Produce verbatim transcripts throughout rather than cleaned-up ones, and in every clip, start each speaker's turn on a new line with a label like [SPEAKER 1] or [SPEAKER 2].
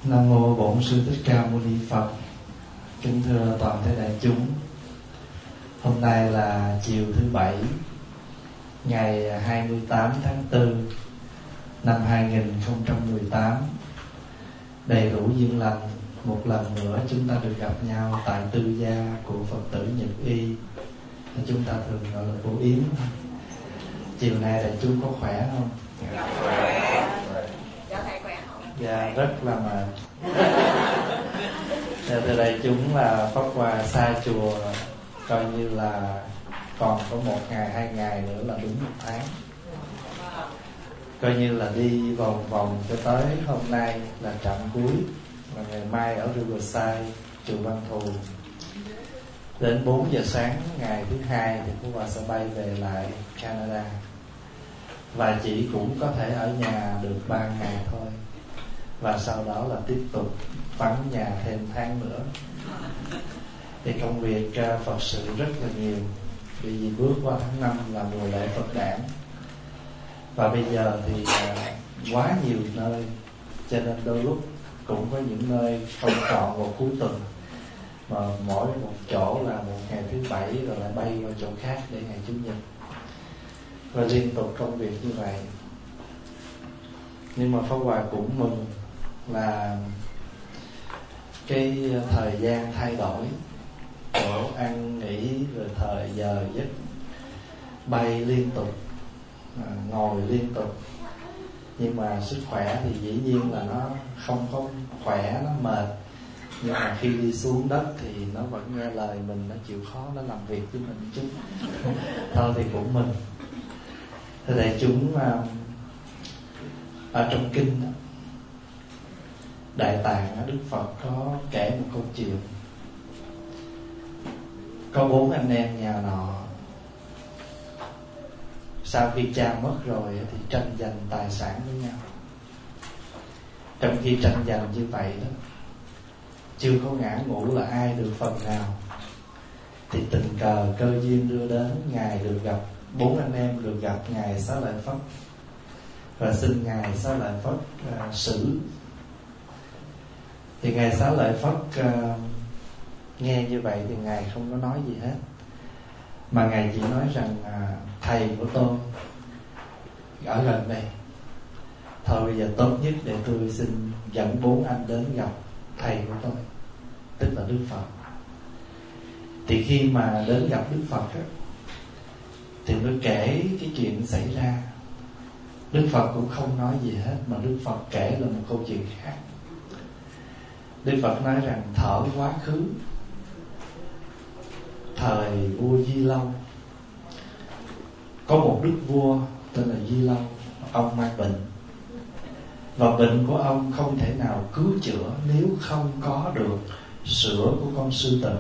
[SPEAKER 1] Nam mô Bổn Sư Thích Ca Mâu Ni Phật. Kính thưa toàn thể đại chúng, hôm nay là chiều thứ bảy, ngày hai mươi tám tháng tư năm hai nghìn không trăm mười tám. Đầy đủ duyên lành, một lần nữa chúng ta được gặp nhau tại tư gia của Phật tử Nhật Y, chúng ta thường gọi là Cô Yếm. Chiều nay đại chúng có khỏe không?
[SPEAKER 2] Dạ khỏe. Dạ thầy khỏe không?
[SPEAKER 1] Dạ rất là mệt. Từ đây chúng là Pháp Hòa xa chùa, coi như là còn có một ngày hai ngày nữa là đúng một tháng. Coi như là đi vòng vòng cho tới hôm nay là trạm cuối, và ngày mai ở Riverside, chùa Văn Thù. Đến bốn giờ sáng ngày thứ hai thì Pháp Hòa sẽ bay về lại Canada, và chỉ cũng có thể ở nhà được ba ngày thôi, và sau đó là tiếp tục vắng nhà thêm tháng nữa. Thì công việc uh, Phật sự rất là nhiều, bởi vì bước qua tháng năm là mùa lễ Phật đản, và bây giờ thì uh, quá nhiều nơi, cho nên đôi lúc cũng có những nơi không chọn một cuối tuần, mà mỗi một chỗ là một ngày thứ bảy rồi lại bay qua chỗ khác để ngày Chủ nhật, và liên tục công việc như vậy. Nhưng mà Pháp Hòa cũng mừng là cái thời gian thay đổi, chỗ ăn nghỉ rồi thời giờ giấc, bay liên tục, ngồi liên tục, nhưng mà sức khỏe thì dĩ nhiên là nó không có khỏe, nó mệt, nhưng mà khi đi xuống đất thì nó vẫn nghe lời mình, nó chịu khó, nó làm việc với mình chút. Thôi thì cũng mừng. Thế đại chúng, ở trong kinh Đại Tạng, Đức Phật có kể một câu chuyện. Có bốn anh em nhà nọ, sau khi cha mất rồi thì tranh giành tài sản với nhau. Trong khi tranh giành như vậy đó, chưa có ngã ngũ là ai được phần nào, thì tình cờ cơ duyên đưa đến, Ngài được gặp, bốn anh em được gặp Ngài Xá Lợi Phất, và xin Ngài Xá Lợi Phất uh, xử. Thì Ngài Xá Lợi Phất uh, nghe như vậy thì Ngài không có nói gì hết, mà Ngài chỉ nói rằng uh, thầy của tôi ở gần đây, thôi bây giờ tốt nhất để tôi xin dẫn bốn anh đến gặp thầy của tôi, tức là Đức Phật. Thì khi mà đến gặp Đức Phật á, thì mới kể cái chuyện xảy ra. Đức Phật cũng không nói gì hết, mà Đức Phật kể là một câu chuyện khác. Đức Phật nói rằng thở quá khứ, thời vua Di Lâu, có một đức vua tên là Di Lâu. Ông mang bệnh, và bệnh của ông không thể nào cứu chữa nếu không có được sữa của con sư tử.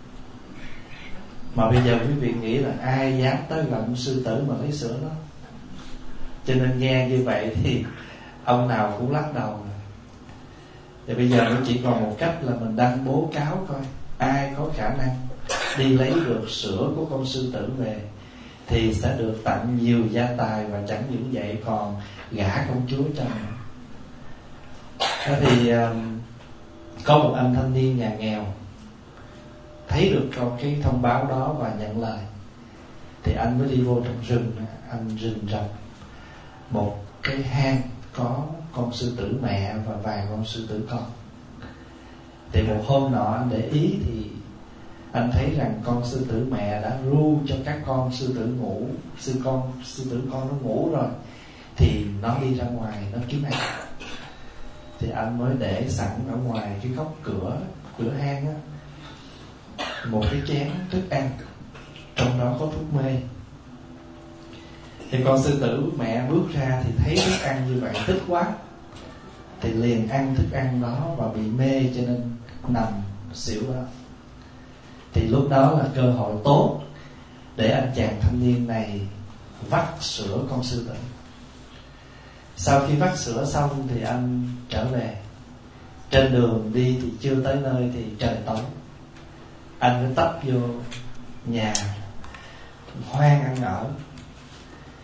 [SPEAKER 1] Mà bây giờ quý vị nghĩ là ai dám tới gần sư tử mà lấy sữa nó? Cho nên nghe như vậy thì ông nào cũng lắc đầu. Thì bây giờ nó chỉ còn một cách là mình đăng bố cáo coi, ai có khả năng đi lấy được sữa của con sư tử về thì sẽ được tặng nhiều gia tài, và chẳng những vậy còn gả công chúa cho mình. Thế thì có một anh thanh niên nhà nghèo thấy được cái thông báo đó và nhận lời, thì anh mới đi vô trong rừng. Anh rình rập một cái hang có con sư tử mẹ và vài con sư tử con. Thì một hôm nọ anh để ý thì anh thấy rằng con sư tử mẹ đã ru cho các con sư tử ngủ, sư con sư tử con nó ngủ rồi, thì nó đi ra ngoài nó kiếm ăn. Thì anh mới để sẵn ở ngoài cái góc cửa cửa hang á một cái chén thức ăn, trong đó có thuốc mê. Thì con sư tử mẹ bước ra thì thấy thức ăn như vậy thích quá, thì liền ăn thức ăn đó và bị mê, cho nên nằm xỉu đó. Thì lúc đó là cơ hội tốt để anh chàng thanh niên này vắt sữa con sư tử. Sau khi vắt sữa xong thì anh trở về. Trên đường đi thì chưa tới nơi thì trời tối. Anh mới tấp vô nhà hoang ăn ở.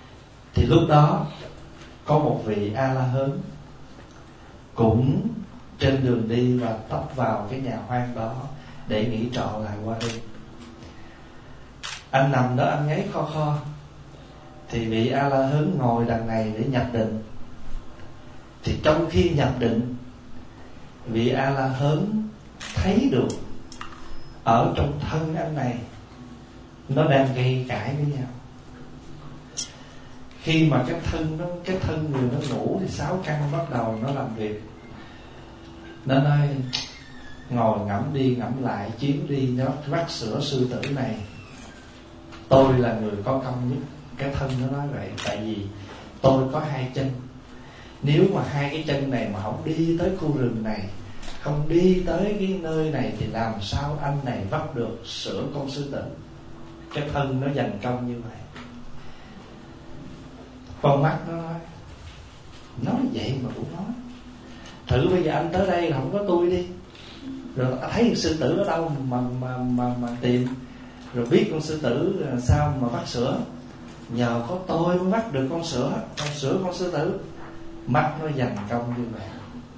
[SPEAKER 1] Thì lúc đó có một vị A La Hớn cũng trên đường đi và tấp vào cái nhà hoang đó để nghỉ trọ lại qua đêm. Anh nằm đó anh ngáy kho kho, thì vị A La Hớn ngồi đằng này để nhập định. Thì trong khi nhập định, vị A La Hớn thấy được ở trong thân anh này nó đang gây cãi với nhau. Khi mà cái thân nó, cái thân người nó ngủ thì sáu căn bắt đầu nó làm việc. Nó nói ngồi ngẫm đi ngẫm lại, chuyến đi nó vắt sữa sư tử này, tôi là người có công nhất. Cái thân nó nói vậy, tại vì tôi có hai chân. Nếu mà hai cái chân này mà không đi tới khu rừng này, không đi tới cái nơi này, thì làm sao anh này vắt được sữa con sư tử. Cái thân nó dành công như vậy. Con mắt nó nói, nói vậy mà cũng nói, thử bây giờ anh tới đây là không có tôi đi, rồi thấy sư tử ở đâu mà mà mà, mà tìm, rồi biết con sư tử sao mà vắt sữa, nhờ có tôi mới vắt được con sữa, con sữa con sư tử. Mắt nó dành công như vậy.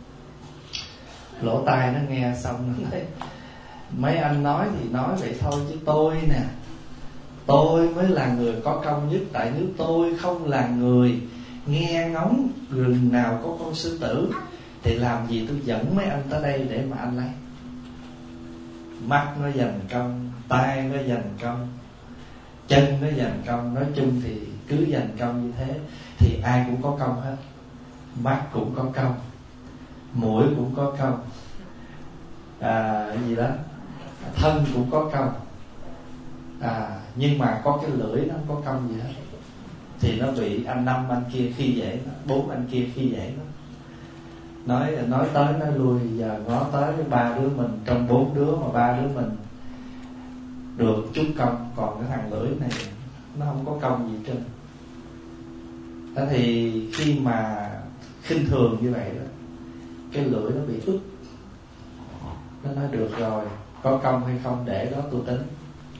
[SPEAKER 1] Lỗ tai nó nghe xong nó nói, mấy anh nói thì nói vậy thôi, chứ tôi nè, tôi mới là người có công nhất. Tại nếu tôi không là người nghe ngóng rừng nào có con sư tử, thì làm gì tôi dẫn mấy anh tới đây để mà anh lấy. Mắt nó dành công, tai nó dành công, chân nó dành công. Nói chung thì cứ dành công như thế thì ai cũng có công hết. Mắt cũng có công, mũi cũng có công, à, cái gì đó, thân cũng có công, à, nhưng mà có cái lưỡi nó không có công gì hết. Thì nó bị anh năm anh kia khi dễ nó, bốn anh kia khi dễ nó. Nói nói tới nói lui, giờ ngó tới ba đứa mình, trong bốn đứa mà ba đứa mình được chút công, còn cái thằng lưỡi này nó không có công gì trên. Thế thì khi mà khinh thường như vậy đó, cái lưỡi nó bị ức. Nó nói được rồi, có công hay không để đó tôi tính.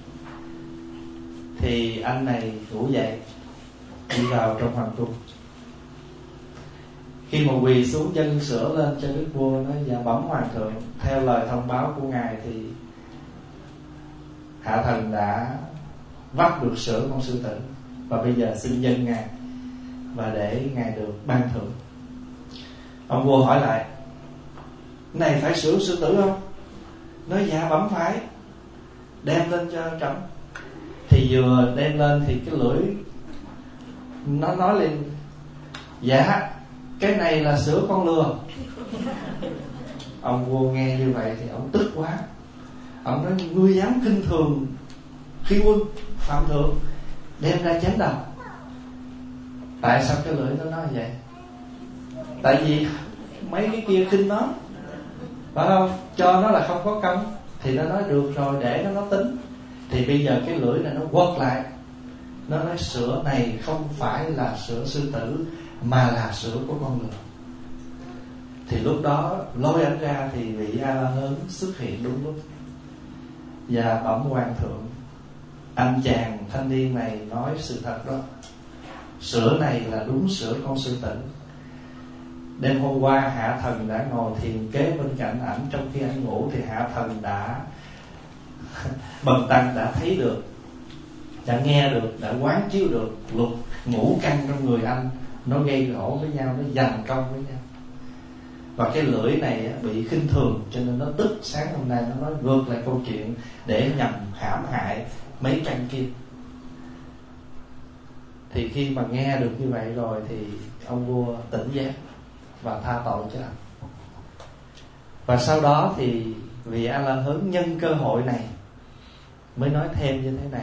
[SPEAKER 1] Thì anh này ngủ dậy, đi vào trong hoàng cung. Khi mà quỳ xuống dâng sữa lên cho đức vua, nói dạ bẩm hoàng thượng, theo lời thông báo của ngài thì hạ thần đã vắt được sữa con sư tử, và bây giờ xin dâng ngài và để ngài được ban thưởng. Ông vua hỏi lại, này phải sữa sư tử không? Nói dạ bẩm phải. Đem lên cho trẫm. Thì vừa đem lên thì cái lưỡi nó nói lên, dạ cái này là sữa con lừa. Ông vua nghe như vậy thì ông tức quá. Ông nói, ngươi dám khinh thường khi quân phạm thượng, đem ra chém đầu. Tại sao cái lưỡi nó nói vậy? Tại vì mấy cái kia khinh nó, phải không? Cho nó là không có công, thì nó nói được rồi, để nó nó tính. Thì bây giờ cái lưỡi này nó quật lại, nó nói sữa này không phải là sữa sư tử, mà là sữa của con lừa. Thì lúc đó lôi ảnh ra thì vị A La Hớn xuất hiện đúng lúc. Và bẩm hoàng thượng, anh chàng thanh niên này nói sự thật đó, sữa này là đúng sữa con sư tử. Đêm hôm qua hạ thần đã ngồi thiền kế bên cạnh ảnh, trong khi anh ngủ thì hạ thần đã bần tăng đã thấy được, đã nghe được, đã quán chiếu được lục ngũ căn trong người anh nó gây gỗ với nhau, nó giằng công với nhau. Và cái lưỡi này bị khinh thường, cho nên nó tức. Sáng hôm nay nó nói ngược lại câu chuyện để nhằm hãm hại mấy căn kia. Thì khi mà nghe được như vậy rồi thì ông vua tỉnh giác và tha tội cho anh. Và sau đó thì vị A La Hớn nhân cơ hội này mới nói thêm như thế này: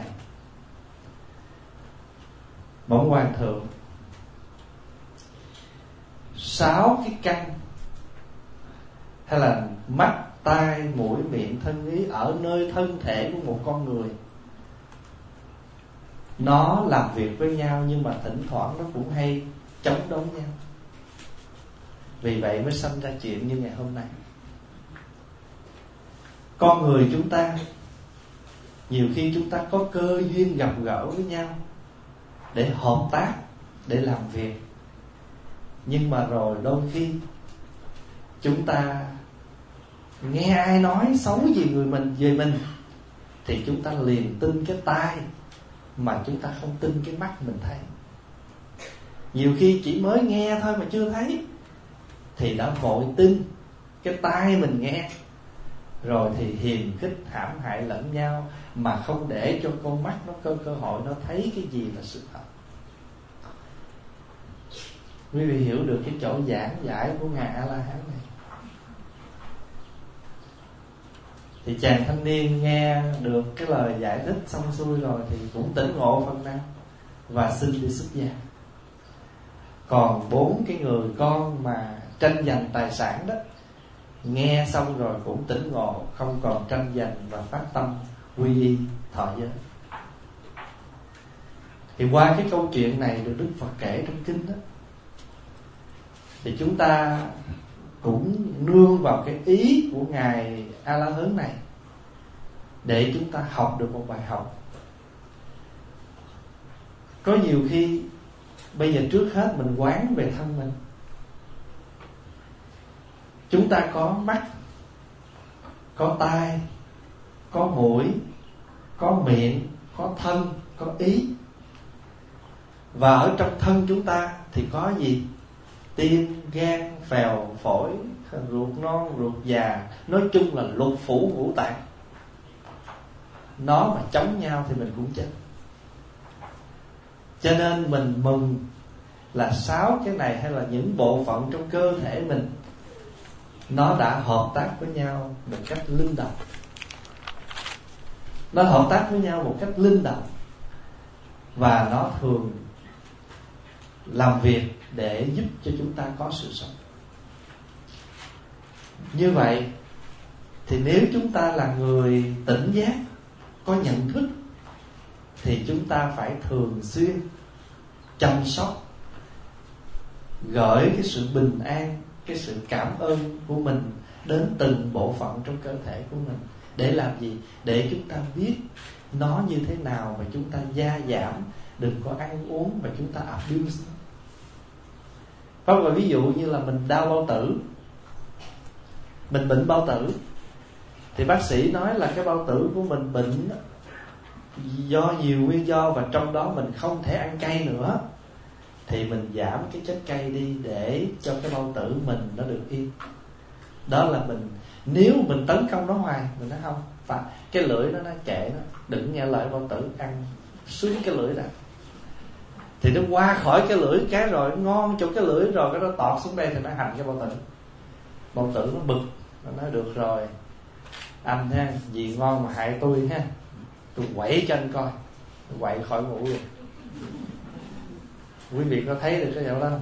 [SPEAKER 1] bẩm hoàng thượng, sáu cái căn hay là mắt, tai, mũi, miệng, thân, ý ở nơi thân thể của một con người, nó làm việc với nhau, nhưng mà thỉnh thoảng nó cũng hay chống đối nhau. Vì vậy mới sinh ra chuyện như ngày hôm nay. Con người chúng ta, nhiều khi chúng ta có cơ duyên gặp gỡ với nhau để hợp tác, để làm việc, nhưng mà rồi đôi khi chúng ta nghe ai nói xấu gì người mình về mình thì chúng ta liền tin cái tai, mà chúng ta không tin cái mắt mình thấy. Nhiều khi chỉ mới nghe thôi mà chưa thấy thì đã vội tin cái tai mình nghe, rồi thì hiềm khích hãm hại lẫn nhau, mà không để cho con mắt nó có cơ hội nó thấy cái gì là sự thật. Quý vị hiểu được cái chỗ giảng giải của Ngài A-la-hán này. Thì chàng thanh niên nghe được cái lời giải thích xong xuôi rồi thì cũng tỉnh ngộ phần nào và xin đi xuất gia. Còn bốn cái người con mà tranh giành tài sản đó, nghe xong rồi cũng tỉnh ngộ, không còn tranh giành và phát tâm quy y thọ giới. Thì qua cái câu chuyện này được Đức Phật kể trong kinh đó, thì chúng ta cũng nương vào cái ý của Ngài A-la-hán này để chúng ta học được một bài học. Có nhiều khi bây giờ trước hết mình quán về thân mình. Chúng ta có mắt, có tai, có mũi, có miệng, có thân, có ý. Và ở trong thân chúng ta thì có gì? Tim, gan, phèo, phổi, ruột non, ruột già. Nói chung là lục phủ ngũ tạng. Nó mà chống nhau thì mình cũng chết. Cho nên mình mừng là sáu cái này hay là những bộ phận trong cơ thể mình, nó đã hợp tác với nhau một cách linh động. Nó hợp tác với nhau một cách linh động, và nó thường làm việc để giúp cho chúng ta có sự sống. Như vậy thì nếu chúng ta là người tỉnh giác, có nhận thức, thì chúng ta phải thường xuyên chăm sóc, gửi cái sự bình an, cái sự cảm ơn của mình đến từng bộ phận trong cơ thể của mình. Để làm gì? Để chúng ta biết nó như thế nào mà chúng ta gia giảm, đừng có ăn uống mà chúng ta abuse. Có một ví dụ như là mình đau bao tử, mình bệnh bao tử, thì bác sĩ nói là cái bao tử của mình bệnh do nhiều nguyên do, và trong đó mình không thể ăn cay nữa, thì mình giảm cái chất cay đi để cho cái bao tử mình nó được yên. Đó là mình, nếu mình tấn công nó hoài, mình nói không, và cái lưỡi nó nó kệ nó, đừng nghe lời bao tử, ăn xuống cái lưỡi ra, thì nó qua khỏi cái lưỡi cái rồi ngon chỗ cái lưỡi rồi cái nó tọt xuống đây thì nó hành cái bao tử. Bao tử nó bực, nó nói được rồi anh ha, gì ngon mà hại tôi ha, tôi quẩy cho anh coi. Quậy khỏi ngủ rồi. Quý vị có thấy được cái dạo đó không?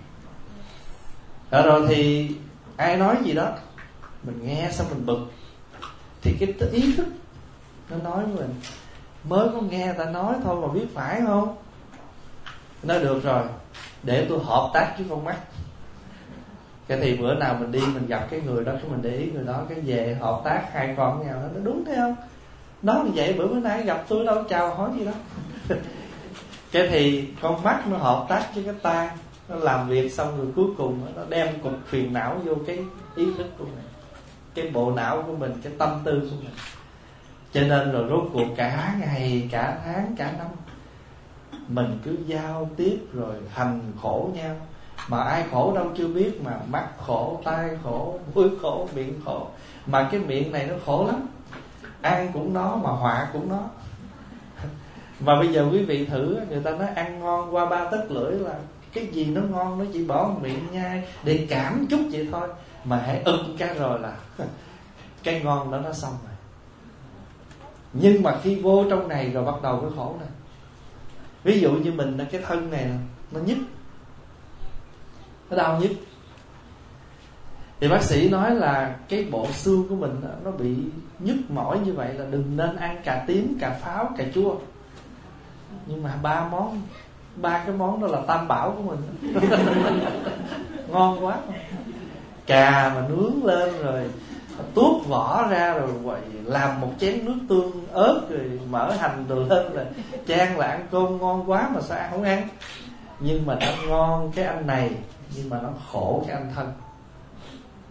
[SPEAKER 1] Đó rồi thì ai nói gì đó mình nghe xong mình bực, thì cái ý thức nó nói với mình, mới có nghe ta nói thôi mà biết phải không? Nói được rồi, để tôi hợp tác với con mắt. Cái thì bữa nào mình đi mình gặp cái người đó, cái mình để ý người đó, cái về hợp tác hai con với nhau, nó đúng thế không? Nói như vậy bữa bữa nay gặp tôi đâu chào hỏi gì đó. Cái thì con mắt nó hợp tác với cái tai, nó làm việc xong rồi cuối cùng nó đem cục phiền não vô cái ý thức của mình, cái bộ não của mình, cái tâm tư của mình. Cho nên rồi rốt cuộc cả ngày, cả tháng, cả năm mình cứ giao tiếp rồi hành khổ nhau. Mà ai khổ đâu chưa biết, mà mắt khổ, tai khổ, mũi khổ, miệng khổ. Mà cái miệng này nó khổ lắm, ăn cũng nó mà họa cũng nó. Mà bây giờ quý vị thử, người ta nói ăn ngon qua ba tấc lưỡi, là cái gì nó ngon nó chỉ bỏ miệng nhai để cảm chút vậy thôi, mà hãy ưng cái rồi là cái ngon đó nó xong rồi. Nhưng mà khi vô trong này rồi bắt đầu cái khổ này. Ví dụ như mình, cái thân này nó nhức, nó đau nhức, thì bác sĩ nói là cái bộ xương của mình nó bị nhức mỏi như vậy là đừng nên ăn cà tím, cà pháo, cà chua. Nhưng mà ba món, ba cái món đó là tam bảo của mình. Ngon quá. Cà mà nướng lên rồi tuốt vỏ ra rồi làm một chén nước tương ớt rồi mỡ hành đồ lên rồi chan là ăn cơm ngon quá, mà sao ăn không ăn. Nhưng mà nó ngon cái anh này, nhưng mà nó khổ cái anh thân.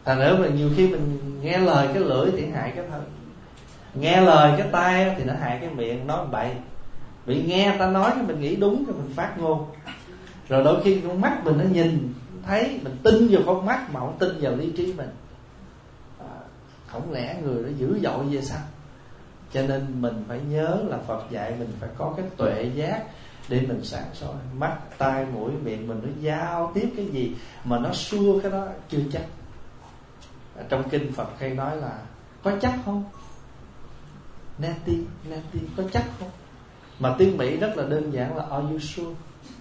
[SPEAKER 1] Thành nữa mà nhiều khi mình nghe lời cái lưỡi thì hại cái thân, nghe lời cái tai thì nó hại cái miệng nói bậy. Vì nghe ta nói thì mình nghĩ đúng thì mình phát ngôn. Rồi đôi khi con mắt mình nó nhìn thấy, mình tin vào con mắt mà không tin vào lý trí mình. À, không lẽ người đó dữ dội vậy sao? Cho nên mình phải nhớ là Phật dạy mình phải có cái tuệ giác để mình sáng soi. Mắt, tai, mũi, miệng mình nó giao tiếp cái gì mà nó xua cái đó chưa chắc. Trong kinh Phật hay nói là có chắc không? Nati, nati, có chắc không? Mà tiếng Mỹ rất là đơn giản là are you sure?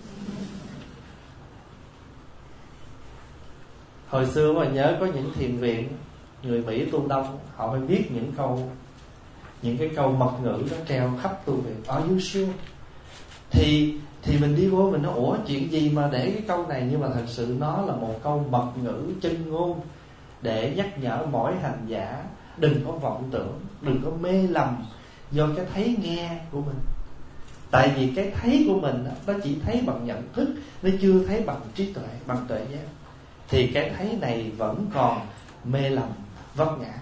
[SPEAKER 1] Hồi xưa mà nhớ có những thiền viện người Mỹ tu đông, họ phải viết những câu, những cái câu mật ngữ đó treo khắp tu viện. Are you sure? Thì thì mình đi vô mình nói ủa chuyện gì mà để cái câu này, nhưng mà thật sự nó là một câu mật ngữ chân ngôn để nhắc nhở mỗi hành giả đừng có vọng tưởng, đừng có mê lầm do cái thấy nghe của mình. Tại vì cái thấy của mình nó chỉ thấy bằng nhận thức, nó chưa thấy bằng trí tuệ, bằng tuệ giác. Thì cái thấy này vẫn còn mê lầm, vấp ngã.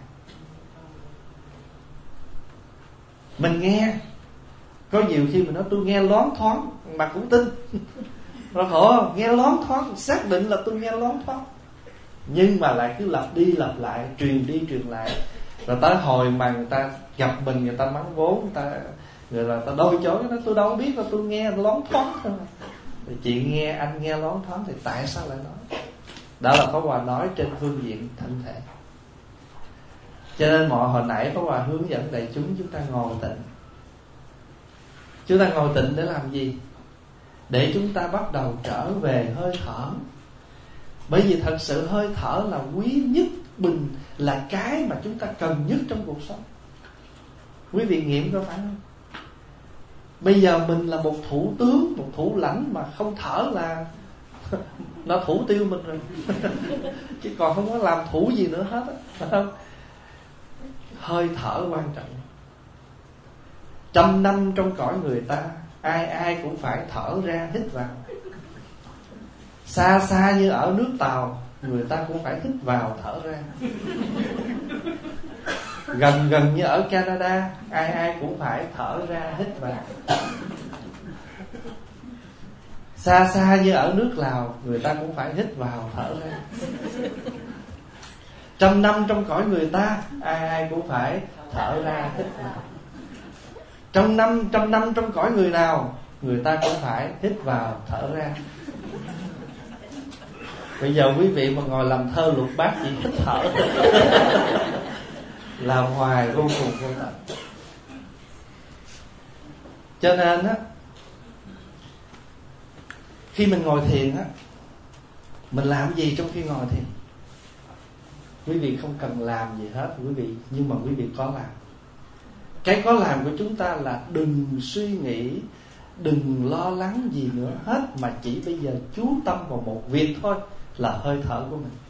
[SPEAKER 1] Mình nghe, có nhiều khi mình nói tôi nghe loáng thoáng mà cũng tin. Rồi khổ, nghe loáng thoáng, xác định là tôi nghe loáng thoáng, nhưng mà lại cứ lặp đi lặp lại, truyền đi truyền lại. Rồi tới hồi mà người ta gặp mình, người ta mắng vốn, người ta người là ta đôi chối, nó tôi đâu biết là tôi nghe loáng thoáng thôi. Thì chị nghe, anh nghe loáng thoáng thì tại sao lại nói? Đó là Pháp Hòa nói trên phương diện thân thể. Cho nên mọi hồi nãy Pháp Hòa hướng dẫn đại chúng chúng ta ngồi tịnh. Chúng ta ngồi tịnh để làm gì? Để chúng ta bắt đầu trở về hơi thở. Bởi vì thật sự hơi thở là quý nhất, bình là cái mà chúng ta cần nhất trong cuộc sống. Quý vị nghiệm có phải không? Bây giờ mình là một thủ tướng, một thủ lãnh mà không thở là nó thủ tiêu mình rồi. Chứ còn không có làm thủ gì nữa hết á. Hơi thở quan trọng. Trăm năm trong cõi người ta, ai ai cũng phải thở ra hít vào. Xa xa như ở nước Tàu, người ta cũng phải hít vào thở ra. Gần gần như ở Canada, ai ai cũng phải thở ra hít vào. Xa xa như ở nước Lào, người ta cũng phải hít vào thở ra. Trăm năm trong cõi người ta, ai ai cũng phải thở ra hít vào. Trong năm, trăm năm trong cõi người nào, người ta cũng phải hít vào thở ra. Bây giờ quý vị mà ngồi làm thơ lục bát chỉ hít thở làm hoài vô cùng vô tận. Cho nên á, khi mình ngồi thiền á, mình làm gì trong khi ngồi thiền? Quý vị không cần làm gì hết quý vị, nhưng mà quý vị có làm. Cái có làm của chúng ta là đừng suy nghĩ, đừng lo lắng gì nữa hết, mà chỉ bây giờ chú tâm vào một việc thôi, là hơi thở của mình.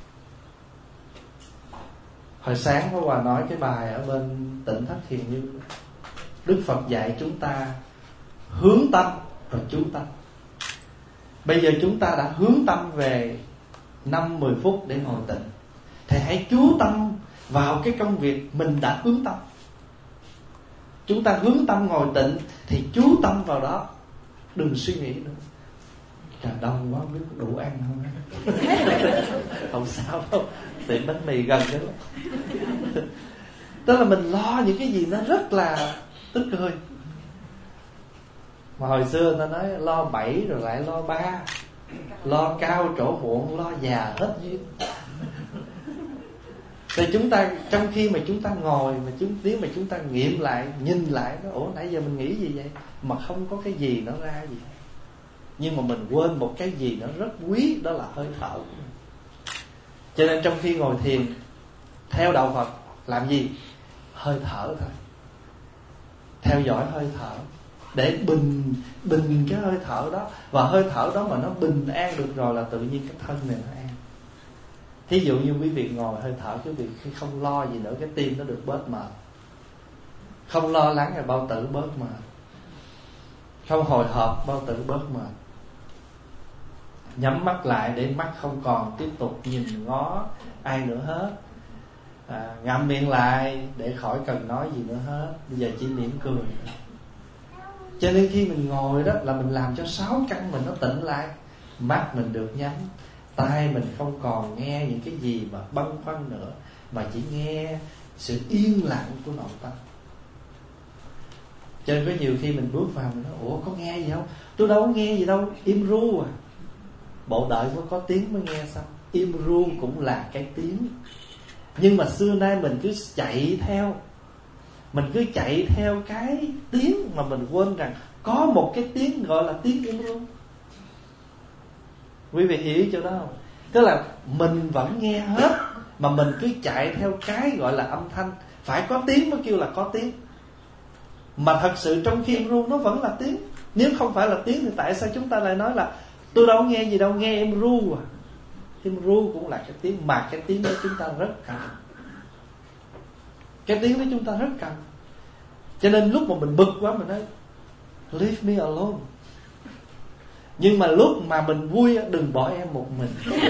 [SPEAKER 1] Hồi sáng Pháp Hòa nói cái bài ở bên Tỉnh Thất Thiền Như, Đức Phật dạy chúng ta hướng tâm và chú tâm. Bây giờ chúng ta đã hướng tâm về năm mười phút để ngồi tịnh, thì hãy chú tâm vào cái công việc mình đã hướng tâm. Chúng ta hướng tâm ngồi tịnh thì chú tâm vào đó, đừng suy nghĩ nữa. Trời đông quá, không biết đủ ăn không? Không sao đâu, tiệm bánh mì gần đó. Tức là mình lo những cái gì nó rất là tức cười. Mà hồi xưa ta nói lo bảy rồi lại lo ba, lo cao chỗ muộn, lo già hết duyên. Thì chúng ta trong khi mà chúng ta ngồi mà chúng nếu mà chúng ta nghiệm lại, nhìn lại, nó ủa nãy giờ mình nghĩ gì vậy mà không có cái gì nó ra gì. Nhưng mà mình quên một cái gì nó rất quý, đó là hơi thở của mình. Cho nên trong khi ngồi thiền theo đạo Phật làm gì? Hơi thở thôi. Theo dõi hơi thở để bình bình cái hơi thở đó. Và hơi thở đó mà nó bình an được rồi là tự nhiên cái thân này nó an. Thí dụ như quý vị ngồi hơi thở, quý vị khi không lo gì nữa, cái tim nó được bớt mệt, không lo lắng là bao tử bớt mệt, không hồi hộp bao tử bớt mệt. Nhắm mắt lại để mắt không còn tiếp tục nhìn ngó ai nữa hết. À, ngậm miệng lại để khỏi cần nói gì nữa hết, bây giờ chỉ mỉm cười. Cho nên khi mình ngồi đó là mình làm cho sáu căn mình nó tịnh lại. Mắt mình được nhắm, tai mình không còn nghe những cái gì mà băn khoăn nữa, mà chỉ nghe sự yên lặng của nội tâm. Cho nên có nhiều khi mình bước vào mình nói: ủa có nghe gì không? Tôi đâu có nghe gì đâu, im ru à. Bộ đợi mới có tiếng mới nghe xong. Im ru cũng là cái tiếng. Nhưng mà xưa nay mình cứ chạy theo, mình cứ chạy theo cái tiếng mà mình quên rằng có một cái tiếng gọi là tiếng im ru. Quý vị hiểu chỗ đó không? Tức là mình vẫn nghe hết, mà mình cứ chạy theo cái gọi là âm thanh. Phải có tiếng mới kêu là có tiếng. Mà thật sự trong khi im ru nó vẫn là tiếng. Nếu không phải là tiếng thì tại sao chúng ta lại nói là tôi đâu nghe gì đâu, nghe im ru à. Im ru cũng là cái tiếng, mà cái tiếng đó chúng ta rất cần. Cái tiếng đó chúng ta rất cần. Cho nên lúc mà mình bực quá mình nói leave me alone. Nhưng mà lúc mà mình vui đừng bỏ em một mình.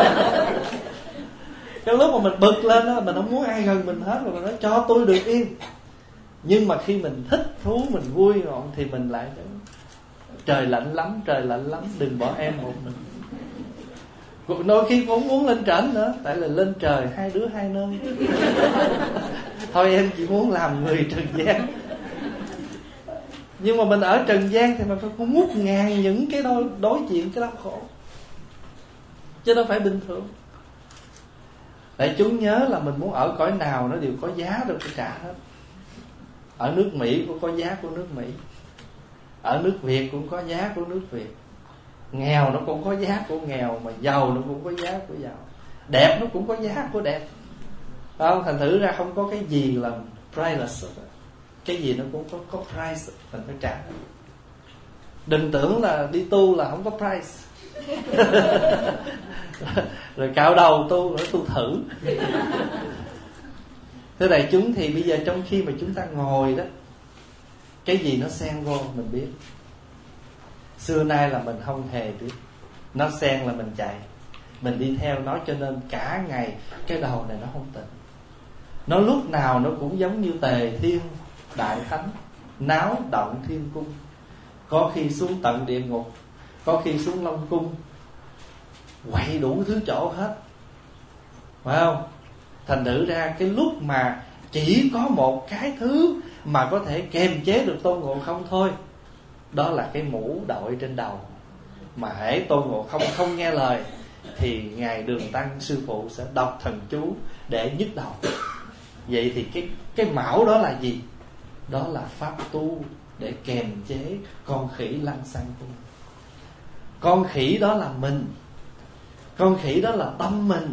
[SPEAKER 1] Cái lúc mà mình bực lên đó, mình không muốn ai gần mình hết, rồi mình nói cho tôi được yên. Nhưng mà khi mình thích thú, mình vui rồi thì mình lại trời lạnh lắm, trời lạnh lắm, đừng bỏ em một mình. Đôi khi cũng muốn lên trển nữa, tại là lên trời hai đứa hai nơi. Thôi em chỉ muốn làm người trần gian. Nhưng mà mình ở trần gian thì mình phải cũng ngút ngàn những cái đối, đối diện cái đau khổ, chứ đâu phải bình thường. Để chúng nhớ là mình muốn ở cõi nào nó đều có giá được cả hết. Ở nước Mỹ cũng có giá của nước Mỹ, ở nước Việt cũng có giá của nước Việt. Nghèo nó cũng có giá của nghèo, mà giàu nó cũng có giá của giàu. Đẹp nó cũng có giá của đẹp. Không? Thành thử ra không có cái gì là priceless. Cái gì nó cũng có, có price, mình phải trả. Đừng tưởng là đi tu là không có price. Rồi cạo đầu tu, rồi tu thử. Thưa đại chúng, thì bây giờ trong khi mà chúng ta ngồi đó, cái gì nó xen vô mình biết. Xưa nay là mình không hề biết. Nó xen là mình chạy, mình đi theo nó, cho nên cả ngày cái đầu này nó không tịnh. Nó lúc nào nó cũng giống như Tề Thiên Đại Thánh, náo động thiên cung. Có khi xuống tận địa ngục, có khi xuống Long Cung, quậy đủ thứ chỗ hết, phải không? Thành thử ra cái lúc mà chỉ có một cái thứ mà có thể kiềm chế được Tôn Ngộ Không thôi, đó là cái mũ đội trên đầu. Mà hễ Tôn Ngộ Không không nghe lời thì ngài Đường Tăng sư phụ sẽ đọc thần chú để nhức đầu. Vậy thì cái cái mão đó là gì? Đó là pháp tu để kềm chế con khỉ lăng xăng của mình. Con khỉ đó là mình, con khỉ đó là tâm mình.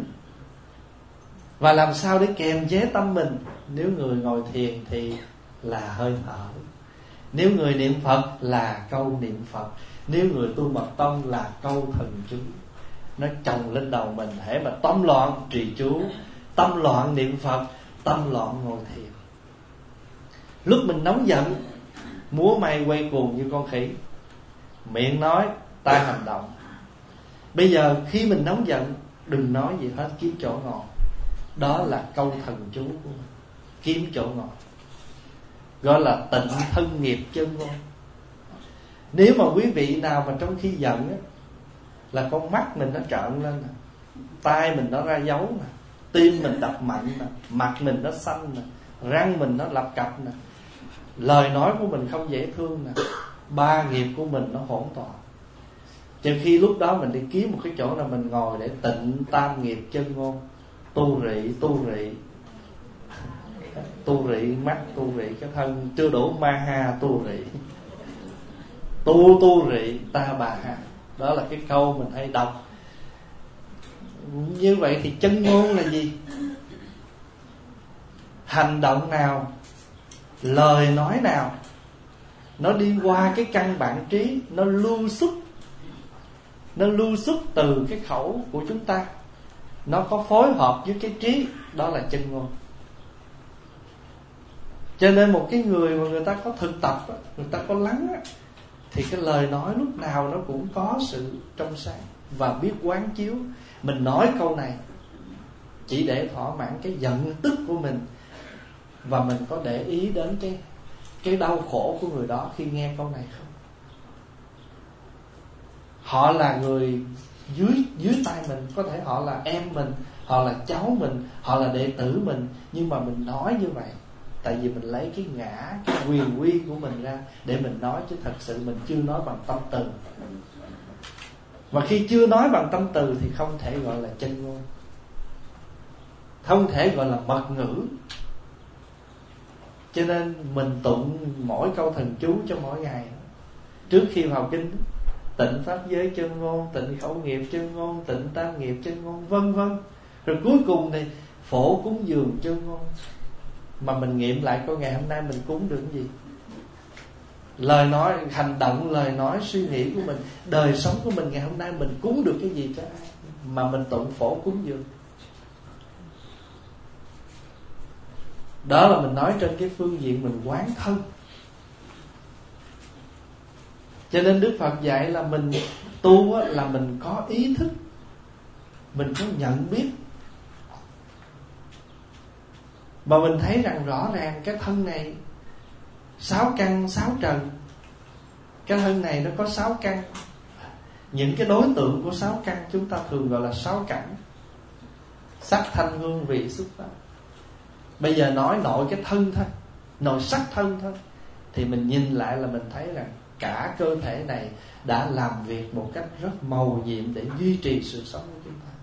[SPEAKER 1] Và làm sao để kềm chế tâm mình? Nếu người ngồi thiền thì là hơi thở, nếu người niệm Phật là câu niệm Phật, nếu người tu mật tông là câu thần chú. Nó chồng lên đầu mình, hễ mà tâm loạn trì chú, tâm loạn niệm Phật, tâm loạn ngồi thiền. Lúc mình nóng giận, múa may quay cuồng như con khỉ, miệng nói, tay hành động. Bây giờ khi mình nóng giận, đừng nói gì hết, kiếm chỗ ngồi. Đó là câu thần chú của mình, kiếm chỗ ngồi, gọi là tịnh thân nghiệp chân ngôn. Nếu mà quý vị nào mà trong khi giận á, là con mắt mình nó trợn lên nè, tai mình nó ra dấu nè, tim mình đập mạnh nè, mặt mình nó xanh nè, răng mình nó lập cập nè, lời nói của mình không dễ thương nè, ba nghiệp của mình nó hỗn toàn. Cho khi lúc đó mình đi kiếm một cái chỗ nào mình ngồi để tịnh tam nghiệp chân ngôn, tu rị, tu rị, tu rị mắt, tu rị cái thân, chưa đủ ma ha tu rị, tu tu rị ta bà ha. Đó là cái câu mình hay đọc. Như vậy thì chân ngôn là gì? Hành động nào, lời nói nào nó đi qua cái căn bản trí, nó lưu xuất, nó lưu xuất từ cái khẩu của chúng ta, nó có phối hợp với cái trí, đó là chân ngôn. Cho nên một cái người mà người ta có thực tập, người ta có lắng, thì cái lời nói lúc nào nó cũng có sự trong sáng và biết quán chiếu. Mình nói câu này chỉ để thỏa mãn cái giận tức của mình, và mình có để ý đến cái cái đau khổ của người đó khi nghe câu này không? Họ là người dưới dưới tay mình, có thể họ là em mình, họ là cháu mình, họ là đệ tử mình, nhưng mà mình nói như vậy tại vì mình lấy cái ngã, cái quyền uy của mình ra để mình nói, chứ thật sự mình chưa nói bằng tâm từ. Và khi chưa nói bằng tâm từ thì không thể gọi là chân ngôn, không thể gọi là mật ngữ. Cho nên mình tụng mỗi câu thần chú cho mỗi ngày. Trước khi vào kinh: tịnh pháp giới chân ngôn, tịnh khẩu nghiệp chân ngôn, tịnh tam nghiệp chân ngôn, vân vân. Rồi cuối cùng thì phổ cúng dường chân ngôn. Mà mình nghiệm lại coi ngày hôm nay mình cúng được cái gì? Lời nói, hành động, lời nói, suy nghĩ của mình, đời sống của mình ngày hôm nay mình cúng được cái gì cho ai mà mình tụng phổ cúng dường? Đó là mình nói trên cái phương diện mình quán thân. Cho nên Đức Phật dạy là mình tu là mình có ý thức, mình có nhận biết, mà mình thấy rằng rõ ràng cái thân này sáu căn sáu trần. Cái thân này nó có sáu căn. Những cái đối tượng của sáu căn chúng ta thường gọi là sáu cảnh: sắc thanh hương vị xúc pháp. Bây giờ nói nội cái thân thôi, nội sắc thân thôi, thì mình nhìn lại là mình thấy rằng cả cơ thể này đã làm việc một cách rất mầu nhiệm để duy trì sự sống của chúng ta.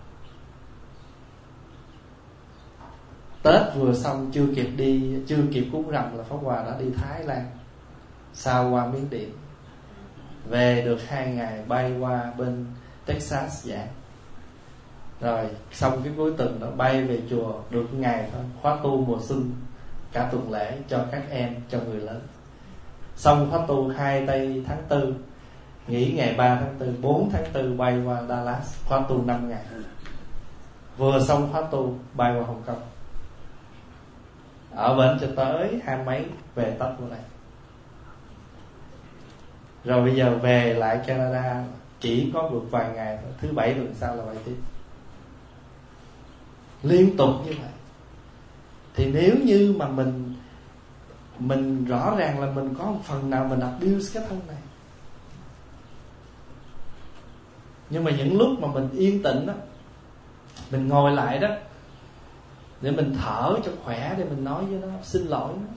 [SPEAKER 1] Tết vừa xong chưa kịp đi, chưa kịp cúng rằm là Pháp Hòa đã đi Thái Lan, sau qua Miến Điện, về được hai ngày bay qua bên Texas giảng. Rồi xong cái cuối tuần đó bay về chùa được ngày thôi, khóa tu mùa xuân cả tuần lễ cho các em, cho người lớn. Xong khóa tu hai tây tháng tư, nghỉ ngày ba tháng tư, bốn tháng tư bay qua Dallas, khóa tu năm ngày. Vừa xong khóa tu bay qua Hồng Kông, ở bên cho tới hai mấy về tấp vô này. Rồi bây giờ về lại Canada chỉ có được vài ngày thôi, thứ bảy tuần sau là bay tiếp, liên tục như vậy. Thì nếu như mà mình Mình rõ ràng là mình có một phần nào mình abuse cái thân này. Nhưng mà những lúc mà mình yên tĩnh đó, mình ngồi lại đó, để mình thở cho khỏe, để mình nói với nó xin lỗi nó.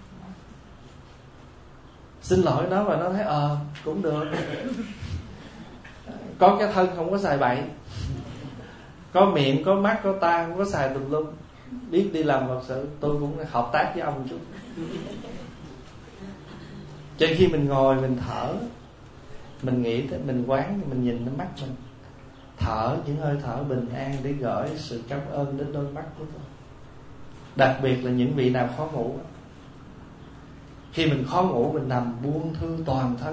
[SPEAKER 1] Xin lỗi nó, và nó thấy ờ cũng được. Có cái thân không có xài bậy, có miệng, có mắt, có tai, không có xài tùm lum. Biết đi làm Phật sự, tôi cũng hợp tác với ông một chút. Cho khi mình ngồi mình thở, mình nghĩ tới, mình quán, mình nhìn nó mắt mình, thở những hơi thở bình an để gửi sự cảm ơn đến đôi mắt của tôi. Đặc biệt là những vị nào khó ngủ, khi mình khó ngủ mình nằm buông thư toàn thân,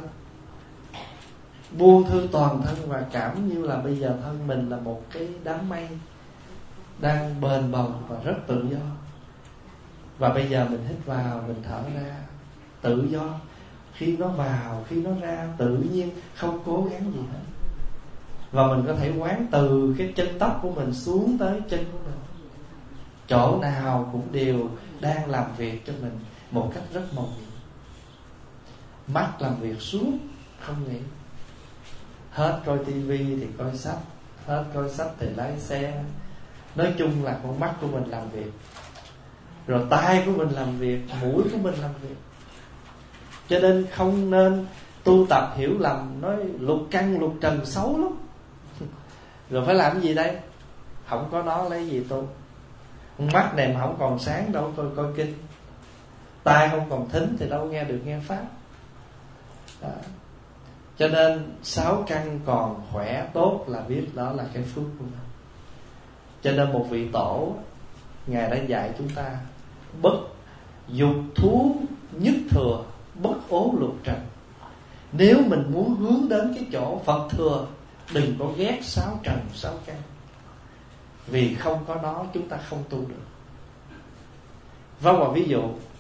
[SPEAKER 1] buông thư toàn thân, và cảm như là bây giờ thân mình là một cái đám mây đang bền bồng và rất tự do. Và bây giờ mình hít vào, mình thở ra, tự do. Khi nó vào, khi nó ra, tự nhiên, không cố gắng gì hết. Và mình có thể quán từ cái chân tóc của mình xuống tới chân của mình, chỗ nào cũng đều đang làm việc cho mình một cách rất mầu nhiệm. Mắt làm việc suốt, không nghỉ. Hết coi tivi thì coi sách, hết coi sách thì lái xe. Nói chung là con mắt của mình làm việc, rồi tai của mình làm việc, mũi của mình làm việc. Cho nên không nên tu tập hiểu lầm, nói lục căn lục trần xấu lắm. Rồi phải làm cái gì đây? Không có nó lấy gì tu? Mắt này mà không còn sáng đâu coi coi kinh, tai không còn thính thì đâu nghe được nghe pháp. Đó. Cho nên sáu căn còn khỏe tốt là biết đó là cái phước của mình. Cho nên một vị tổ, Ngài đã dạy chúng ta: bất dục thú nhất thừa, bất ố lục trần. Nếu mình muốn hướng đến cái chỗ Phật thừa, đừng có ghét sáu trần sáu căn, vì không có nó chúng ta không tu được. Vâng, và ví dụ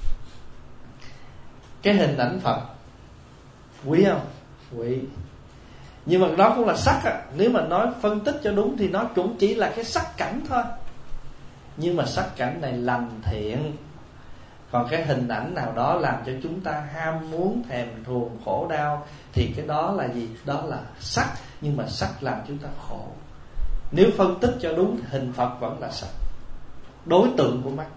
[SPEAKER 1] cái hình ảnh Phật quý không? Quý. Nhưng mà đó cũng là sắc à. Nếu mà nói phân tích cho đúng thì nó cũng chỉ là cái sắc cảnh thôi. nhưng mà sắc cảnh này lành thiện. Còn cái hình ảnh nào đó làm cho chúng ta ham muốn, thèm thuồng, khổ đau, thì cái đó là gì? Đó là sắc, nhưng mà sắc làm chúng ta khổ. Nếu phân tích cho đúng, hình Phật vẫn là sắc, đối tượng của mắt.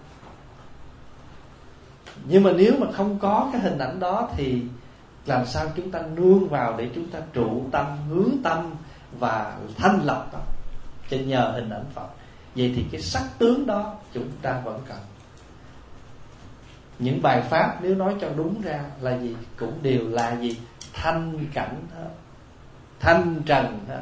[SPEAKER 1] Nhưng mà nếu mà không có cái hình ảnh đó thì làm sao chúng ta nương vào để chúng ta trụ tâm, hướng tâm và thanh lọc tâm? Cho nhờ hình ảnh Phật. Vậy thì cái sắc tướng đó chúng ta vẫn cần. Những bài pháp nếu nói cho đúng ra là gì? Cũng đều là gì? Thanh cảnh hết, thanh trần hết.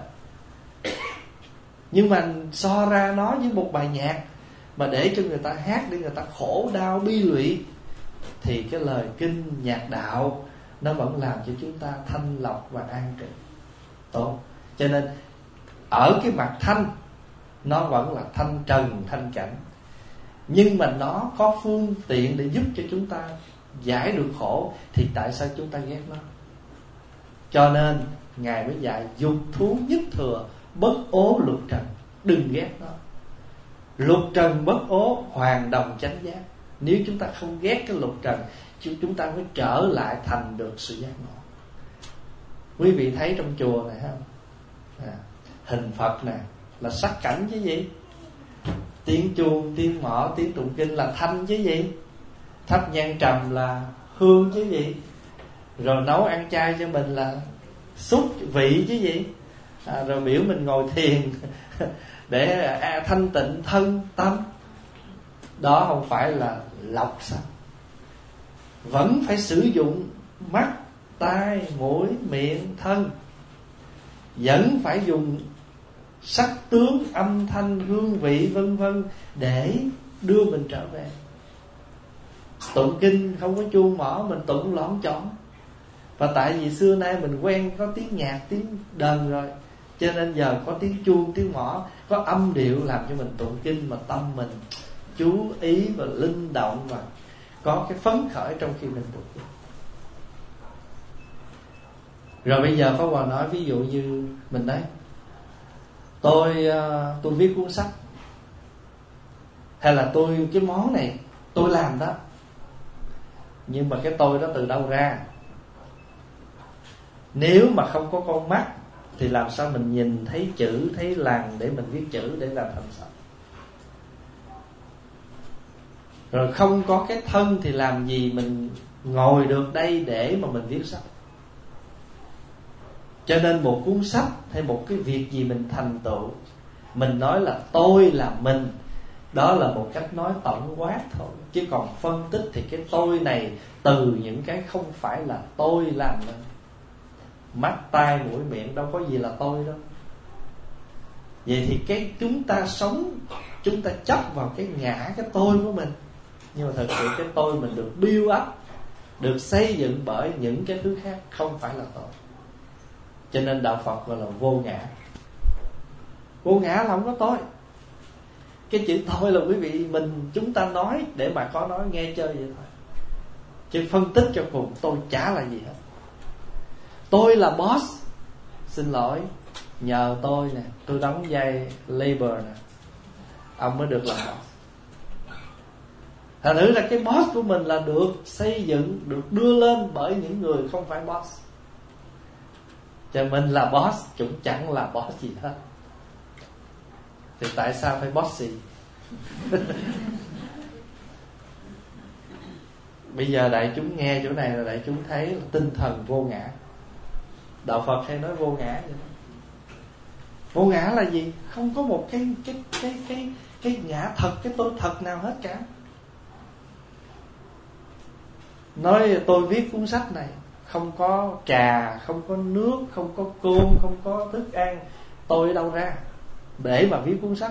[SPEAKER 1] Nhưng mà so ra nó với một bài nhạc mà để cho người ta hát để người ta khổ đau bi lụy, thì cái lời kinh nhạc đạo nó vẫn làm cho chúng ta thanh lọc và an trị tốt. Cho nên ở cái mặt thanh nó vẫn là thanh trần, thanh cảnh, nhưng mà nó có phương tiện để giúp cho chúng ta giải được khổ, thì tại sao chúng ta ghét nó? Cho nên Ngài mới dạy dục thú nhất thừa, bất ố lục trần. Đừng ghét nó. Lục trần bất ố, hoàng đồng chánh giác. Nếu chúng ta không ghét cái lục trần, chúng ta mới trở lại thành được sự giác ngộ. Quý vị thấy trong chùa này không? À, hình Phật nè là sắc cảnh chứ gì? Tiếng chuông, tiếng mõ, tiếng tụng kinh là thanh chứ gì? Thắp nhang trầm là hương chứ gì? Rồi nấu ăn chay cho mình là xúc vị chứ gì? À, rồi biểu mình ngồi thiền để à, thanh tịnh thân tâm. Đó không phải là lọc sao? Vẫn phải sử dụng mắt, tai, mũi, miệng, thân. Vẫn phải dùng sắc tướng, âm thanh, hương vị vân vân để đưa mình trở về. Tụng kinh không có chuông mỏ, mình tụng lõn chõn. Và tại vì xưa nay mình quen có tiếng nhạc, tiếng đờn rồi, cho nên giờ có tiếng chuông, tiếng mõ, có âm điệu làm cho mình tụng kinh mà tâm mình chú ý và linh động và có cái phấn khởi trong khi mình tụng kinh. Rồi bây giờ Pháp Hòa nói ví dụ như mình đấy, tôi tôi viết cuốn sách, hay là tôi cái món này tôi làm đó, nhưng mà cái tôi đó từ đâu ra? Nếu mà không có con mắt thì làm sao mình nhìn thấy chữ, thấy lằn để mình viết chữ để làm thành sách? Rồi không có cái thân thì làm gì mình ngồi được đây để mà mình viết sách? Cho nên một cuốn sách hay một cái việc gì mình thành tựu, mình nói là tôi là mình, đó là một cách nói tổng quát thôi. Chứ còn phân tích thì cái tôi này từ những cái không phải là tôi làm nên. Mắt, tai, mũi, miệng đâu có gì là tôi đâu. Vậy thì cái chúng ta sống, chúng ta chấp vào cái ngã, cái tôi của mình. Nhưng mà thật sự cái tôi mình được build up, được xây dựng bởi những cái thứ khác, không phải là tôi. Cho nên đạo Phật gọi là vô ngã. Vô ngã là không có tôi. Cái chữ tôi là quý vị mình chúng ta nói để mà có nói nghe chơi vậy thôi. Chứ phân tích cho cùng tôi chả là gì hết. Tôi là boss, xin lỗi, nhờ tôi nè, tôi đóng vai labor nè, ông mới được làm boss. Thành thử là cái boss của mình là được xây dựng, được đưa lên bởi những người không phải boss. Cho mình là boss, chúng chẳng là boss gì hết. Thì tại sao phải bossy? Bây giờ đại chúng nghe chỗ này là đại chúng thấy là tinh thần vô ngã. Đạo Phật hay nói vô ngã vậy đó. Vô ngã là gì? Không có một cái cái cái cái cái ngã thật, cái tôi thật nào hết cả. Nói tôi viết cuốn sách này, không có trà, không có nước, không có cơm, không có thức ăn, tôi ở đâu ra để mà viết cuốn sách?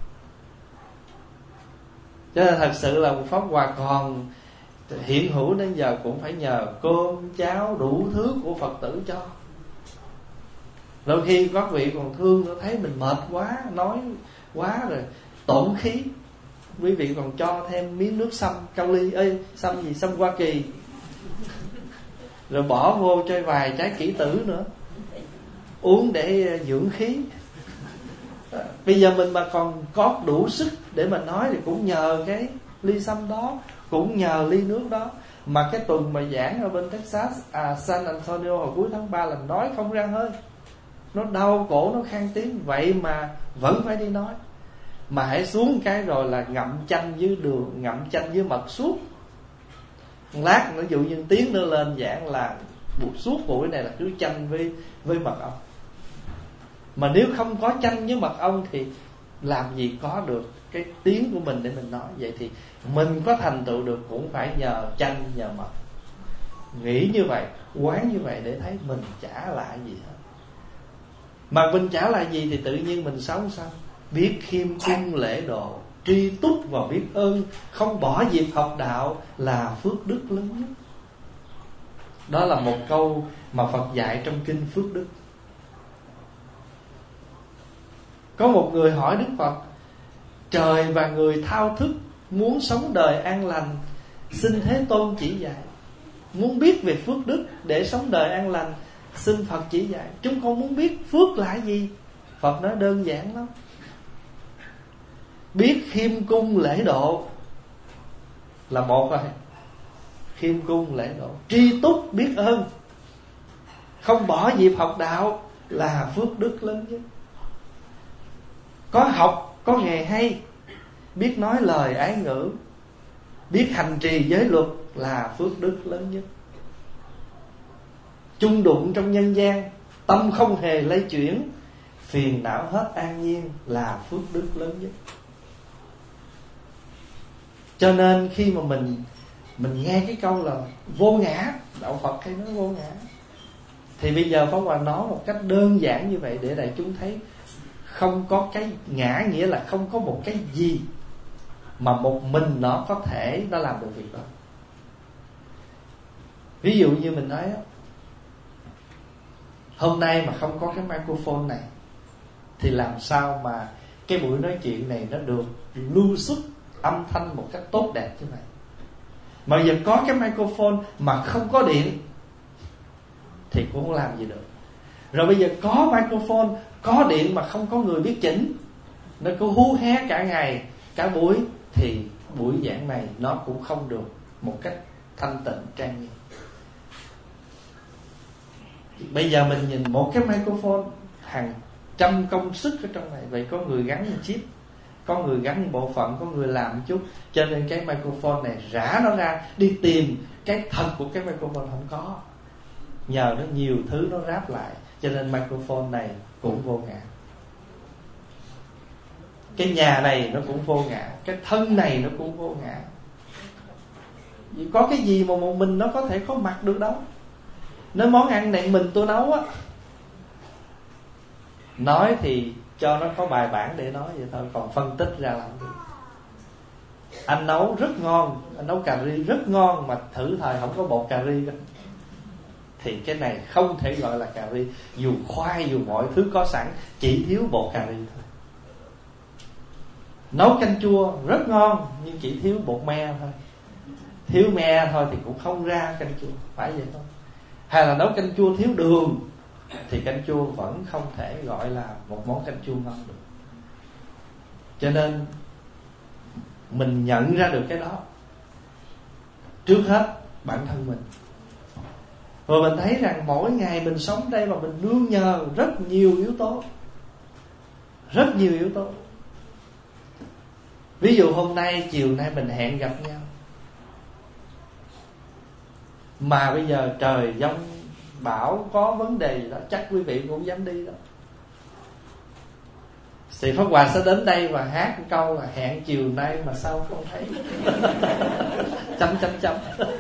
[SPEAKER 1] Cho nên thật sự là một Pháp Hòa còn hiện hữu đến giờ cũng phải nhờ cơm, cháo, đủ thứ của Phật tử cho. Đôi khi các vị còn thương, nó thấy mình mệt quá, nói quá rồi tổn khí, quý vị còn cho thêm miếng nước sâm cao ly, ơi sâm gì, sâm Hoa Kỳ, rồi bỏ vô cho vài trái kỷ tử nữa uống để dưỡng khí. Bây giờ mình mà còn có đủ sức để mà nói thì cũng nhờ cái ly sâm đó, cũng nhờ ly nước đó. Mà cái tuần mà giảng ở bên Texas, à, San Antonio hồi cuối tháng ba là nói không ra hơi, nó đau cổ, nó khan tiếng, vậy mà vẫn phải đi nói. Mà hãy xuống cái rồi là ngậm chanh với đường, ngậm chanh với mật suốt. Lát ví dụ như tiếng nữa lên giảng là buộc suốt buổi này là cứ chanh với với mật ong. Mà nếu không có chanh với mật ong thì làm gì có được cái tiếng của mình để mình nói. Vậy thì mình có thành tựu được cũng phải nhờ chanh, nhờ mật. Nghĩ như vậy, quán như vậy để thấy mình chả lại gì hết. Mà mình chả lại gì thì tự nhiên mình sống sao? Biết khiêm cung lễ độ, tri túc và biết ơn, không bỏ dịp học đạo là phước đức lớn nhất. Đó là một câu mà Phật dạy trong kinh Phước Đức. Có một người hỏi Đức Phật: trời và người thao thức, muốn sống đời an lành, xin Thế Tôn chỉ dạy. Muốn biết về phước đức để sống đời an lành, xin Phật chỉ dạy. Chúng con muốn biết phước là gì? Phật nói đơn giản lắm. Biết khiêm cung lễ độ là một rồi. Khiêm cung lễ độ. Tri túc biết ơn, không bỏ dịp học đạo là phước đức lớn nhất. Có học, có nghề hay, biết nói lời ái ngữ, biết hành trì giới luật là phước đức lớn nhất. Chung đụng trong nhân gian, tâm không hề lay chuyển, phiền não hết an nhiên là phước đức lớn nhất. Cho nên khi mà mình Mình nghe cái câu là vô ngã, đạo Phật hay nói vô ngã, thì bây giờ Pháp Hòa nói một cách đơn giản như vậy để đại chúng thấy không có cái ngã, nghĩa là không có một cái gì mà một mình nó có thể nó làm được việc đó. Ví dụ như mình nói hôm nay mà không có cái microphone này thì làm sao mà cái buổi nói chuyện này nó được lưu xuất âm thanh một cách tốt đẹp như vậy. Mà giờ có cái microphone mà không có điện thì cũng không làm gì được. Rồi bây giờ có microphone, có điện mà không có người biết chỉnh, nó cứ hú hé cả ngày, cả buổi, thì buổi giảng này nó cũng không được một cách thanh tịnh trang nghiêm. Bây giờ mình nhìn một cái microphone hàng trăm công sức ở trong này, vậy có người gắn một chip, có người gắn một bộ phận, có người làm một chút, cho nên cái microphone này rã nó ra, đi tìm cái thật của cái microphone không có. Nhờ nó nhiều thứ nó ráp lại, cho nên microphone này cũng vô ngã. Cái nhà này nó cũng vô ngã, cái thân này nó cũng vô ngã. Vì có cái gì mà một mình nó có thể có mặt được đâu. Nếu món ăn này mình tôi nấu á, nói thì cho nó có bài bản để nói vậy thôi, còn phân tích ra làm gì. Anh nấu rất ngon, anh nấu cà ri rất ngon, mà thử thời không có bột cà ri đó, thì cái này không thể gọi là cà ri. Dù khoai, dù mọi thứ có sẵn, chỉ thiếu bột cà ri thôi. Nấu canh chua rất ngon, nhưng chỉ thiếu bột me thôi. Thiếu me thôi thì cũng không ra canh chua, phải vậy không? Hay là nấu canh chua thiếu đường thì canh chua vẫn không thể gọi là một món canh chua ngon được. Cho nên mình nhận ra được cái đó trước hết bản thân mình. Rồi mình thấy rằng mỗi ngày mình sống đây mà mình nương nhờ rất nhiều yếu tố, rất nhiều yếu tố. Ví dụ hôm nay, chiều nay mình hẹn gặp nhau, mà bây giờ trời giông bão có vấn đề gì đó, chắc quý vị cũng dám đi đó. Thì Pháp Hòa sẽ đến đây và hát một câu là hẹn chiều nay mà sao không thấy. Chấm chấm chấm.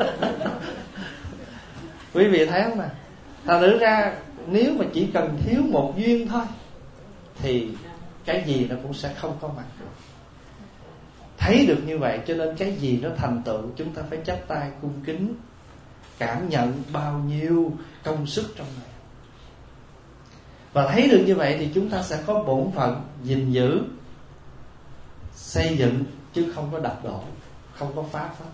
[SPEAKER 1] Quý vị thấy không nè? Thật nữ ra nếu mà chỉ cần thiếu một duyên thôi thì cái gì nó cũng sẽ không có mặt được. Thấy được như vậy cho nên cái gì nó thành tựu chúng ta phải chắp tay cung kính, cảm nhận bao nhiêu công sức trong này. Và thấy được như vậy thì chúng ta sẽ có bổn phận gìn giữ, xây dựng, chứ không có đập đổ, không có phá phách.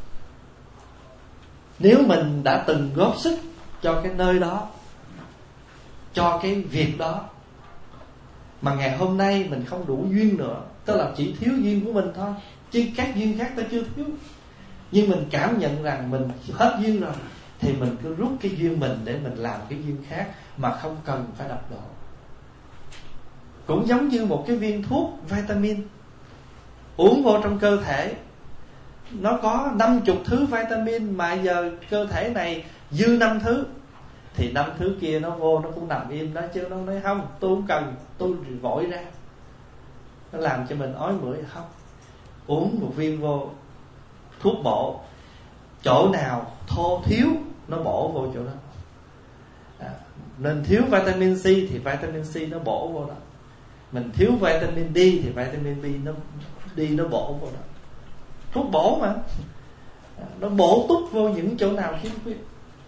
[SPEAKER 1] Nếu mình đã từng góp sức cho cái nơi đó, cho cái việc đó, mà ngày hôm nay mình không đủ duyên nữa, tức là chỉ thiếu duyên của mình thôi, chứ các duyên khác ta chưa thiếu. Nhưng mình cảm nhận rằng mình hết duyên rồi, thì mình cứ rút cái duyên mình để mình làm cái duyên khác, mà không cần phải đập độ. Cũng giống như một cái viên thuốc vitamin uống vô trong cơ thể, nó có năm mươi thứ vitamin, mà giờ cơ thể này dư năm thứ, thì năm thứ kia nó vô nó cũng nằm im đó, chứ nó nói không, tôi không cần, tôi vội ra, nó làm cho mình ói mửa. Không, uống một viên vô, thuốc bổ, chỗ nào thô thiếu nó bổ vô chỗ đó. À, nên thiếu vitamin C thì vitamin C nó bổ vô đó. Mình thiếu vitamin D thì vitamin B nó D nó bổ vô đó. Thuốc bổ mà, nó bổ túc vô những chỗ nào khiếm khuyết.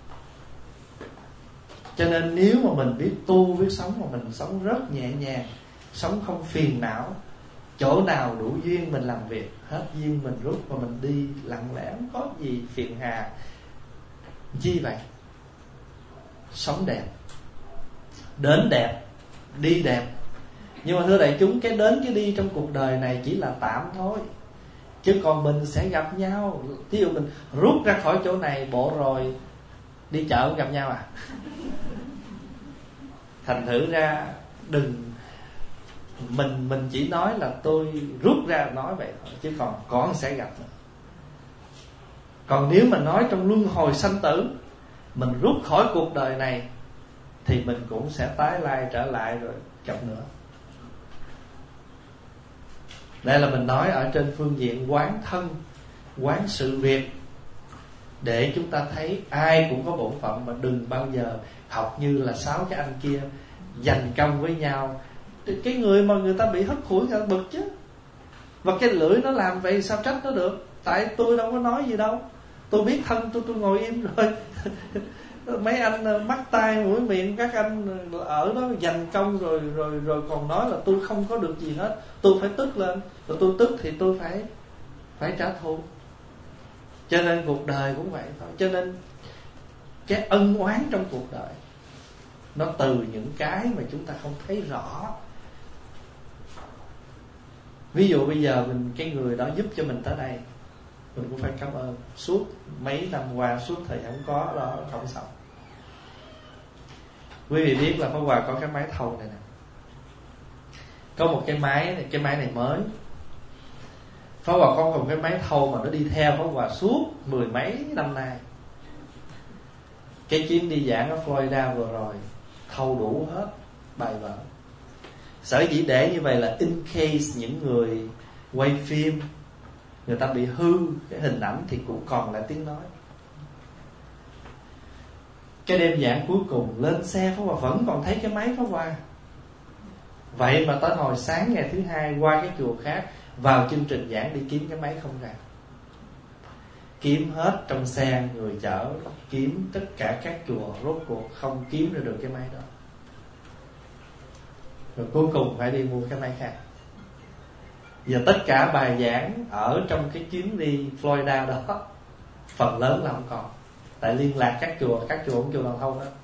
[SPEAKER 1] Cho nên nếu mà mình biết tu, biết sống, mà mình sống rất nhẹ nhàng, sống không phiền não, chỗ nào đủ duyên mình làm việc, hết duyên mình rút và mình đi lặng lẽ, không có gì phiền hà. Chi vậy? Sống đẹp, đến đẹp, đi đẹp. Nhưng mà thưa đại chúng, cái đến cái đi trong cuộc đời này chỉ là tạm thôi, chứ còn mình sẽ gặp nhau. Ví dụ mình rút ra khỏi chỗ này bộ rồi đi chợ gặp nhau à? Thành thử ra đừng, Mình mình chỉ nói là tôi rút ra nói vậy thôi, chứ còn còn sẽ gặp nữa. Còn nếu mà nói trong luân hồi sanh tử, mình rút khỏi cuộc đời này, thì mình cũng sẽ tái lai trở lại rồi gặp nữa. Đây là mình nói ở trên phương diện quán thân, quán sự việc, để chúng ta thấy ai cũng có bổn phận, mà đừng bao giờ học như là sáu cái anh kia giành công với nhau. Cái người mà người ta bị hất hủi người ta bực chứ, và cái lưỡi nó làm vậy sao trách nó được? Tại tôi đâu có nói gì đâu, tôi biết thân tôi, tôi ngồi im rồi. Mấy anh mắt tai mũi miệng, các anh ở đó giành công rồi rồi rồi còn nói là tôi không có được gì hết, tôi phải tức lên, rồi tôi tức thì tôi phải phải trả thù. Cho nên cuộc đời cũng vậy thôi. Cho nên cái ân oán trong cuộc đời nó từ những cái mà chúng ta không thấy rõ. Ví dụ bây giờ mình, cái người đó giúp cho mình tới đây, mình cũng phải cảm ơn. Suốt mấy năm qua, suốt thời không có đó không xong. Quý vị biết là Pháp Hòa có cái máy thầu này nè, có một cái máy này, cái máy này mới. Pháp Hòa có một cái máy thầu mà nó đi theo Pháp Hòa suốt mười mấy năm nay. Cái chuyến đi giảng ở Florida vừa rồi, thầu đủ hết bài vở. Sở dĩ để như vậy là in case những người quay phim người ta bị hư cái hình ảnh thì cũng còn lại tiếng nói. Cái đêm giảng cuối cùng lên xe, Pháp Hòa vẫn còn thấy cái máy Pháp Hòa. Vậy mà tới hồi sáng ngày thứ hai qua cái chùa khác, vào chương trình giảng đi kiếm cái máy không ra. Kiếm hết trong xe người chở, kiếm tất cả các chùa, rốt cuộc không kiếm ra được cái máy đó. Rồi cuối cùng phải đi mua cái máy khác. Giờ tất cả bài giảng ở trong cái chuyến đi Florida đó, phần lớn là không còn. Tại liên lạc các chùa, các chùa không chùa nào thâu hết,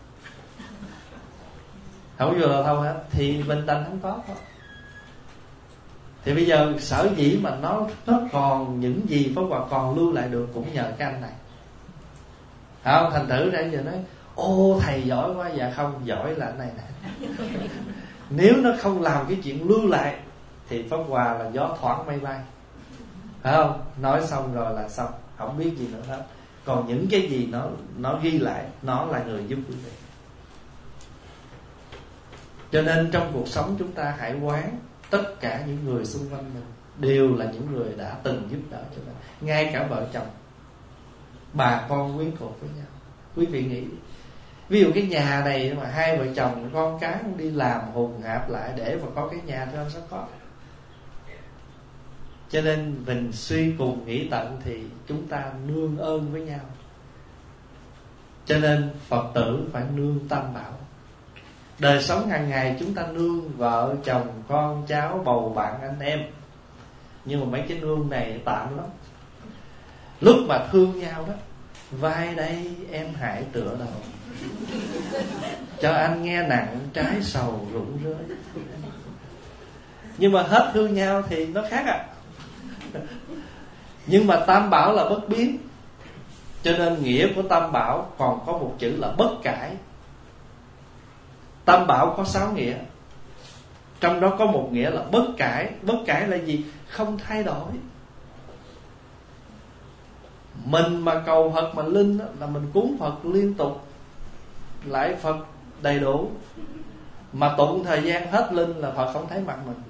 [SPEAKER 1] không có chùa nào thâu hết, thì bên Tanh không có thôi. Thì bây giờ sở dĩ mà nó nó còn những gì Pháp Hòa còn lưu lại được cũng nhờ cái anh này. Không, thành thử ra giờ nói ô thầy giỏi quá. Dạ không, giỏi là anh này nè. Nếu nó không làm cái chuyện lưu lại thì Pháp Hòa là gió thoảng mây bay, phải không? Nói xong rồi là xong, không biết gì nữa hết. Còn những cái gì nó nó ghi lại, nó là người giúp quý vị. Cho nên trong cuộc sống chúng ta hãy quán tất cả những người xung quanh mình đều là những người đã từng giúp đỡ cho mình. Ngay cả vợ chồng, bà con quyến thuộc với nhau. Quý vị nghĩ, ví dụ cái nhà này mà hai vợ chồng con cái đi làm hùng hạp lại để mà có cái nhà thì làm sao có. Cho nên mình suy cùng nghĩ tận thì chúng ta nương ơn với nhau. Cho nên Phật tử phải nương tam bảo. Đời sống hàng ngày chúng ta nương vợ, chồng, con, cháu, bầu bạn, anh em. Nhưng mà mấy cái nương này tạm lắm. Lúc mà thương nhau đó, vai đây em hãy tựa đầu, cho anh nghe nặng trái sầu rụng rơi. Nhưng mà hết thương nhau thì nó khác à. Nhưng mà tam bảo là bất biến, cho nên nghĩa của tam bảo còn có một chữ là bất cải. Tam bảo có sáu nghĩa, trong đó có một nghĩa là bất cải. Bất cải là gì? Không thay đổi. Mình mà cầu Phật mà linh là mình cúng Phật liên tục, lại Phật đầy đủ. Mà tụng thời gian hết linh là Phật không thấy mặt mình.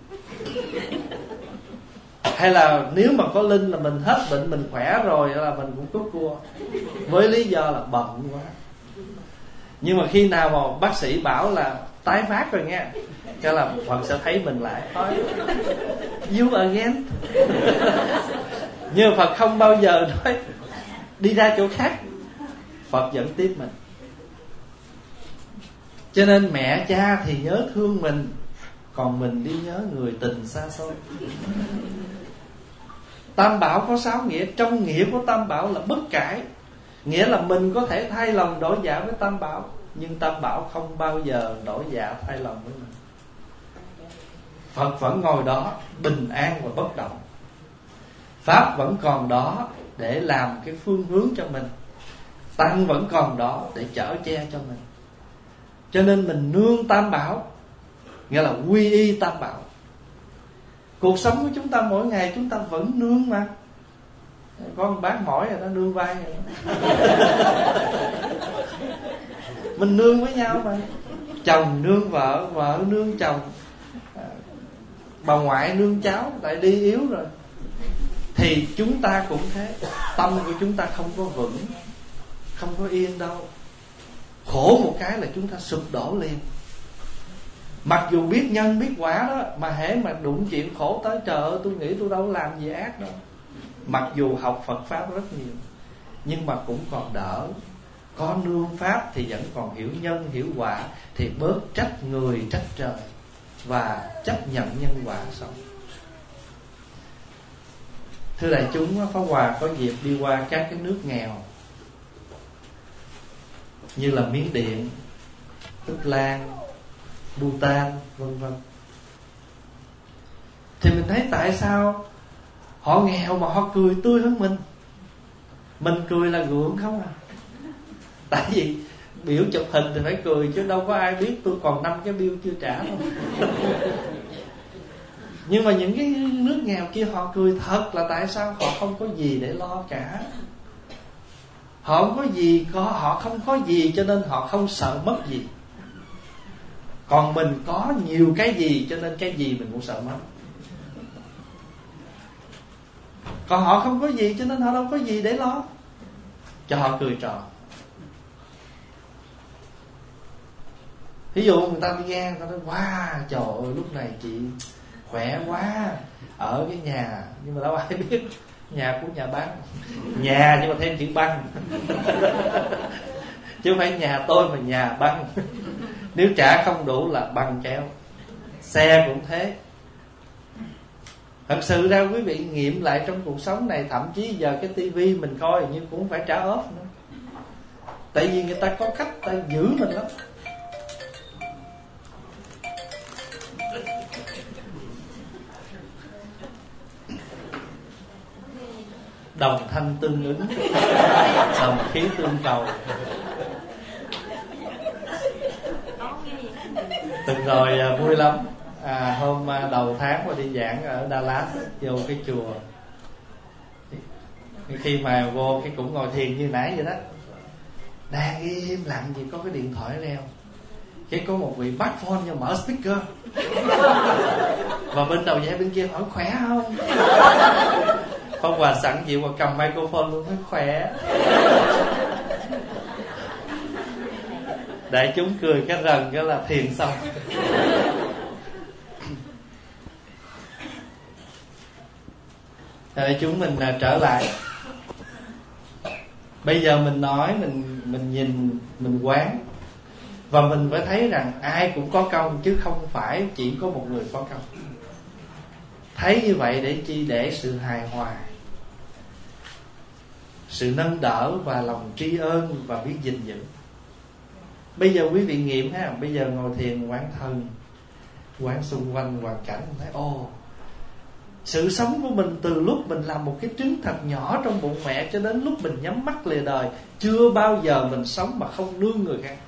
[SPEAKER 1] Hay là nếu mà có linh là mình hết bệnh, mình khỏe rồi là mình cũng cúp cua, với lý do là bận quá. Nhưng mà khi nào mà bác sĩ bảo là tái phát rồi nghe, cái là Phật sẽ thấy mình lại, thôi you again. Nhưng mà Phật không bao giờ nói đi ra chỗ khác, Phật vẫn tiếp mình. Cho nên mẹ cha thì nhớ thương mình, còn mình đi nhớ người tình xa xôi. Tam bảo có sáu nghĩa. Trong nghĩa của tam bảo là bất cải, nghĩa là mình có thể thay lòng đổi dạ với tam bảo, nhưng tam bảo không bao giờ đổi dạ thay lòng với mình. Phật vẫn ngồi đó bình an và bất động. Pháp vẫn còn đó để làm cái phương hướng cho mình. Tăng vẫn còn đó để chở che cho mình. Cho nên mình nương tam bảo, nghĩa là quy y tam bảo. Cuộc sống của chúng ta mỗi ngày chúng ta vẫn nương mà. Có một bác mỏi rồi nó nương vai rồi đó. Mình nương với nhau mà. Chồng nương vợ, vợ nương chồng, bà ngoại nương cháu, tại đi yếu rồi. Thì chúng ta cũng thế. Tâm của chúng ta không có vững, không có yên đâu. Khổ một cái là chúng ta sụp đổ liền. Mặc dù biết nhân biết quả đó, mà hễ mà đụng chuyện khổ tới, trời ơi tôi nghĩ tôi đâu làm gì ác đâu. Mặc dù học Phật Pháp rất nhiều, nhưng mà cũng còn đỡ. Có nương Pháp thì vẫn còn hiểu nhân hiểu quả, thì bớt trách người trách trời, và chấp nhận nhân quả sống. Thưa đại chúng, Pháp Hòa có dịp đi qua các cái nước nghèo như là Miến Điện, Tích Lan, Bhutan, vân vân. Thì mình thấy tại sao họ nghèo mà họ cười tươi hơn mình. Mình cười là gượng không à. Tại vì biểu chụp hình thì phải cười, chứ đâu có ai biết tôi còn năm cái bill chưa trả đâu. Nhưng mà những cái nước nghèo kia họ cười thật là tại sao? Họ không có gì để lo cả. Họ không có gì, có họ không có gì cho nên họ không sợ mất gì. Còn mình có nhiều cái gì cho nên cái gì mình cũng sợ mất. Còn họ không có gì cho nên họ đâu có gì để lo, cho họ cười trò. Ví dụ người ta đi ngang, người ta nói wow, trời ơi lúc này chị khỏe quá, ở cái nhà, nhưng mà đâu ai biết nhà của nhà bán. Nhà nhưng mà thêm chữ băng. Chứ không phải nhà tôi mà nhà băng. Nếu trả không đủ là băng kéo. Xe cũng thế. Thật sự ra quý vị nghiệm lại trong cuộc sống này, thậm chí giờ cái tivi mình coi nhưng cũng phải trả off nữa. Tại vì người ta có cách ta giữ mình lắm. Đồng thanh tương ứng, đồng khí tương cầu. Từng rồi vui lắm. À, hôm đầu tháng mà đi giảng ở Đà Lạt, vô cái chùa, khi mà vô cái cũng ngồi thiền như nãy vậy đó, đang im lặng gì có cái điện thoại reo, cái có một vị bắt phone và mở speaker, và bên đầu dây bên kia hỏi khỏe không. Pháp Hòa sẵn dịu và cầm microphone luôn, nói khỏe. Đại chúng cười cái rần cái là thiền xong. Đại chúng mình trở lại. Bây giờ mình nói, mình mình nhìn, mình quán, và mình phải thấy rằng ai cũng có công, chứ không phải chỉ có một người có công. Thấy như vậy để chi? Để sự hài hòa, sự nâng đỡ và lòng tri ân và biết gìn giữ. Bây giờ quý vị nghiệm ha, bây giờ ngồi thiền quán thân, quán xung quanh hoàn cảnh, mình thấy ồ, sự sống của mình từ lúc mình làm một cái trứng thật nhỏ trong bụng mẹ cho đến lúc mình nhắm mắt lìa đời, chưa bao giờ mình sống mà không nương người khác.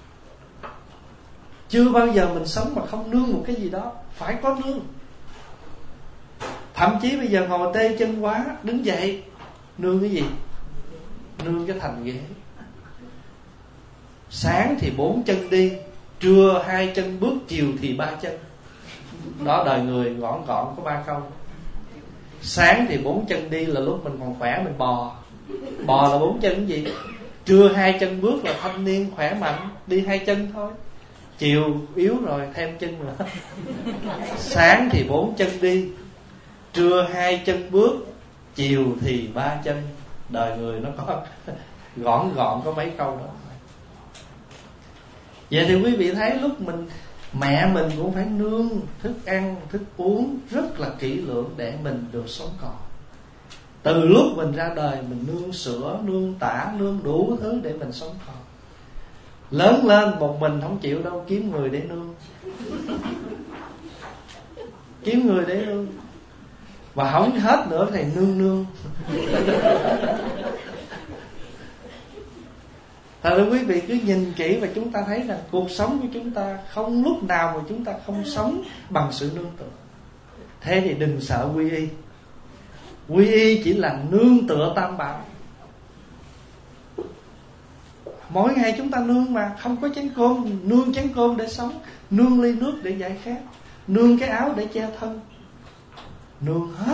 [SPEAKER 1] Chưa bao giờ mình sống mà không nương một cái gì đó. Phải có nương. Thậm chí bây giờ ngồi tê chân quá, đứng dậy, nương cái gì? Nương cái thành ghế. Sáng thì bốn chân đi, trưa hai chân bước, chiều thì ba chân. Đó, đời người gọn gọn có ba câu. Sáng thì bốn chân đi là lúc mình còn khỏe, mình bò. Bò là bốn chân cái gì? Trưa hai chân bước là thanh niên khỏe mạnh, đi hai chân thôi. Chiều yếu rồi thêm chân nữa. Sáng thì bốn chân đi, trưa hai chân bước, chiều thì ba chân. Đời người nó có gọn gọn có mấy câu đó. Vậy thì quý vị thấy lúc mình, mẹ mình cũng phải nương thức ăn, thức uống rất là kỹ lưỡng để mình được sống còn. Từ lúc mình ra đời mình nương sữa, nương tả, nương đủ thứ để mình sống còn. Lớn lên một mình không chịu đâu, kiếm người để nương. Kiếm người để nương. Và không hết nữa thì nương nương. Thật ra quý vị cứ nhìn kỹ và chúng ta thấy rằng cuộc sống của chúng ta không lúc nào mà chúng ta không sống bằng sự nương tựa. Thế thì đừng sợ quy y. Quy y chỉ là nương tựa tam bảo. Mỗi ngày chúng ta nương mà, không có chén cơm, nương chén cơm để sống, nương ly nước để giải khát, nương cái áo để che thân, nương hết.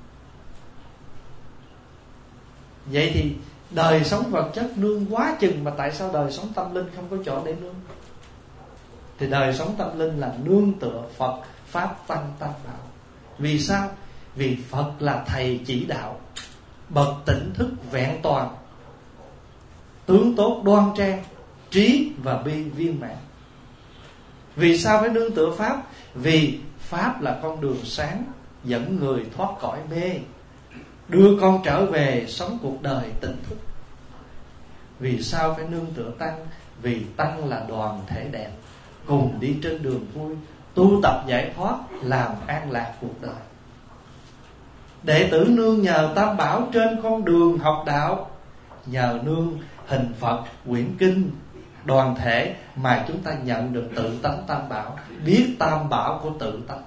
[SPEAKER 1] Vậy thì đời sống vật chất nương quá chừng, mà tại sao đời sống tâm linh không có chỗ để nương? Thì đời sống tâm linh là nương tựa Phật, Pháp, Tăng, Tam Bảo. Vì sao? Vì Phật là thầy chỉ đạo, bậc tỉnh thức vẹn toàn, tướng tốt đoan trang, trí và bi viên mãn. Vì sao phải nương tựa Pháp? Vì Pháp là con đường sáng, dẫn người thoát cõi mê, đưa con trở về sống cuộc đời tỉnh thức. Vì sao phải nương tựa Tăng? Vì Tăng là đoàn thể đẹp, cùng đi trên đường vui, tu tập giải thoát, làm an lạc cuộc đời. Đệ tử nương nhờ Tam Bảo trên con đường học đạo, nhờ nương hình Phật, quyển kinh, đoàn thể mà chúng ta nhận được tự tánh Tam Bảo, biết Tam Bảo của tự tánh.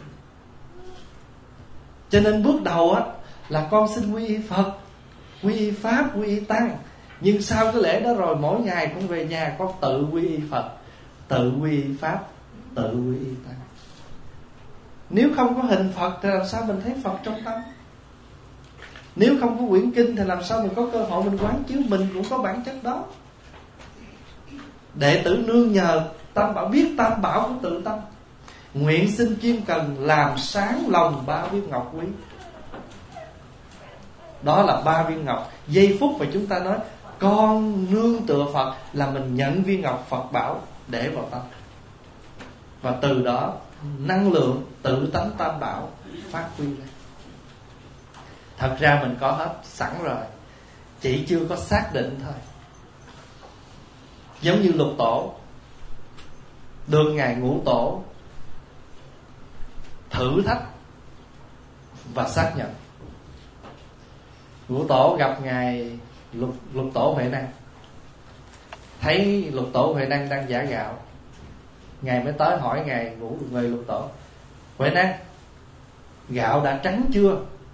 [SPEAKER 1] Cho nên bước đầu á là con xin quy y Phật, quy y Pháp, quy y Tăng. Nhưng sau cái lễ đó rồi, mỗi ngày con về nhà con tự quy y Phật, tự quy y Pháp, tự quy y Tăng. Nếu không có hình Phật thì làm sao mình thấy Phật trong tâm? Nếu không có quyển kinh thì làm sao mình có cơ hội mình quán chiếu mình cũng có bản chất đó. Đệ tử nương nhờ Tam Bảo, biết Tam Bảo của tự tâm, nguyện xin chuyên cần làm sáng lòng ba viên ngọc quý. Đó là ba viên ngọc. Giây phút mà chúng ta nói con nương tựa Phật là mình nhận viên ngọc Phật bảo để vào tâm. Và từ đó năng lượng tự tánh Tam Bảo phát huy lên. Thật ra mình có hết sẵn rồi, chỉ chưa có xác định thôi. Giống như Lục Tổ được Ngài Ngũ Tổ thử thách và xác nhận. Ngũ Tổ gặp Ngài Lục, Lục Tổ Huệ Năng, thấy Lục Tổ Huệ Năng đang giả gạo, Ngài mới tới hỏi Ngài Ngũ người Lục Tổ: Huệ Năng, gạo đã trắng chưa?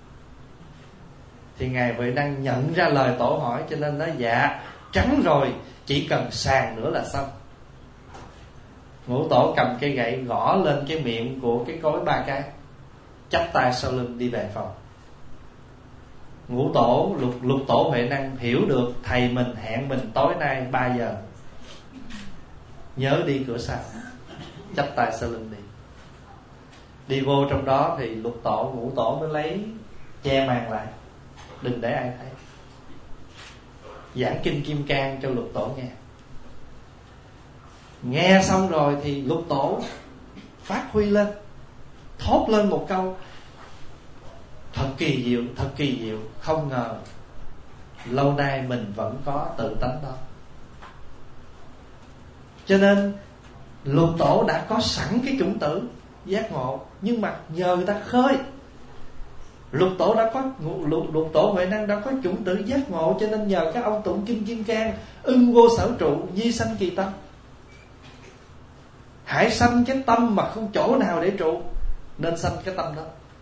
[SPEAKER 1] Thì Ngài Huệ Năng nhận ra lời Tổ hỏi, cho nên nói: dạ trắng rồi, chỉ cần sàn nữa là xong. Ngũ Tổ cầm cây gậy gõ lên cái miệng của cái cối ba cái, chắp tay sau lưng đi về phòng. Ngũ Tổ lục, lục Tổ Huệ Năng hiểu được thầy mình hẹn mình tối nay ba giờ, nhớ đi cửa sau, chắp tay sau lưng đi. Đi vô trong đó thì Lục Tổ, Ngũ Tổ mới lấy che màn lại, đừng để ai thấy, giảng kinh Kim Cang cho Lục Tổ nghe. Nghe xong rồi thì Lục Tổ phát huy lên, thốt lên một câu: thật kỳ diệu, thật kỳ diệu, không ngờ lâu nay mình vẫn có tự tánh đó. Cho nên Lục tổ đã có sẵn cái chủng tử giác ngộ, nhưng mà nhờ người ta khơi. Lục tổ đã có lục, lục tổ Huệ Năng đã có chủng tử giác ngộ, cho nên nhờ các ông tụng kinh Kim Cang, ưng vô sở trụ, di sanh kỳ tâm. Hãy sanh cái tâm mà không chỗ nào để trụ, nên sanh cái tâm đó.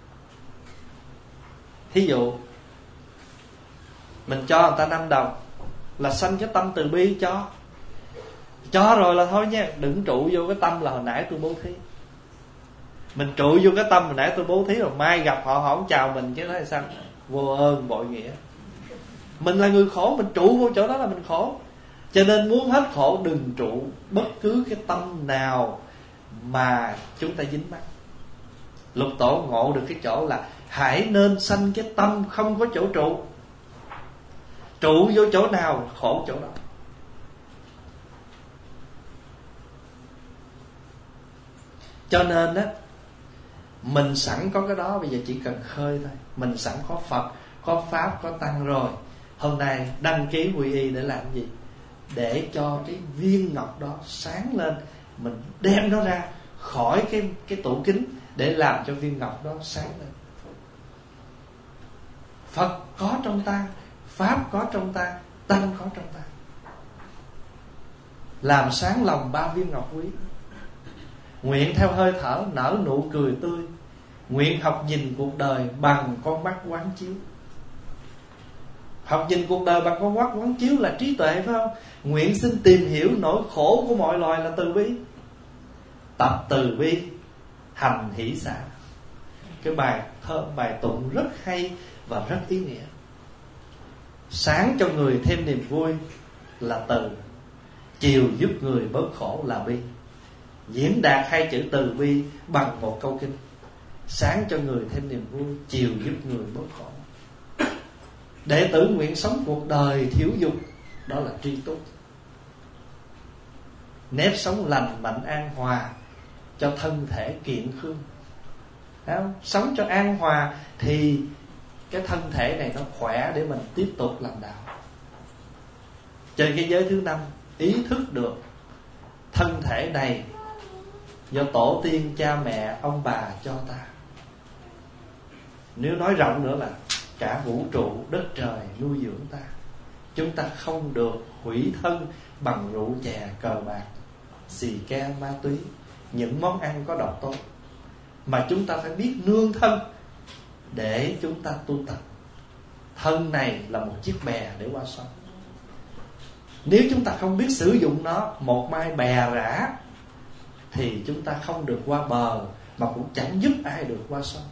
[SPEAKER 1] Thí dụ mình cho người ta năm đồng là sanh cái tâm từ bi cho. Cho rồi là thôi nha, đừng trụ vô cái tâm là hồi nãy tôi bố thí. Mình trụ vô cái tâm hồi nãy tôi bố thí, rồi mai gặp họ họ không chào mình, cái đó là sao? Vô ơn bội nghĩa. Mình là người khổ, mình trụ vô chỗ đó là mình khổ. Cho nên muốn hết khổ đừng trụ bất cứ cái tâm nào mà chúng ta dính mắc. Lục tổ ngộ được cái chỗ là hãy nên sanh cái tâm không có chỗ trụ. Trụ vô chỗ nào khổ chỗ đó. Cho nên á, mình sẵn có cái đó, bây giờ chỉ cần khơi thôi. Mình sẵn có Phật, có Pháp, có Tăng rồi. Hôm nay đăng ký quy y để làm gì? Để cho cái viên ngọc đó sáng lên. Mình đem nó ra khỏi cái, cái tủ kính để làm cho viên ngọc đó sáng lên. Phật có trong ta, Pháp có trong ta, Tăng có trong ta. Làm sáng lòng ba viên ngọc quý. Nguyện theo hơi thở nở nụ cười tươi. Nguyện học nhìn cuộc đời bằng con mắt quán chiếu. Học nhìn cuộc đời bằng con mắt quán chiếu là trí tuệ, phải không? Nguyện xin tìm hiểu nỗi khổ của mọi loài là từ bi. Tập từ bi, hành hỷ xả. Cái bài thơ, bài tụng rất hay và rất ý nghĩa. Sáng cho người thêm niềm vui là từ, chiều giúp người bớt khổ là bi. Diễn đạt hai chữ từ bi bằng một câu kinh. Sáng cho người thêm niềm vui, chiều giúp người bớt khổ. Đệ tử nguyện sống cuộc đời thiếu dục, đó là tri túc. Nếp sống lành mạnh an hòa, cho thân thể kiện khương. Đấy không? Sống cho an hòa thì cái thân thể này nó khỏe để mình tiếp tục làm đạo. Trên cái giới thứ năm, ý thức được thân thể này do tổ tiên cha mẹ ông bà cho ta. Nếu nói rộng nữa là cả vũ trụ đất trời nuôi dưỡng ta. Chúng ta không được hủy thân bằng rượu chè cờ bạc, xì ke ma túy, những món ăn có độc tố, mà chúng ta phải biết nương thân để chúng ta tu tập. Thân này là một chiếc bè để qua sông. Nếu chúng ta không biết sử dụng nó, một mai bè rã, thì chúng ta không được qua bờ, mà cũng chẳng giúp ai được qua sông.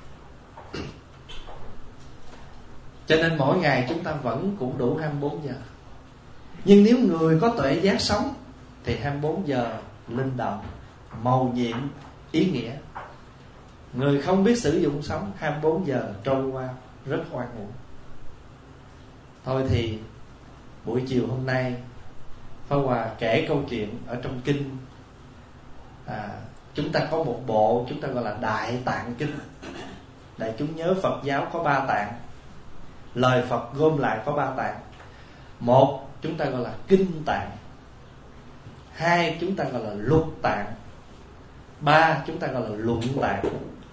[SPEAKER 1] Cho nên mỗi ngày chúng ta vẫn cũng đủ hai mươi bốn giờ. Nhưng nếu người có tuệ giác sống thì hai mươi bốn giờ linh động, mầu nhiệm, ý nghĩa. Người không biết sử dụng sống, hai mươi bốn giờ trôi qua rất oan uổng. Thôi thì buổi chiều hôm nay Pháp Hòa kể câu chuyện ở trong kinh. à, Chúng ta có một bộ chúng ta gọi là Đại Tạng Kinh. Đại chúng nhớ Phật giáo có ba tạng, lời Phật gom lại có ba tạng. Một chúng ta gọi là kinh tạng, hai chúng ta gọi là lục tạng, ba chúng ta gọi là luận tạng.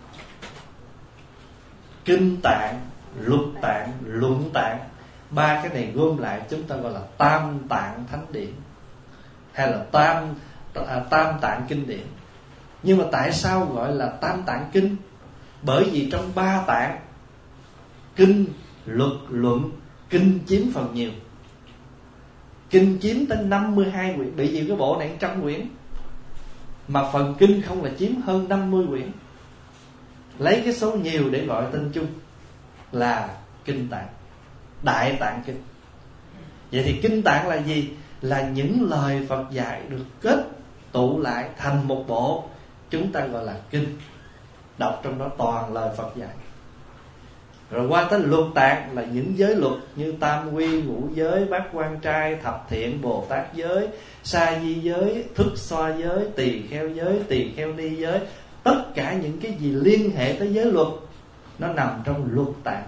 [SPEAKER 1] Kinh tạng, lục tạng, luận tạng, ba cái này gom lại chúng ta gọi là Tam Tạng Thánh Điển, hay là tam à, tam tạng kinh điển. Nhưng mà tại sao gọi là Tam Tạng Kinh? Bởi vì trong ba tạng, kinh, luật, luận, kinh chiếm phần nhiều. Kinh chiếm tới năm mươi hai quyển. Bởi vì cái bộ này một trăm quyển, mà phần kinh không là chiếm hơn năm mươi quyển. Lấy cái số nhiều để gọi tên chung là kinh tạng, Đại Tạng Kinh. Vậy thì kinh tạng là gì? Là những lời Phật dạy được kết tụ lại thành một bộ, chúng ta gọi là kinh. Đọc trong đó toàn lời Phật dạy. Rồi qua tới luật tạng là những giới luật như tam quy, ngũ giới, bát quan trai, thập thiện, Bồ Tát giới, sa di giới, thức xoa giới, tỳ kheo giới, tỳ kheo ni giới. Tất cả những cái gì liên hệ tới giới luật nó nằm trong luật tạng.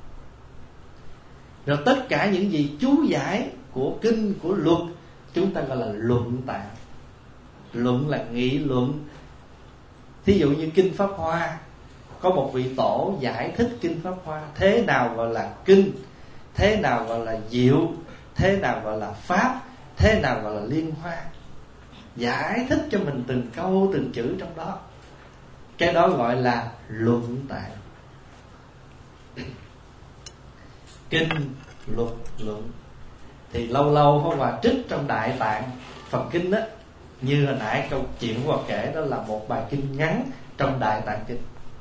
[SPEAKER 1] Rồi tất cả những gì chú giải của kinh, của luật chúng ta gọi là luận tạng. luận là nghị luận. Thí dụ như Kinh Pháp Hoa, có một vị tổ giải thích Kinh Pháp Hoa, thế nào gọi là kinh, thế nào gọi là diệu, thế nào gọi là pháp, thế nào gọi là liên hoa, giải thích cho mình từng câu từng chữ trong đó. Cái đó gọi là luận tạng. Kinh, luật, luận. Thì lâu lâu Pháp Hòa trích trong Đại Tạng phần kinh đó, như hồi nãy câu chuyện Pháp Hòa kể, đó là một bài kinh ngắn trong Đại Tạng Kinh.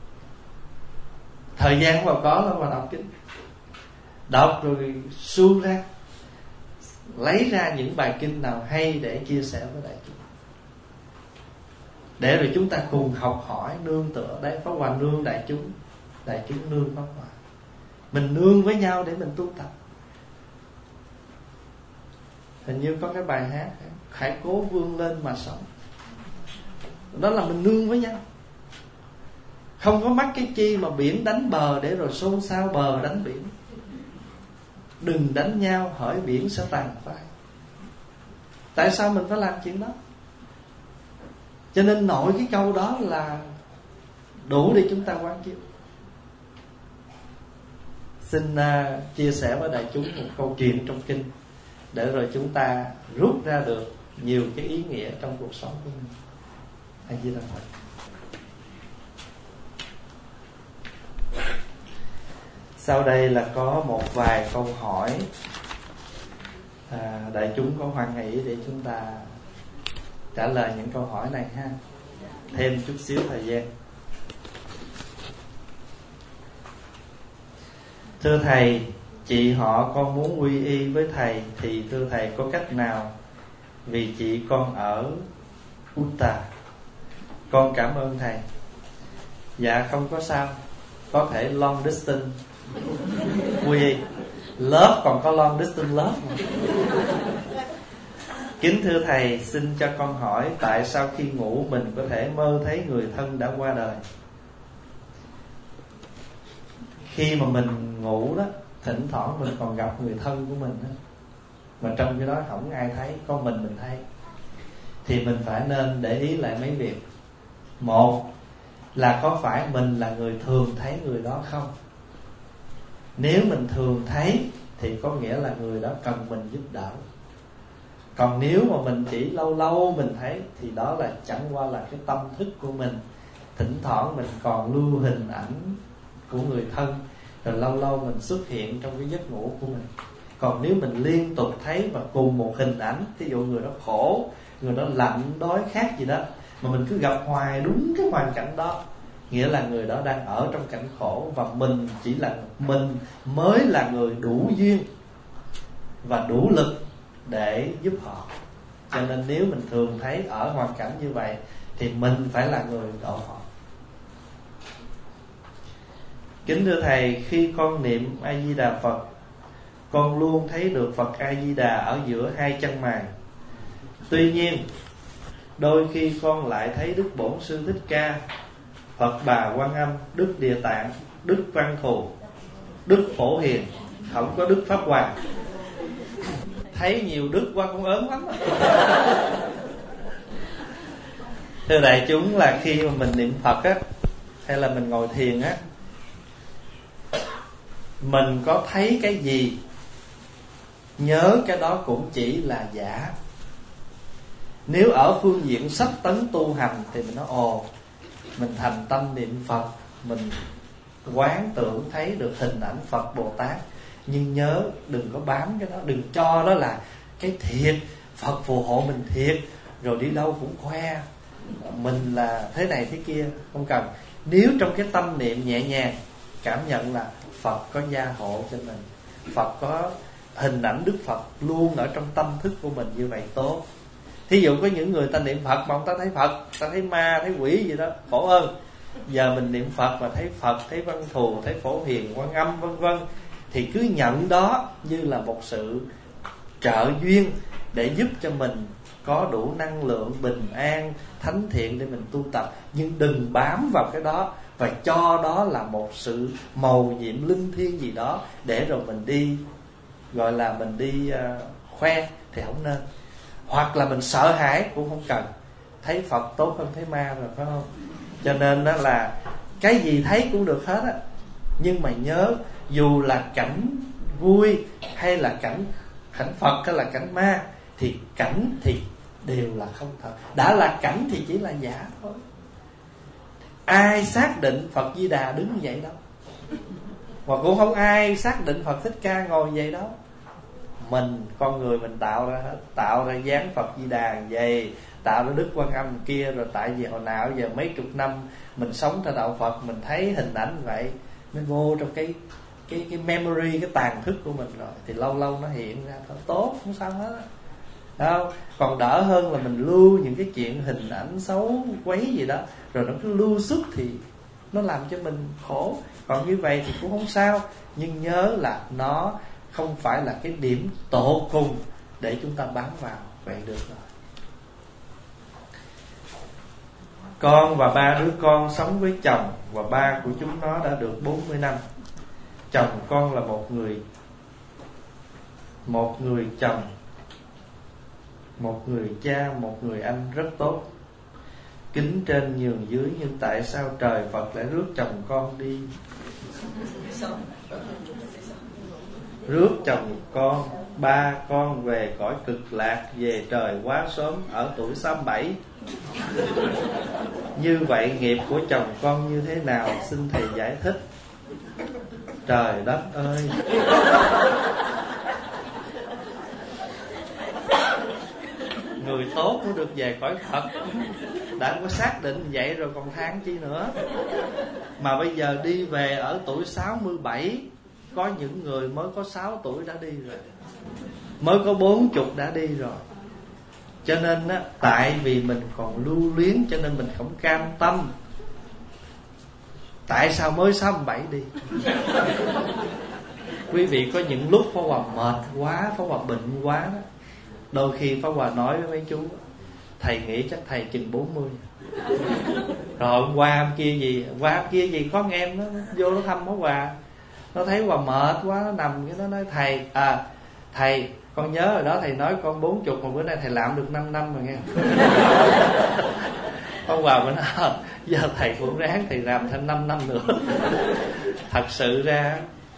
[SPEAKER 1] Thời gian Pháp Hòa có là Pháp Hòa đọc kinh, đọc rồi suông ra, lấy ra những bài kinh nào hay để chia sẻ với đại chúng, để rồi chúng ta cùng học hỏi nương tựa. Đấy, Pháp Hòa nương đại chúng, đại chúng nương Pháp Hòa, mình nương với nhau để mình tu tập. Hình như có cái bài hát hãy cố vươn lên mà sống, đó là mình nương với nhau. Không có mắc cái chi mà biển đánh bờ để rồi xôn xao bờ đánh biển. Đừng đánh nhau hỏi biển sẽ tàn phai. Tại sao mình phải làm chuyện đó? Cho nên nội cái câu đó là đủ để chúng ta quán chiếu. Xin uh, chia sẻ với đại chúng một câu chuyện trong kinh, để rồi chúng ta rút ra được nhiều cái ý nghĩa trong cuộc sống của mình. A Di Đà Phật. Sau đây là có một vài câu hỏi, à, đại chúng có hoan hỷ để chúng ta trả lời những câu hỏi này ha. Thêm chút xíu thời gian. Thưa thầy, chị họ con muốn quy y với thầy, thì thưa thầy có cách nào? Vì chị con ở Uttar. Con cảm ơn thầy. Dạ không có sao, có thể long distance quy y. Lớp còn có long distance lớp mà. Kính thưa thầy, xin cho con hỏi, tại sao khi ngủ mình có thể mơ thấy người thân đã qua đời? Khi mà mình ngủ đó, thỉnh thoảng mình còn gặp người thân của mình đó, mà trong cái đó không ai thấy, có mình mình thấy. Thì mình phải nên để ý lại mấy việc. Một là có phải mình là người thường thấy người đó không? Nếu mình thường thấy thì có nghĩa là người đó cần mình giúp đỡ. Còn nếu mà mình chỉ lâu lâu mình thấy thì đó là chẳng qua là cái tâm thức của mình. Thỉnh thoảng mình còn lưu hình ảnh của người thân, rồi lâu lâu mình xuất hiện trong cái giấc ngủ của mình. Còn nếu mình liên tục thấy và cùng một hình ảnh, ví dụ người đó khổ, người đó lạnh, đói khát gì đó, mà mình cứ gặp hoài đúng cái hoàn cảnh đó, nghĩa là người đó đang ở trong cảnh khổ, và mình chỉ là mình mới là người đủ duyên và đủ lực để giúp họ. Cho nên nếu mình thường thấy ở hoàn cảnh như vậy thì mình phải là người độ họ. Kính thưa thầy, khi con niệm A Di Đà Phật, con luôn thấy được Phật A Di Đà ở giữa hai chân mày. Tuy nhiên đôi khi con lại thấy Đức Bổn Sư Thích Ca, Phật Bà Quan Âm, Đức Địa Tạng, Đức Văn Thù, Đức Phổ Hiền, không có Đức Pháp Hoàng. Thấy nhiều đức quá cũng ớn lắm. Thưa đại chúng, là khi mà mình niệm Phật á, hay là mình ngồi thiền á, mình có thấy cái gì, nhớ cái đó cũng chỉ là giả. Nếu ở phương diện sách tấn tu hành thì mình nói ồ, mình thành tâm niệm Phật, mình quán tưởng thấy được hình ảnh Phật Bồ Tát. Nhưng nhớ đừng có bám cái đó, đừng cho đó là cái thiệt, Phật phù hộ mình thiệt, rồi đi đâu cũng khoe mình là thế này thế kia. Không cần. Nếu trong cái tâm niệm nhẹ nhàng, cảm nhận là Phật có gia hộ cho mình, Phật có hình ảnh Đức Phật luôn ở trong tâm thức của mình, như vậy tốt. Thí dụ có những người ta niệm Phật mà ông ta thấy Phật, ta thấy ma, thấy quỷ gì đó, khổ hơn. Giờ mình niệm Phật mà thấy Phật, thấy Văn Thù, thấy Phổ Hiền, Quan Âm vân vân, thì cứ nhận đó như là một sự trợ duyên để giúp cho mình có đủ năng lượng bình an, thánh thiện để mình tu tập. Nhưng đừng bám vào cái đó và cho đó là một sự mầu nhiệm linh thiêng gì đó để rồi mình đi, gọi là mình đi uh, khoe thì không nên. Hoặc là mình sợ hãi cũng không cần. thấy Phật tốt hơn thấy ma rồi, phải không? Cho nên đó là cái gì thấy cũng được hết á, nhưng mà nhớ dù là cảnh vui hay là cảnh cảnh Phật hay là cảnh ma, thì cảnh thì đều là không thật. Đã là cảnh thì chỉ là giả thôi. Ai xác định Phật Di Đà đứng vậy đâu, và cũng không ai xác định Phật Thích Ca ngồi vậy đâu. Mình, con người mình tạo ra hết. Tạo ra dáng Phật Di Đà vậy, tạo ra Đức Quan Âm kia. Rồi tại vì hồi nào giờ mấy chục năm mình sống theo đạo Phật, mình thấy hình ảnh vậy, nó vô trong cái cái cái memory, cái tàn thức của mình rồi, thì lâu lâu nó hiện ra thôi. Tốt, không sao hết đâu. Còn đỡ hơn là mình lưu những cái chuyện hình ảnh xấu quấy gì đó, rồi nó cứ lưu xuất thì nó làm cho mình khổ. Còn như vậy thì cũng không sao. Nhưng nhớ là nó không phải là cái điểm tột cùng để chúng ta bám vào. Vậy được rồi. Con và ba đứa con sống với chồng, và ba của chúng nó đã được bốn mươi năm. Chồng con là một người Một người chồng, một người cha, một người anh rất tốt, kính trên nhường dưới. Nhưng tại sao trời Phật lại rước chồng con đi? Rước chồng con, ba con về cõi cực lạc, về trời quá sớm, ở tuổi sáu mươi bảy. Như vậy nghiệp của chồng con như thế nào? Xin thầy giải thích. Trời đất ơi! Người tốt mới được về cõi Phật. Đã có xác định vậy rồi còn than chi nữa. Mà bây giờ đi về ở tuổi sáu mươi bảy. Có những người mới có sáu tuổi đã đi rồi, mới có bốn chục đã đi rồi. Cho nên á, tại vì mình còn lưu luyến cho nên mình không cam tâm. Tại sao mới sáu mươi bảy đi? Quý vị có những lúc Pháp Hòa mệt quá, Pháp Hòa bệnh quá đó. Đôi khi Pháp Hòa nói với mấy chú, thầy nghĩ chắc thầy chừng bốn mươi. Rồi hôm qua hôm kia gì Hôm qua hôm kia gì có nghe em nó vô nó thăm Pháp Hòa. Nó thấy Hòa mệt quá, nó nằm cái nó nói thầy, à thầy con nhớ rồi đó, thầy nói con bốn chục mà bữa nay thầy làm được năm năm rồi nghe. Pháp Hòa mới nói à, giờ thầy cũng ráng thầy làm thêm năm năm nữa. Thật sự ra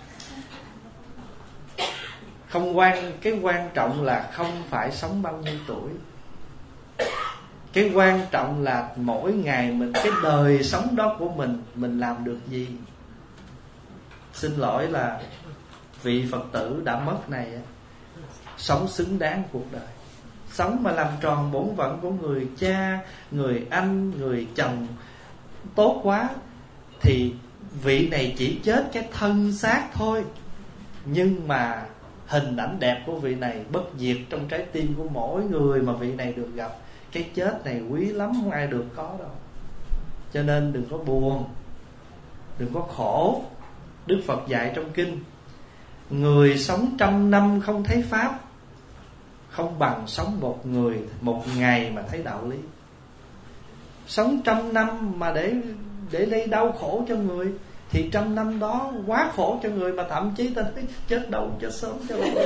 [SPEAKER 1] không quan cái quan trọng là không phải sống bao nhiêu tuổi. Cái quan trọng là mỗi ngày mình, cái đời sống đó của mình, mình làm được gì. Xin lỗi là vị Phật tử đã mất này, sống xứng đáng cuộc đời, sống mà làm tròn bổn phận của người cha, người anh, người chồng tốt quá. Thì vị này chỉ chết cái thân xác thôi, nhưng mà hình ảnh đẹp của vị này bất diệt trong trái tim của mỗi người mà vị này được gặp. Cái chết này quý lắm, không ai được có đâu. Cho nên đừng có buồn, đừng có khổ. Đức Phật dạy trong kinh, người sống trăm năm không thấy Pháp, không bằng sống một người một ngày mà thấy đạo lý. Sống trăm năm mà để để lấy đau khổ cho người, thì trăm năm đó quá khổ cho người, mà thậm chí ta thấy chết đâu chết sớm cho lâu.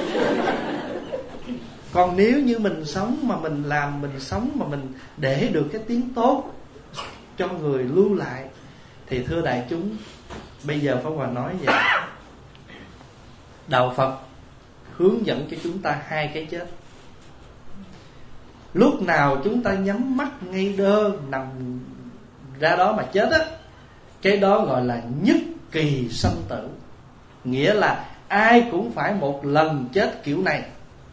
[SPEAKER 1] Còn nếu như mình sống mà mình làm, mình sống mà mình để được cái tiếng tốt cho người lưu lại, thì thưa đại chúng, bây giờ Pháp Hòa nói vậy, đạo Phật hướng dẫn cho chúng ta hai cái chết. Lúc nào chúng ta nhắm mắt ngay đơ nằm ra đó mà chết á, cái đó gọi là nhất kỳ sanh tử. Nghĩa là ai cũng phải một lần chết kiểu này.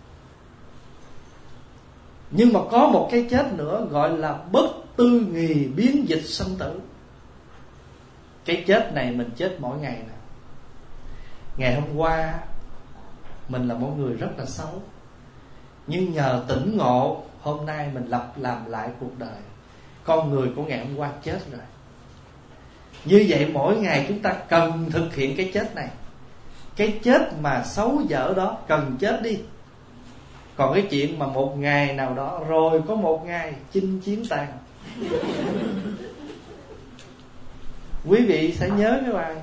[SPEAKER 1] Nhưng mà có một cái chết nữa gọi là bất tư nghì biến dịch sanh tử. Cái chết này mình chết mỗi ngày nè. Ngày hôm qua mình là một người rất là xấu, nhưng nhờ tỉnh ngộ hôm nay mình lập làm lại cuộc đời. Con người của ngày hôm qua chết rồi. Như vậy mỗi ngày chúng ta cần thực hiện cái chết này. Cái chết mà xấu dở đó cần chết đi. Còn cái chuyện mà một ngày nào đó, rồi có một ngày chinh chiến tàn. Quý vị sẽ nhớ cái bài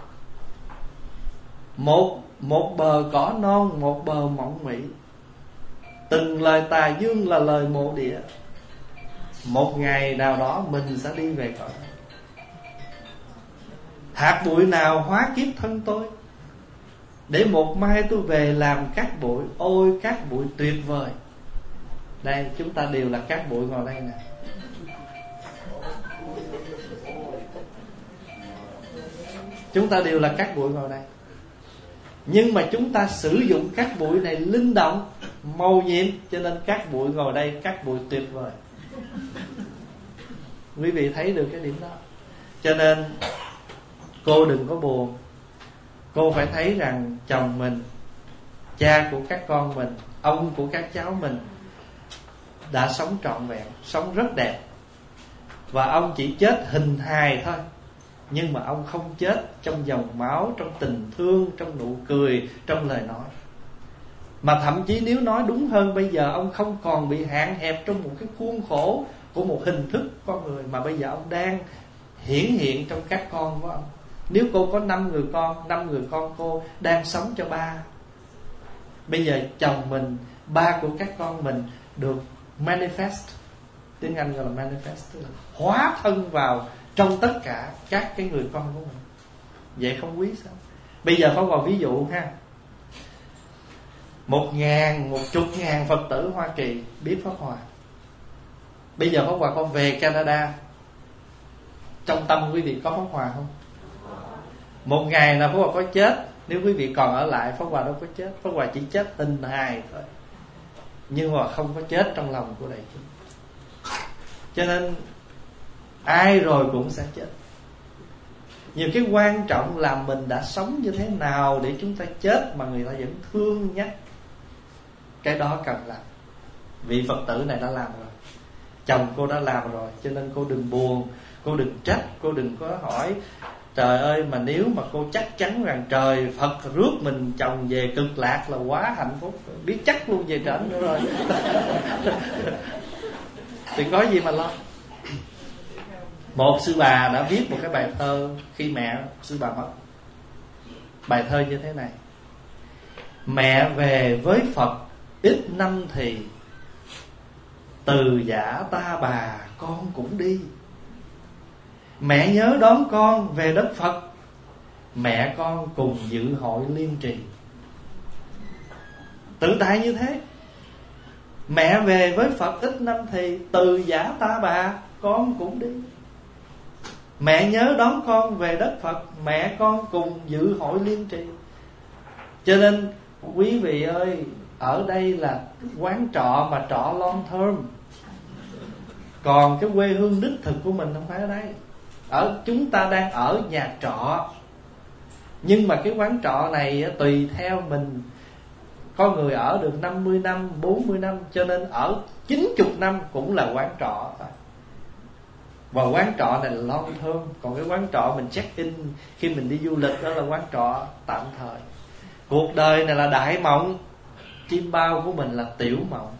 [SPEAKER 1] Một, một bờ cỏ non, một bờ mộng mị, từng lời tà dương là lời mộ địa. một ngày nào đó mình sẽ đi về cõi đó. Hạt bụi nào hóa kiếp thân tôi, để một mai tôi về làm cát bụi. Ôi cát bụi tuyệt vời. Đây chúng ta đều là cát bụi ngồi đây nè. Chúng ta đều là cát bụi ngồi đây. Nhưng mà chúng ta sử dụng cát bụi này linh động, màu nhiệm, cho nên cát bụi ngồi đây, cát bụi tuyệt vời. Quý vị thấy được cái điểm đó. Cho nên cô đừng có buồn. Cô phải thấy rằng chồng mình, cha của các con mình, ông của các cháu mình đã sống trọn vẹn, sống rất đẹp. Và ông chỉ chết hình hài thôi, nhưng mà ông không chết trong dòng máu, trong tình thương, trong nụ cười, trong lời nói. Mà thậm chí nếu nói đúng hơn, bây giờ ông không còn bị hạn hẹp trong một cái khuôn khổ của một hình thức con người, mà bây giờ ông đang hiển hiện trong các con của ông. Nếu cô có năm người con, năm người con cô đang sống cho ba. Bây giờ chồng mình, ba của các con mình được manifest, tiếng Anh gọi là manifest, tức là hóa thân vào trong tất cả các cái người con của mình. Vậy không quý sao? Bây giờ có vào ví dụ ha, Một ngàn, một chục ngàn Phật tử Hoa Kỳ biết Pháp Hòa. Bây giờ Pháp Hòa con về Canada, trong tâm quý vị có Pháp Hòa không? Một ngày nào Pháp Hòa có chết, nếu quý vị còn ở lại, Pháp Hòa đâu có chết. Pháp Hòa chỉ chết hình hài thôi, nhưng mà không có chết trong lòng của đại chúng. Cho nên ai rồi cũng sẽ chết. Nhiều cái quan trọng là mình đã sống như thế nào để chúng ta chết mà người ta vẫn thương nhắc. Cái đó cần làm. Vị Phật tử này đã làm rồi, chồng cô đã làm rồi. Cho nên cô đừng buồn, cô đừng trách, cô đừng có hỏi trời ơi, mà nếu mà cô chắc chắn rằng trời Phật rước mình chồng về cực lạc là quá hạnh phúc, biết chắc luôn về trển nữa rồi. Thì có gì mà lo. Một sư bà đã viết một cái bài thơ khi mẹ sư bà mất. Bài thơ như thế này: mẹ về với Phật ít năm thì, từ giả ta bà con cũng đi. Mẹ nhớ đón con về đất Phật, mẹ con cùng dự hội liên trì. Tự tại như thế. Mẹ về với Phật ít năm thì, từ giả ta bà con cũng đi. Mẹ nhớ đón con về đất Phật, mẹ con cùng dự hội liên trì. Cho nên quý vị ơi, ở đây là quán trọ mà trọ long term. Còn cái quê hương đích thực của mình không phải ở đây. Ở chúng ta đang ở nhà trọ, nhưng mà cái quán trọ này tùy theo mình. Có người ở được năm mươi năm, bốn mươi năm, cho nên ở chín mươi năm cũng là quán trọ. Và quán trọ này là long term. Còn cái quán trọ mình check in khi mình đi du lịch, đó là quán trọ tạm thời. Cuộc đời này là đại mộng, chim bao của mình là tiểu mộng.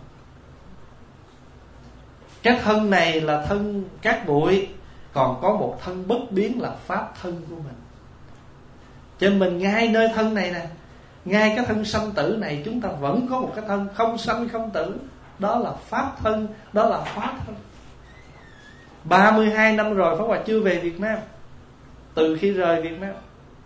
[SPEAKER 1] Cái thân này là thân cát bụi, còn có một thân bất biến là pháp thân của mình. Cho nên mình ngay nơi thân này nè, ngay cái thân sanh tử này, chúng ta vẫn có một cái thân không sanh không tử. Đó là pháp thân, đó là hóa thân. Ba mươi hai năm rồi Pháp Hòa chưa về Việt Nam. Từ khi rời Việt Nam,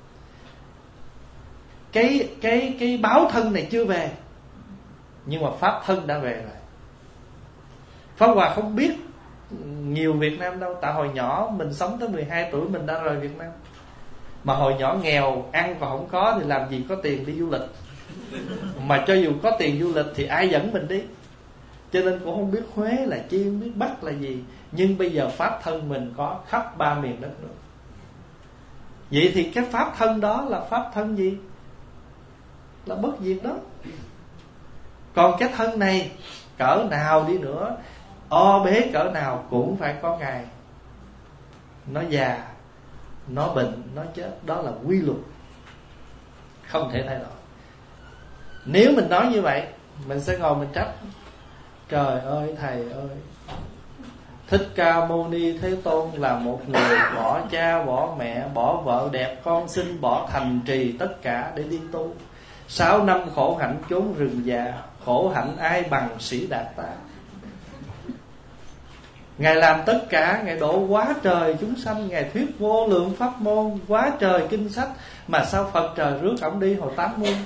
[SPEAKER 1] Cái cái cái báo thân này chưa về, nhưng mà pháp thân đã về rồi. Pháp Hòa không biết nhiều Việt Nam đâu. Tại hồi nhỏ mình sống tới mười hai tuổi mình đã rời Việt Nam. Mà hồi nhỏ nghèo, ăn còn không có thì làm gì có tiền đi du lịch. Mà cho dù có tiền du lịch thì ai dẫn mình đi. Cho nên cũng không biết Huế là chi, không biết Bắc là gì. Nhưng bây giờ pháp thân mình có khắp ba miền đất nước. Vậy thì cái pháp thân đó là pháp thân gì? Là bất diệt đó. Còn cái thân này cỡ nào đi nữa, o bế cỡ nào, cũng phải có ngày nó già, nó bệnh, nó chết. Đó là quy luật, không thể thay đổi. Nếu mình nói như vậy, mình sẽ ngồi mình trách: trời ơi thầy ơi, Thích Ca Mâu Ni Thế Tôn là một người bỏ cha, bỏ mẹ, bỏ vợ đẹp con xinh, bỏ thành trì tất cả để đi tu. Sáu năm khổ hạnh chốn rừng già, khổ hạnh ai bằng Sĩ Đạt Ta. Ngài làm tất cả, Ngài độ quá trời chúng sanh, Ngài thuyết vô lượng pháp môn, quá trời kinh sách. Mà sao Phật trời rước ổng đi hồi tám mươi?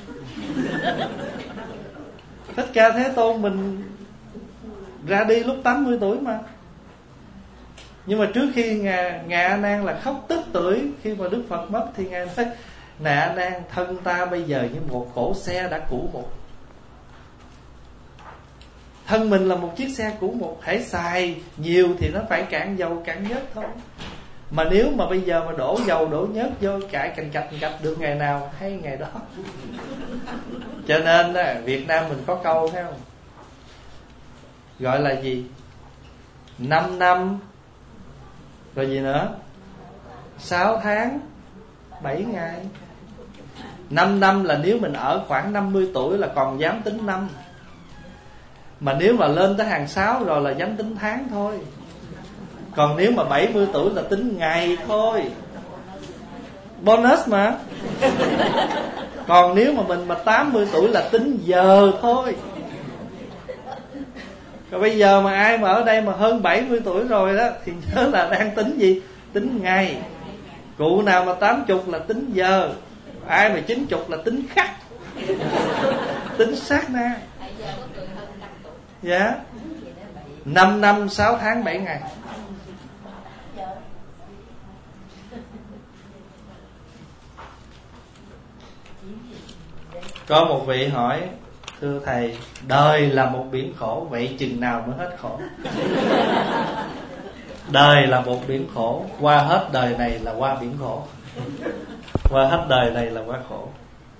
[SPEAKER 1] Thích Ca Thế Tôn mình ra đi lúc tám mươi tuổi mà. Nhưng mà trước khi Ngài, Ngài A Nan là khóc tức tưởi khi mà Đức Phật mất, thì Ngài nói: Này A Nan, thân ta bây giờ như một cỗ xe đã cũ một. Thân mình là một chiếc xe cũ một, hãy xài nhiều thì nó phải cạn dầu cạn nhớt thôi. Mà nếu mà bây giờ mà đổ dầu đổ nhớt vô cải cành cạch cạch được ngày nào hay ngày đó. Cho nên Việt Nam mình có câu thấy không, gọi là gì? Năm năm rồi gì nữa? Sáu tháng bảy ngày. Năm năm là nếu mình ở khoảng năm mươi tuổi là còn dám tính năm. Mà nếu mà lên tới hàng sáu rồi là dám tính tháng thôi. Còn nếu mà bảy mươi tuổi là tính ngày thôi. Bonus mà. Còn nếu mà mình mà tám mươi tuổi là tính giờ thôi. Còn bây giờ mà ai mà ở đây mà hơn bảy mươi tuổi rồi đó, thì nhớ là đang tính gì? Tính ngày. Cụ nào mà tám mươi là tính giờ. Ai mà chín mươi là tính khắc. Tính sát na. Dạ. Năm năm sáu tháng bảy ngày. Có một vị hỏi: Thưa Thầy, đời là một biển khổ, vậy chừng nào mới hết khổ? Đời là một biển khổ, qua hết đời này là qua biển khổ. Qua hết đời này là qua khổ.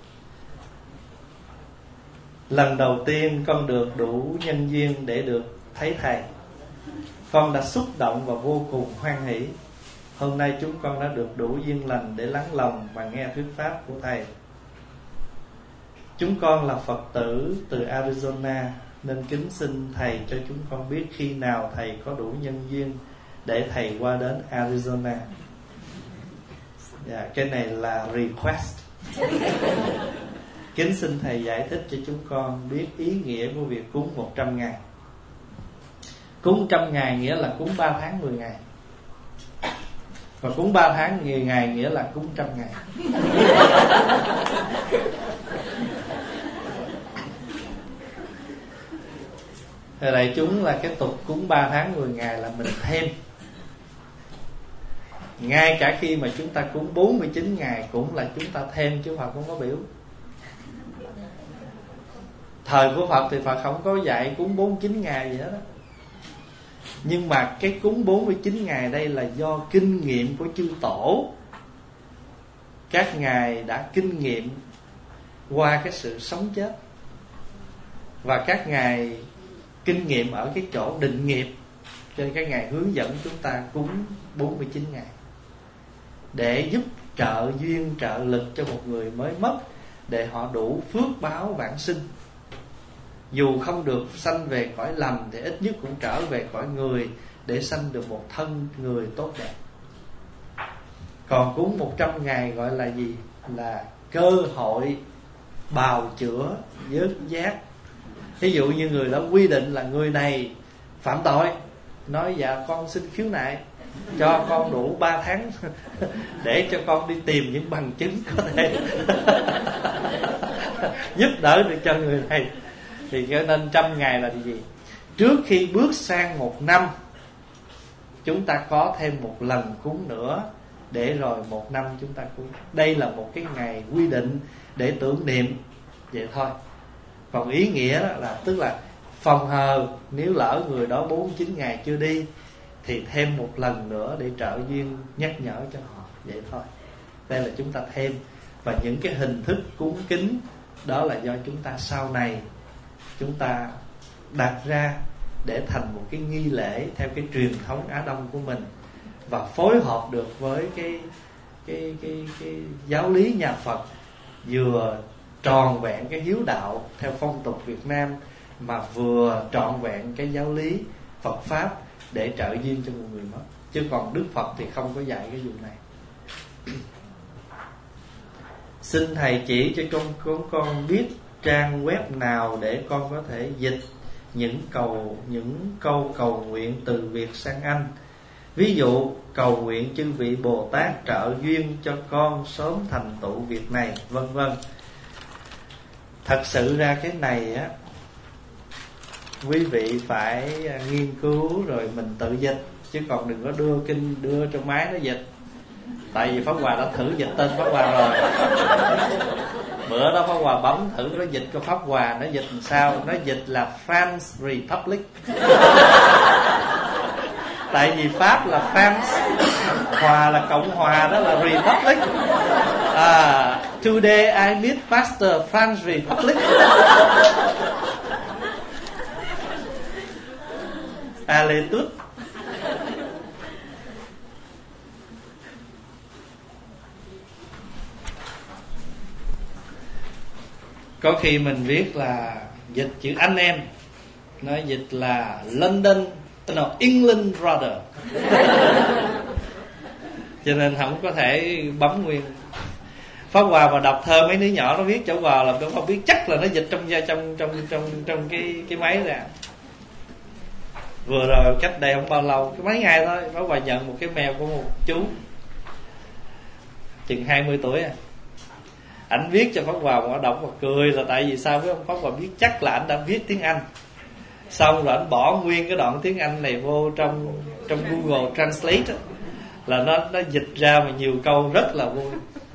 [SPEAKER 1] Lần đầu tiên con được đủ nhân duyên để được thấy Thầy, con đã xúc động và vô cùng hoan hỷ. Hôm nay chúng con đã được đủ duyên lành để lắng lòng và nghe thuyết pháp của Thầy. Chúng con là Phật tử từ Arizona, nên kính xin Thầy cho chúng con biết khi nào Thầy có đủ nhân duyên để Thầy qua đến Arizona. Dạ, cái này là request. Kính xin Thầy giải thích cho chúng con biết ý nghĩa của việc cúng một trăm ngày. Cúng trăm ngày nghĩa là cúng ba tháng mười ngày. Và cúng ba tháng mười ngày nghĩa là cúng trăm ngày. Thời đại chúng là cái tục cúng ba tháng mười ngày là mình thêm. Ngay cả khi mà chúng ta cúng bốn mươi chín ngày cũng là chúng ta thêm, chứ Phật không có biểu. Thời của Phật thì Phật không có dạy cúng bốn mươi chín ngày gì hết đó. Nhưng mà cái cúng bốn mươi chín ngày đây là do kinh nghiệm của chư tổ. Các ngài đã kinh nghiệm qua cái sự sống chết, và các ngài kinh nghiệm ở cái chỗ định nghiệp, cho nên các ngài hướng dẫn chúng ta cúng bốn mươi chín ngày để giúp trợ duyên trợ lực cho một người mới mất, để họ đủ phước báo vãng sinh. Dù không được sanh về cõi lành thì ít nhất cũng trở về cõi người, để sanh được một thân người tốt đẹp. Còn cúng một trăm ngày gọi là gì? Là cơ hội bào chữa vớt giác. Ví dụ như người đó quy định là người này phạm tội, nói dạ con xin khiếu nại, cho con đủ ba tháng để cho con đi tìm những bằng chứng có thể giúp đỡ được cho người này. Thì cho nên trăm ngày là gì? Trước khi bước sang một năm, chúng ta có thêm một lần cúng nữa, để rồi một năm chúng ta cúng. Đây là một cái ngày quy định để tưởng niệm, vậy thôi. Còn ý nghĩa đó là tức là phòng hờ, nếu lỡ người đó bốn mươi chín ngày chưa đi thì thêm một lần nữa để trợ duyên nhắc nhở cho họ, vậy thôi. Đây là chúng ta thêm. Và những cái hình thức cúng kính đó là do chúng ta sau này chúng ta đặt ra để thành một cái nghi lễ theo cái truyền thống Á Đông của mình, và phối hợp được với cái cái cái cái giáo lý nhà Phật, vừa tròn vẹn cái hiếu đạo theo phong tục Việt Nam, mà vừa trọn vẹn cái giáo lý Phật pháp để trợ duyên cho một người mất. Chứ còn Đức Phật thì không có dạy cái vụ này. Xin Thầy chỉ cho con con con biết trang web nào để con có thể dịch những cầu những câu cầu nguyện từ Việt sang Anh. Ví dụ cầu nguyện chư vị Bồ Tát trợ duyên cho con sớm thành tựu việc này, vân vân. Thật sự ra cái này á, quý vị phải nghiên cứu rồi mình tự dịch, chứ còn đừng có đưa kinh đưa trong máy nó dịch. Tại vì Pháp Hòa đã thử dịch tên Pháp Hòa rồi. Bữa đó Pháp Hòa bấm thử nó dịch cho Pháp Hòa, nó dịch làm sao? Nó dịch là France Republic. Tại vì Pháp là France, Hòa là Cộng Hòa, đó là Republic. À, today I meet Pastor France Republic. Allez tout. Có khi mình viết là dịch chữ anh em, nói dịch là London, no, England brother. Cho nên không có thể bấm nguyên. Pháp Hòa mà đọc thơ mấy đứa nhỏ nó viết chữ Gò là tôi không biết chắc là nó dịch trong trong trong trong trong cái cái máy ra. Vừa rồi cách đây không bao lâu, cái mấy ngày thôi, Pháp Hòa nhận một cái mail của một chú chừng hai mươi tuổi à. Ảnh viết cho Pháp Hòa mà đọc mà cười, là tại vì sao với ông Pháp Hòa biết chắc là ảnh đã viết tiếng Anh. Xong rồi ảnh bỏ nguyên cái đoạn tiếng Anh này vô trong trong Google Translate đó, là nó nó dịch ra mà nhiều câu rất là vui.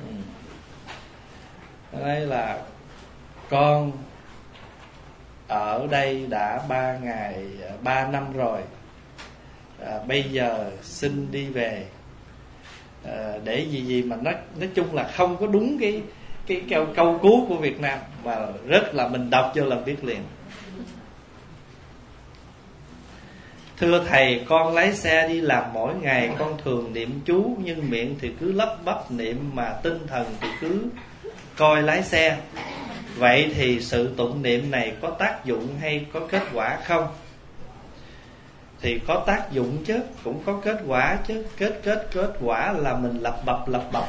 [SPEAKER 1] Đây là con ở đây đã ba ngày ba năm rồi, à, bây giờ xin đi về, à, để gì gì mà nói nói chung là không có đúng cái cái câu, câu cú của Việt Nam, mà rất là mình đọc vô là biết liền. Thưa thầy, con lái xe đi làm mỗi ngày, con thường niệm chú nhưng miệng thì cứ lắp bắp niệm, mà tinh thần thì cứ coi lái xe. Vậy thì sự tụng niệm này có tác dụng hay có kết quả không? Thì có tác dụng chứ, cũng có kết quả chứ. Kết kết kết quả là mình lập bập lập bập.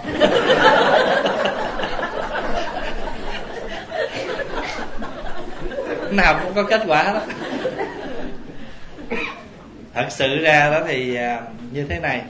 [SPEAKER 1] Nào cũng có kết quả đó. Thật sự ra đó thì như thế này.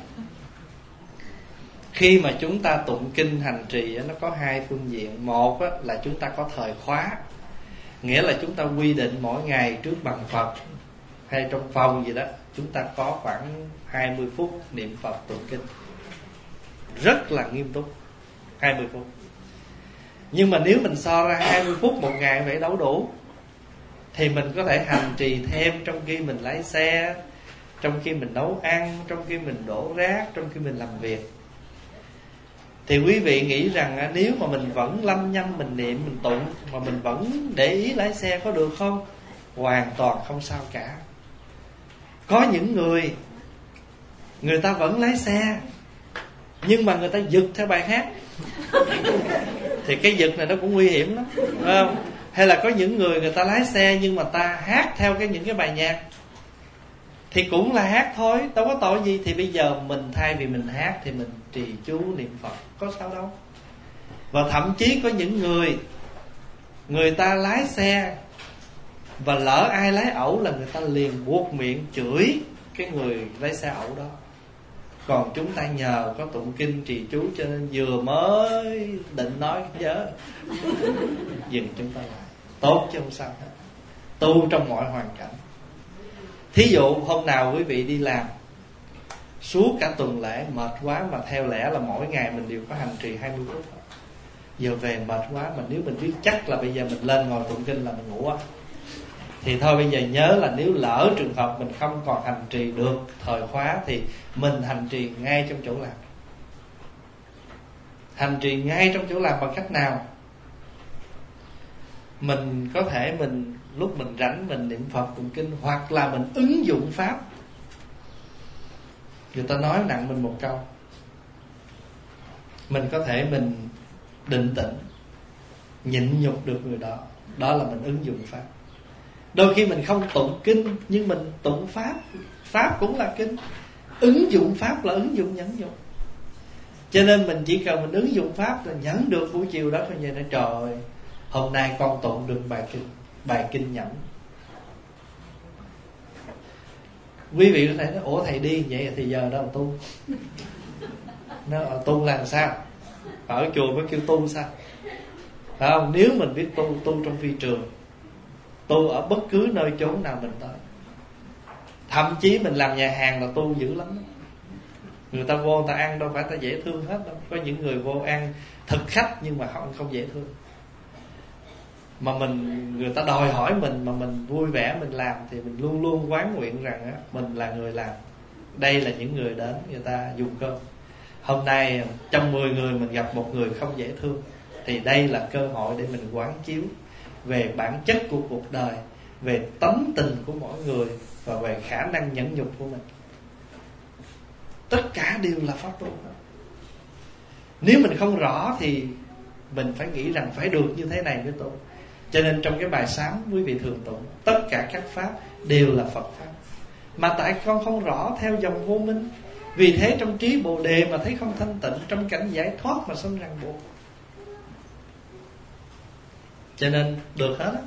[SPEAKER 1] Khi mà chúng ta tụng kinh hành trì nó có hai phương diện. Một là chúng ta có thời khóa, nghĩa là chúng ta quy định mỗi ngày trước bàn Phật hay trong phòng gì đó, chúng ta có khoảng hai mươi phút niệm Phật tụng kinh, rất là nghiêm túc, hai mươi phút. Nhưng mà nếu mình so ra hai mươi phút một ngày vậy đâu đủ, thì mình có thể hành trì thêm trong khi mình lái xe, trong khi mình nấu ăn, trong khi mình đổ rác, trong khi mình làm việc. Thì quý vị nghĩ rằng nếu mà mình vẫn lăm nhăm mình niệm mình tụng mà mình vẫn để ý lái xe có được không? Hoàn toàn không sao cả. Có những người người ta vẫn lái xe nhưng mà người ta giật theo bài hát, thì cái giật này nó cũng nguy hiểm lắm, phải không? Hay là có những người người ta lái xe nhưng mà ta hát theo cái những cái bài nhạc, thì cũng là hát thôi, đâu có tội gì. Thì bây giờ mình thay vì mình hát thì mình trì chú niệm Phật, có sao đâu. Và thậm chí có những người người ta lái xe và lỡ ai lái ẩu là người ta liền buộc miệng chửi cái người lái xe ẩu đó. Còn chúng ta nhờ có tụng kinh trì chú cho nên vừa mới định nói nhớ dừng chúng ta lại, tốt chứ không sao hết. Tu trong mọi hoàn cảnh. Thí dụ hôm nào quý vị đi làm suốt cả tuần lễ mệt quá, mà theo lẽ là mỗi ngày mình đều có hành trì hai mươi phút, giờ về mệt quá, mà nếu mình biết chắc là bây giờ mình lên ngồi tụng kinh là mình ngủ á, thì thôi bây giờ nhớ là nếu lỡ trường hợp mình không còn hành trì được thời khóa thì mình hành trì ngay trong chỗ làm. Hành trì ngay trong chỗ làm bằng cách nào? Mình có thể mình lúc mình rảnh mình niệm Phật tụng kinh, hoặc là mình ứng dụng pháp. Người ta nói nặng mình một câu, mình có thể mình định tĩnh, nhịn nhục được người đó, đó là mình ứng dụng pháp. Đôi khi mình không tụng kinh nhưng mình tụng pháp, pháp cũng là kinh. Ứng dụng pháp là ứng dụng nhẫn nhục. Cho nên mình chỉ cần mình ứng dụng pháp là nhẫn được. Buổi chiều đó coi như nói trời ơi, hôm nay con tụng được bài kinh, bài kinh nhẫn. Quý vị có thể nói ủa thầy điên vậy thì giờ đâu tu. Nó tu làm sao? Ở chùa mới kêu tu sao? Phải không? Nếu mình biết tu, tu trong phi trường, tu ở bất cứ nơi chốn nào mình tới. Thậm chí mình làm nhà hàng là tu dữ lắm. Người ta vô người ta ăn đâu phải ta dễ thương hết đâu. Có những người vô ăn thực khách nhưng mà không, không dễ thương. Mà mình người ta đòi hỏi mình mà mình vui vẻ mình làm thì mình luôn luôn quán nguyện rằng á, mình là người làm. Đây là những người đến người ta dùng cơm. Hôm nay trong mười người mình gặp một người không dễ thương, thì đây là cơ hội để mình quán chiếu về bản chất của cuộc đời, về tấm tình của mỗi người và về khả năng nhẫn nhục của mình. Tất cả đều là pháp tu. Nếu mình không rõ thì mình phải nghĩ rằng phải được như thế này mới tu. Cho nên trong cái bài sám quý vị thường tụng tất cả các pháp đều là Phật pháp. Mà tại con không rõ theo dòng vô minh, vì thế trong trí Bồ Đề mà thấy không thanh tịnh, trong cảnh giải thoát mà sanh ràng buộc. Cho nên được hết á.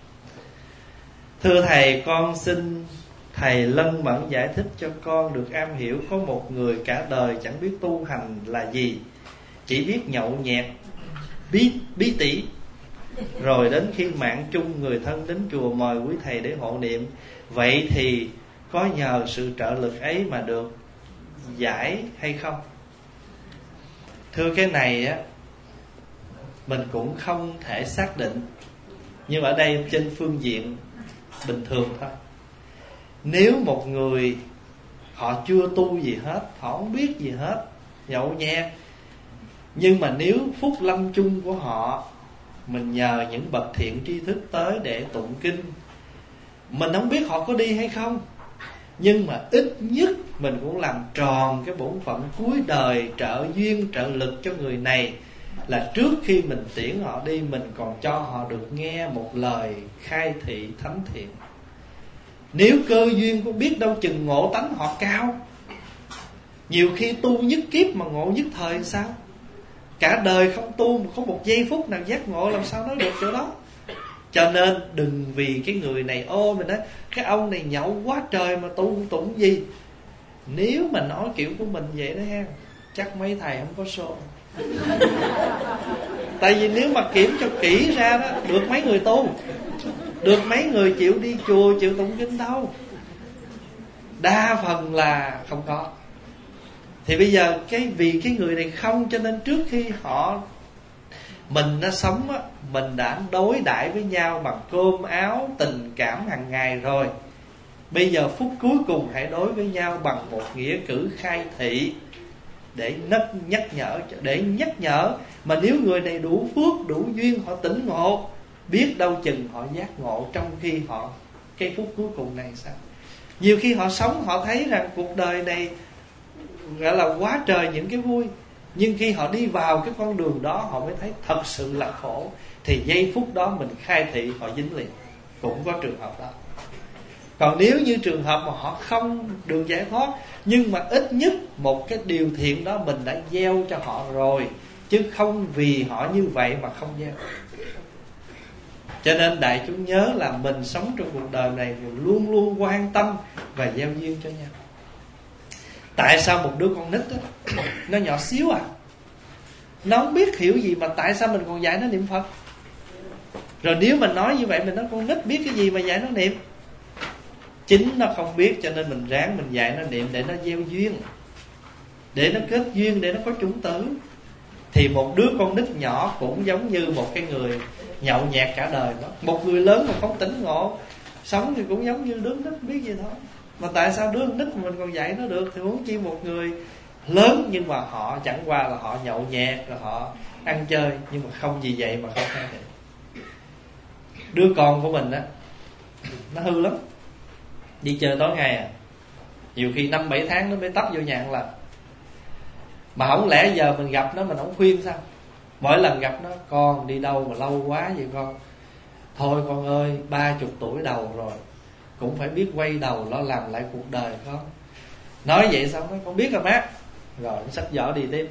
[SPEAKER 1] Thưa thầy, con xin thầy lân mẫn giải thích cho con được am hiểu. Có một người cả đời chẳng biết tu hành là gì, chỉ biết nhậu nhẹt, bí, bí tỉ. Rồi đến khi mạng chung người thân đến chùa mời quý thầy để hộ niệm. Vậy thì có nhờ sự trợ lực ấy mà được giải hay không? Thưa cái này á, mình cũng không thể xác định. Nhưng ở đây trên phương diện bình thường thôi. Nếu một người họ chưa tu gì hết, họ không biết gì hết, nhậu nhẹt, nhưng mà nếu phút lâm chung của họ mình nhờ những bậc thiện tri thức tới để tụng kinh, mình không biết họ có đi hay không, nhưng mà ít nhất mình cũng làm tròn cái bổn phận cuối đời trợ duyên trợ lực cho người này. Là trước khi mình tiễn họ đi, mình còn cho họ được nghe một lời khai thị thánh thiện. Nếu cơ duyên có biết đâu chừng ngộ tánh họ cao. Nhiều khi tu nhất kiếp mà ngộ nhất thời sao? Cả đời không tu, có một giây phút nào giác ngộ, làm sao nói được chỗ đó. Cho nên đừng vì cái người này ô mình nói cái ông này nhậu quá trời mà tu tụng gì. Nếu mà nói kiểu của mình vậy đó ha, chắc mấy thầy không có số. Tại vì nếu mà kiểm cho kỹ ra đó, được mấy người tu, được mấy người chịu đi chùa, chịu tụng kinh đâu. Đa phần là không có. Thì bây giờ cái vì cái người này không, cho nên trước khi họ mình nó sống á, mình đã đối đãi với nhau bằng cơm áo tình cảm hàng ngày rồi. Bây giờ phút cuối cùng hãy đối với nhau bằng một nghĩa cử khai thị để nhắc nhở, để nhắc nhở. Mà nếu người này đủ phước, đủ duyên, họ tỉnh ngộ, biết đâu chừng họ giác ngộ trong khi họ cái phút cuối cùng này sao. Nhiều khi họ sống họ thấy rằng cuộc đời này gọi là quá trời những cái vui, nhưng khi họ đi vào cái con đường đó họ mới thấy thật sự là khổ. Thì giây phút đó mình khai thị họ dính liền. Cũng có trường hợp đó. Còn nếu như trường hợp mà họ không được giải thoát, nhưng mà ít nhất một cái điều thiện đó mình đã gieo cho họ rồi, chứ không vì họ như vậy mà không gieo. Cho nên đại chúng nhớ là mình sống trong cuộc đời này mình luôn luôn quan tâm và gieo duyên cho nhau. Tại sao một đứa con nít đó, nó nhỏ xíu à, nó không biết hiểu gì mà tại sao mình còn dạy nó niệm Phật? Rồi nếu mình nói như vậy, mình nói con nít biết cái gì mà dạy nó niệm? Chính nó không biết, cho nên mình ráng mình dạy nó niệm để nó gieo duyên, để nó kết duyên, để nó có chủng tử. Thì một đứa con nít nhỏ cũng giống như một cái người nhậu nhẹt cả đời đó. Một người lớn mà không tỉnh ngộ, sống thì cũng giống như đứa nít biết gì thôi. Mà tại sao đứa nít mà mình còn dạy nó được, thì huống chi một người lớn nhưng mà họ chẳng qua là họ nhậu nhẹt, rồi họ ăn chơi, nhưng mà không vì vậy mà không khai thị. Đứa con của mình á, nó hư lắm, đi chơi tối ngày à, nhiều khi năm bảy tháng nó mới tấp vô nhà ăn lần. Mà không lẽ giờ mình gặp nó mình không khuyên sao? Mỗi lần gặp nó, con đi đâu mà lâu quá vậy con? Thôi con ơi, ba chục tuổi đầu rồi, cũng phải biết quay đầu lo làm lại cuộc đời con. Nói vậy xong nó con biết rồi má. Rồi nó xách giỏ đi tiếp.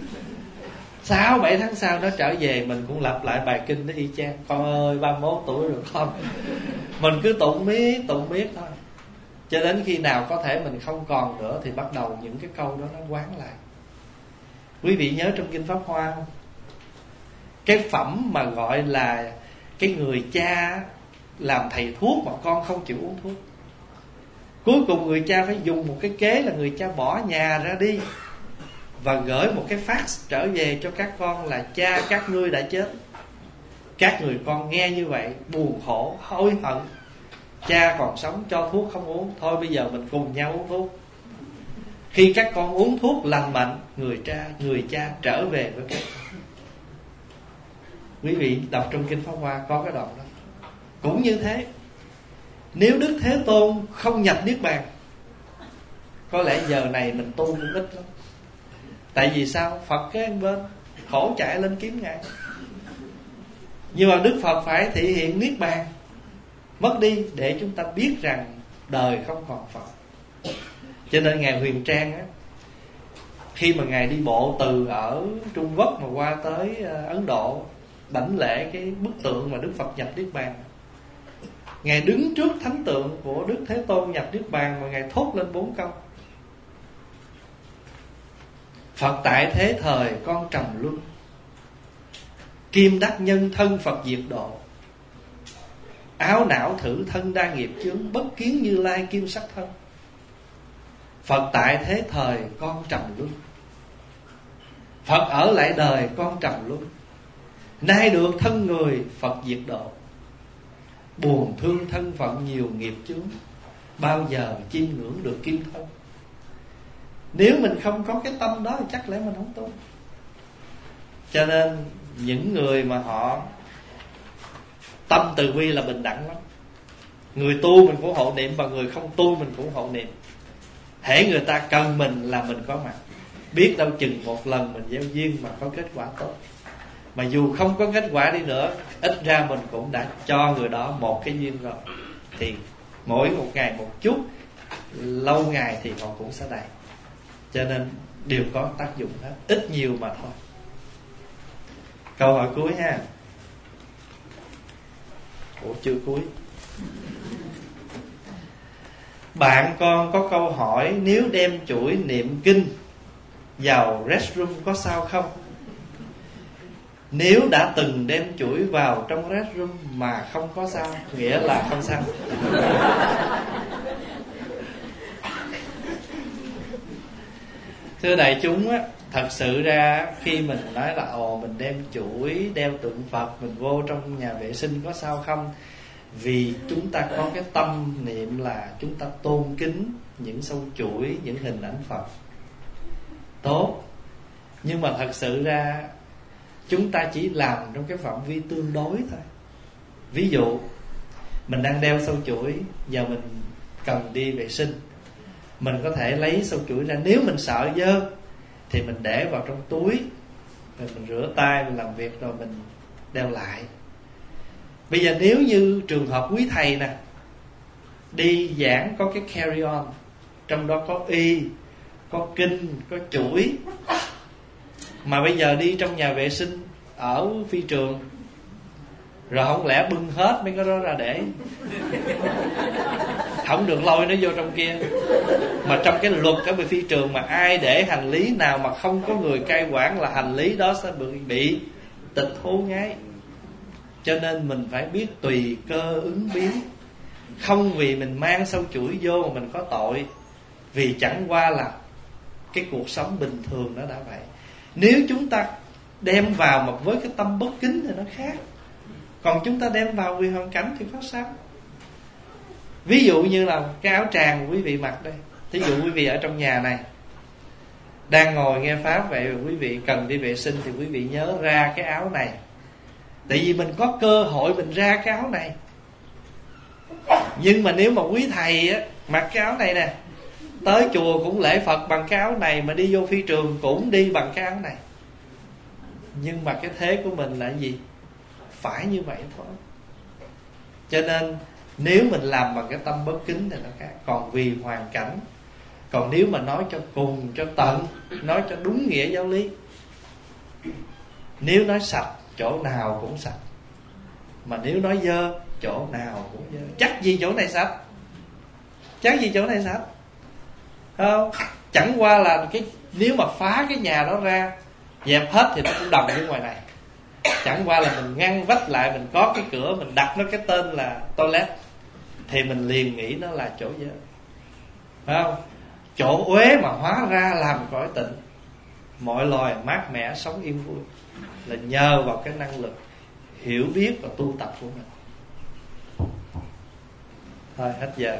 [SPEAKER 1] Sáu bảy tháng sau nó trở về, mình cũng lặp lại bài kinh đó y chang. Con ơi, ba mươi mốt tuổi rồi con. Mình cứ tụng miết tụng miết thôi. Cho đến khi nào có thể mình không còn nữa thì bắt đầu những cái câu đó nó quán lại. Quý vị nhớ trong Kinh Pháp Hoa không? Cái phẩm mà gọi là cái người cha làm thầy thuốc mà con không chịu uống thuốc, cuối cùng người cha phải dùng một cái kế là người cha bỏ nhà ra đi và gửi một cái fax trở về cho các con là cha các ngươi đã chết. Các người con nghe như vậy buồn khổ, hối hận. Cha còn sống cho thuốc không uống, thôi bây giờ mình cùng nhau uống thuốc. Khi các con uống thuốc lành mạnh, người cha người cha trở về với các con. Quý vị đọc trong Kinh Pháp Hoa có cái đoạn đó. Cũng như thế, nếu Đức Thế Tôn không nhập Niết Bàn, có lẽ giờ này mình tu cũng ít lắm. Tại vì sao? Phật kế bên khổ chạy lên kiếm Ngài. Nhưng mà Đức Phật phải thị hiện Niết Bàn mất đi để chúng ta biết rằng đời không còn Phật. Cho nên Ngài Huyền Trang á, khi mà Ngài đi bộ từ ở Trung Quốc mà qua tới Ấn Độ đảnh lễ cái bức tượng mà Đức Phật nhập Niết Bàn, Ngài đứng trước thánh tượng của Đức Thế Tôn nhập Niết Bàn mà Ngài thốt lên bốn câu: Phật tại thế thời con trầm luân, kim đắc nhân thân Phật diệt độ, áo não thử thân đa nghiệp chướng, bất kiến Như Lai kim sắc thân. Phật tại thế thời con trầm luân, Phật ở lại đời con trầm luân, nay được thân người Phật diệt độ, buồn thương thân phận nhiều nghiệp chướng, bao giờ chiêm ngưỡng được kim thân. Nếu mình không có cái tâm đó thì chắc lẽ mình không tu. Cho nên những người mà họ tâm từ bi là bình đẳng lắm. Người tu mình cũng hộ niệm, và người không tu mình cũng hộ niệm. Hễ người ta cần mình là mình có mặt. Biết đâu chừng một lần mình gieo duyên mà có kết quả tốt. Mà dù không có kết quả đi nữa, ít ra mình cũng đã cho người đó một cái duyên rồi. Thì mỗi một ngày một chút, lâu ngày thì họ cũng sẽ đầy. Cho nên đều có tác dụng hết, ít nhiều mà thôi. Câu hỏi cuối ha. Ủa chưa cuối. Bạn con có câu hỏi, nếu đem chuỗi niệm kinh vào restroom có sao không? Nếu đã từng đem chuỗi vào trong restroom mà không có sao, nghĩa là không sao. Thưa đại chúng á, thật sự ra khi mình nói là ồ mình đem chuỗi, đeo tượng Phật mình vô trong nhà vệ sinh có sao không? Vì chúng ta có cái tâm niệm là chúng ta tôn kính những sâu chuỗi, những hình ảnh Phật. Tốt. Nhưng mà thật sự ra chúng ta chỉ làm trong cái phạm vi tương đối thôi. Ví dụ mình đang đeo sâu chuỗi, giờ mình cần đi vệ sinh, mình có thể lấy sâu chuỗi ra. Nếu mình sợ dơ thì mình để vào trong túi, rồi mình rửa tay, mình làm việc rồi mình đeo lại. Bây giờ nếu như trường hợp quý thầy nè, đi giảng có cái carry on, trong đó có y, có kinh, có chuỗi, mà bây giờ đi trong nhà vệ sinh ở phi trường, rồi không lẽ bưng hết mấy cái đó ra để, không được lôi nó vô trong kia. Mà trong cái luật ở bên phi trường mà ai để hành lý nào mà không có người cai quản là hành lý đó sẽ bị, bị tịch thu ngay. Cho nên mình phải biết tùy cơ ứng biến. Không vì mình mang sâu chuỗi vô mà mình có tội, vì chẳng qua là cái cuộc sống bình thường nó đã vậy. Nếu chúng ta đem vào mà với cái tâm bất kính thì nó khác. Còn chúng ta đem vào vì hoàn cảnh thì có sao? Ví dụ như là cái áo tràng quý vị mặc đây. Thí dụ quý vị ở trong nhà này đang ngồi nghe Pháp vậy, quý vị cần đi vệ sinh thì quý vị nhớ ra cái áo này. Tại vì mình có cơ hội mình ra cái áo này. Nhưng mà nếu mà quý thầy á, mặc cái áo này nè, tới chùa cũng lễ Phật bằng cái áo này, mà đi vô phi trường cũng đi bằng cái áo này. Nhưng mà cái thế của mình là gì? Phải như vậy thôi. Cho nên nếu mình làm bằng cái tâm bất kính thì nó khác. Còn vì hoàn cảnh. Còn nếu mà nói cho cùng, cho tận, nói cho đúng nghĩa giáo lý, nếu nói sạch chỗ nào cũng sạch, mà nếu nói dơ chỗ nào cũng dơ. Chắc gì chỗ này sạch? Chán gì chỗ này sạch không? Chẳng qua là cái nếu mà phá cái nhà đó ra, dẹp hết thì nó cũng đồng với ngoài này. Chẳng qua là mình ngăn vách lại, mình có cái cửa, mình đặt nó cái tên là toilet, thì mình liền nghĩ nó là chỗ dơ, phải không? Chỗ uế mà hóa ra làm cõi tịnh, mọi loài mát mẻ sống yên vui, là nhờ vào cái năng lực hiểu biết và tu tập của mình. Thôi hết giờ.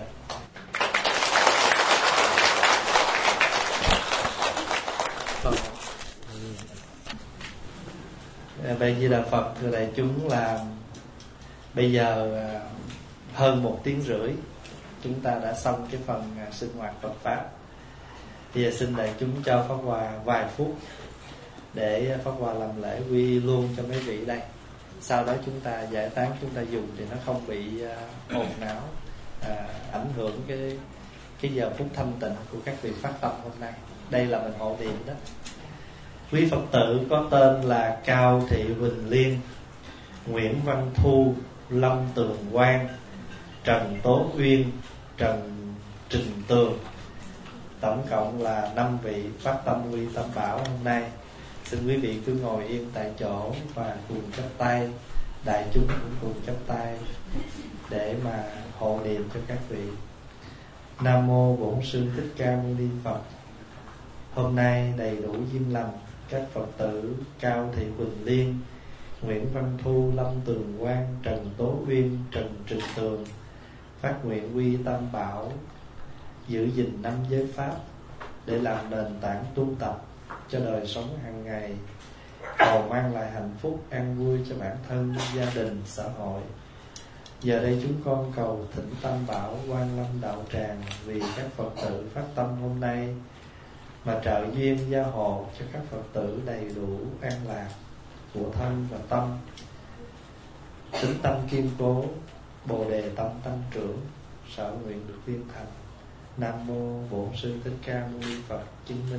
[SPEAKER 1] Bây giờ là Phật thưa đại chúng, là bây giờ hơn một tiếng rưỡi chúng ta đã xong cái phần sinh hoạt Phật pháp. Bây giờ xin đại chúng cho Pháp Hòa vài phút để Pháp Hòa làm lễ quy luôn cho mấy vị đây. Sau đó chúng ta giải tán, chúng ta dùng thì nó không bị uh, ồn não, uh, ảnh hưởng cái cái giờ phút thanh tịnh của các vị phát tâm hôm nay. Đây là mình hộ niệm đó. Quý Phật tử có tên là Cao Thị Huỳnh Liên, Nguyễn Văn Thu, Lâm Tường Quang, Trần Tố Uyên, Trần Trình Tường. Tổng cộng là năm vị phát tâm quy tâm bảo hôm nay. Xin quý vị cứ ngồi yên tại chỗ và cùng chắp tay, đại chúng cũng cùng chắp tay để mà hộ niệm cho các vị. Nam mô Bổn Sư Thích Ca Mâu Ni Phật. Hôm nay đầy đủ duyên lành, các Phật tử Cao Thị Huỳnh Liên, Nguyễn Văn Thu, Lâm Tường Quang, Trần Tố Uyên, Trần Trình Tường phát nguyện quy tam bảo, giữ gìn năm giới pháp để làm nền tảng tu tập cho đời sống hàng ngày, cầu mang lại hạnh phúc an vui cho bản thân, gia đình, xã hội. Giờ đây chúng con cầu thỉnh tam bảo Quan Lâm Đạo Tràng vì các Phật tử phát tâm hôm nay mà trợ duyên gia hộ cho các Phật tử đầy đủ an lạc của thân và tâm, tính tâm kiên cố, bồ đề tâm tăng trưởng, sở nguyện được viên thành. Nam mô Bổn Sư Thích Ca Mâu Ni Phật. Chứng minh.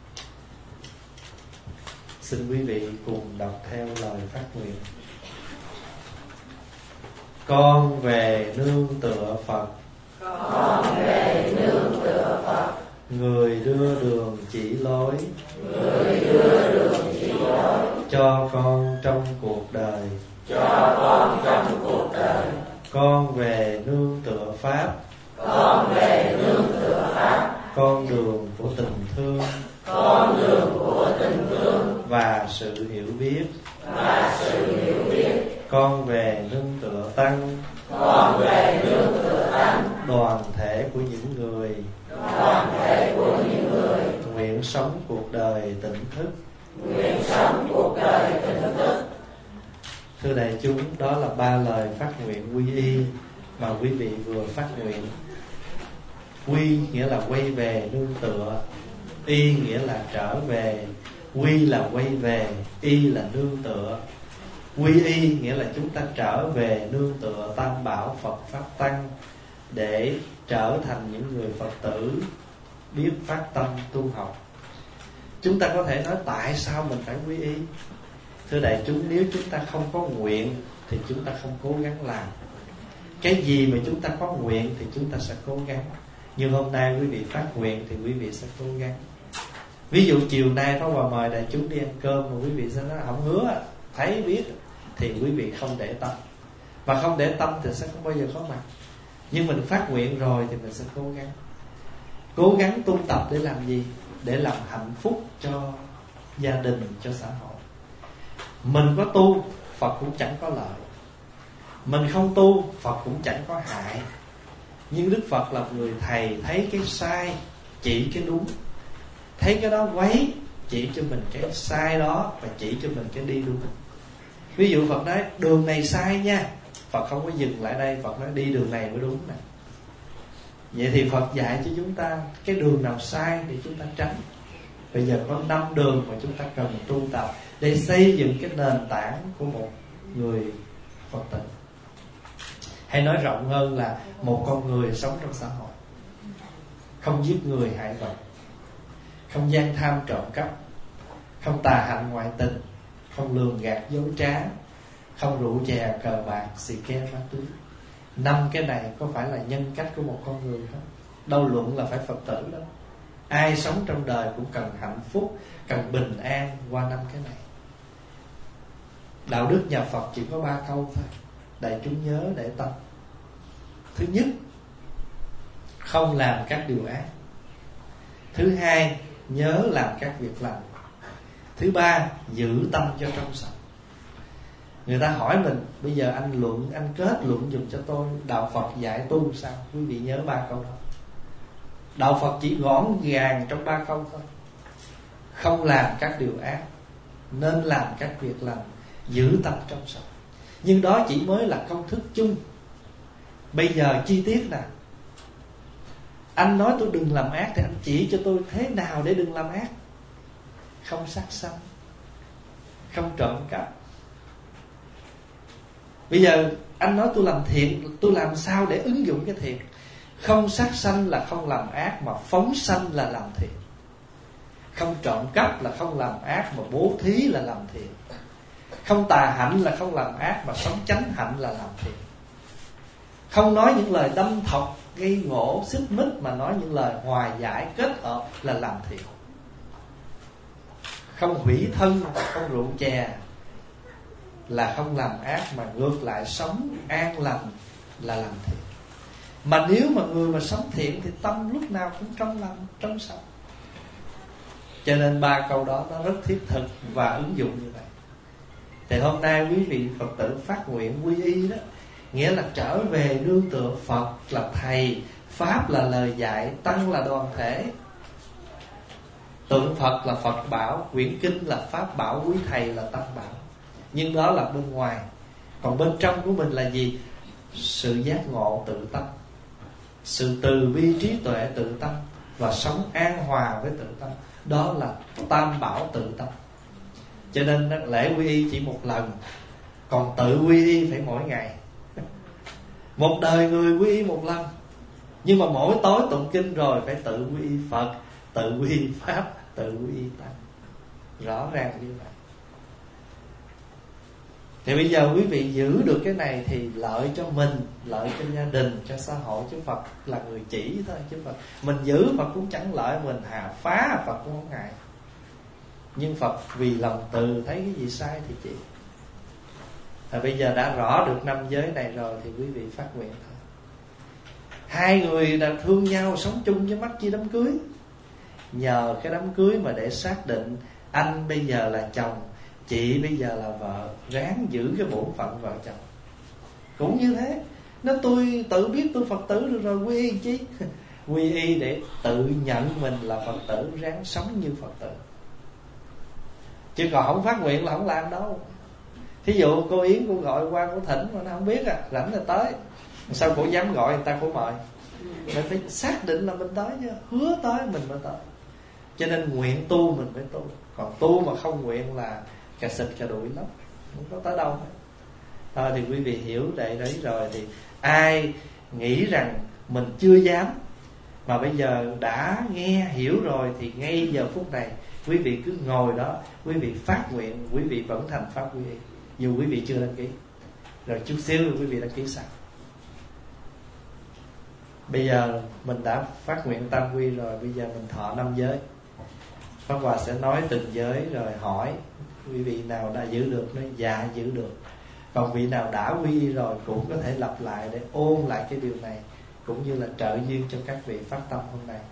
[SPEAKER 1] Xin quý vị cùng đọc theo lời phát nguyện. Con về nương tựa Phật,
[SPEAKER 3] con về nương tựa Phật,
[SPEAKER 1] người đưa đường chỉ lối,
[SPEAKER 3] người đưa đường chỉ lối
[SPEAKER 1] cho con trong cuộc đời,
[SPEAKER 3] cho con trong cuộc đời.
[SPEAKER 1] Con về nương tựa Pháp,
[SPEAKER 3] con về nương tựa Pháp,
[SPEAKER 1] con đường của tình thương,
[SPEAKER 3] con đường của tình thương
[SPEAKER 1] và sự hiểu biết,
[SPEAKER 3] và sự hiểu biết.
[SPEAKER 1] Con về nương tựa Tăng,
[SPEAKER 3] con về nương tựa Tăng,
[SPEAKER 1] đoàn thể của những người,
[SPEAKER 3] đoàn thể của những người
[SPEAKER 1] nguyện sống cuộc đời tỉnh thức,
[SPEAKER 3] nguyện sống cuộc đời tỉnh thức.
[SPEAKER 1] Thưa đại chúng, đó là ba lời phát nguyện quy y mà quý vị vừa phát nguyện. Quy nghĩa là quay về nương tựa, y nghĩa là trở về, quy là quay về, y là nương tựa. Quy y nghĩa là chúng ta trở về nương tựa tam bảo Phật Pháp Tăng để trở thành những người Phật tử biết phát tâm tu học. Chúng ta có thể nói tại sao mình phải quy y? Thưa đại chúng, nếu chúng ta không có nguyện thì chúng ta không cố gắng làm. Cái gì mà chúng ta có nguyện thì chúng ta sẽ cố gắng. Như hôm nay quý vị phát nguyện thì quý vị sẽ cố gắng. Ví dụ chiều nay Pháp Hòa mời đại chúng đi ăn cơm mà quý vị sẽ nói không hứa, thấy biết, thì quý vị không để tâm. Và không để tâm thì sẽ không bao giờ có mặt. Nhưng mình phát nguyện rồi thì mình sẽ cố gắng. Cố gắng tu tập để làm gì? Để làm hạnh phúc cho gia đình, cho xã hội. Mình có tu, Phật cũng chẳng có lợi. Mình không tu, Phật cũng chẳng có hại. Nhưng Đức Phật là người thầy, thấy cái sai, chỉ cái đúng. Thấy cái đó quấy, chỉ cho mình cái sai đó và chỉ cho mình cái đi đúng. Ví dụ Phật nói đường này sai nha, Phật không có dừng lại đây, Phật nói đi đường này mới đúng nè. Vậy thì Phật dạy cho chúng ta cái đường nào sai để chúng ta tránh. Bây giờ có năm đường mà chúng ta cần tu tập để xây dựng cái nền tảng của một người Phật tử. Hay nói rộng hơn là một con người sống trong xã hội. Không giết người hại vật, không gian tham trộm cắp, không tà hạnh ngoại tình, không lường gạt dối trá, không rượu chè cờ bạc xì ke ma túy. Năm cái này có phải là nhân cách của một con người không? đâu luận là phải Phật tử đâu. Ai sống trong đời cũng cần hạnh phúc, cần bình an qua năm cái này. Đạo đức nhà Phật chỉ có ba câu thôi, đại chúng nhớ để tâm. Thứ nhất, không làm các điều ác. Thứ hai, nhớ làm các việc lành. Thứ ba, giữ tâm cho trong sạch. Người ta hỏi mình, bây giờ anh luận, anh kết luận dùm cho tôi đạo Phật dạy tu sao? Quý vị nhớ ba câu đó. Đạo Phật chỉ gọn gàng trong ba câu thôi. Không làm các điều ác, nên làm các việc lành, giữ tâm trong sạch. Nhưng đó chỉ mới là công thức chung. Bây giờ chi tiết nè. Anh nói tôi đừng làm ác thì anh chỉ cho tôi thế nào để đừng làm ác. Không sát sanh, không trộm cắp. Bây giờ anh nói tôi làm thiện, tôi làm sao để ứng dụng cái thiện? Không sát sanh là không làm ác, mà phóng sanh là làm thiện. Không trộm cắp là không làm ác, mà bố thí là làm thiện. Không tà hạnh là không làm ác, mà sống chánh hạnh là làm thiện. Không nói những lời đâm thọc, gây gỗ, xích mích, mà nói những lời hòa giải, kết hợp là làm thiện. Không hủy thân, không rượu chè là không làm ác, mà ngược lại sống an lành là làm thiện. Mà nếu mà người mà sống thiện thì tâm lúc nào cũng trong lành, trong sạch. Cho nên ba câu đó nó rất thiết thực và ứng dụng như vậy. Thì hôm nay quý vị Phật tử phát nguyện quy y đó, nghĩa là trở về nương tựa Phật là thầy, Pháp là lời dạy, Tăng là đoàn thể. Tượng Phật là Phật bảo, quyển kinh là Pháp bảo, quý thầy là Tăng bảo. Nhưng đó là bên ngoài. Còn bên trong của mình là gì? Sự giác ngộ tự tâm, sự từ bi trí tuệ tự tâm, và sống an hòa với tự tâm. Đó là tam bảo tự tâm. Cho nên lễ quy y chỉ một lần, còn tự quy y phải mỗi ngày. Một đời người quy y một lần, nhưng mà mỗi tối tụng kinh rồi phải tự quy y Phật, tự quy y Pháp, tự quy y Tăng. Rõ ràng như vậy. Thì bây giờ quý vị giữ được cái này thì lợi cho mình, lợi cho gia đình, cho xã hội. Chứ Phật là người chỉ thôi. Chứ Phật mình giữ Phật cũng chẳng lợi, mình hạ phá Phật cũng không ngại. Nhưng Phật vì lòng từ thấy cái gì sai thì chỉ. Và bây giờ đã rõ được năm giới này rồi thì quý vị phát nguyện thôi. Hai người đã thương nhau sống chung với mắc chi đám cưới. Nhờ cái đám cưới mà để xác định anh bây giờ là chồng, chị bây giờ là vợ, ráng giữ cái bổn phận vợ chồng. Cũng như thế. Nếu tôi tự biết tôi Phật tử được rồi, quy y chi? Quy y để tự nhận mình là Phật tử, ráng sống như Phật tử. Chứ còn không phát nguyện là không làm đâu. Thí dụ cô Yến cô gọi qua cô thỉnh mà nó không biết à, rảnh là tới. Sao cô dám gọi người ta cô mời? Mình phải xác định là mình tới chứ, hứa tới mình mới tới. Cho nên nguyện tu mình phải tu. Còn tu mà không nguyện là cà xịt cà đuổi lắm, không có tới đâu hết. Thôi thì quý vị hiểu để đấy rồi, thì ai nghĩ rằng mình chưa dám mà bây giờ đã nghe hiểu rồi thì ngay giờ phút này quý vị cứ ngồi đó, quý vị phát nguyện, quý vị vẫn thành pháp quy y, dù quý vị chưa đăng ký. Rồi chút xíu quý vị đăng ký sau. Bây giờ mình đã phát nguyện tam quy rồi, bây giờ mình thọ năm giới. Pháp Hòa sẽ nói từng giới rồi hỏi quý vị nào đã giữ được, nói dạ giữ được. Còn vị nào đã quy y rồi cũng có thể lặp lại để ôn lại cái điều này, cũng như là trợ duyên cho các vị phát tâm hôm nay.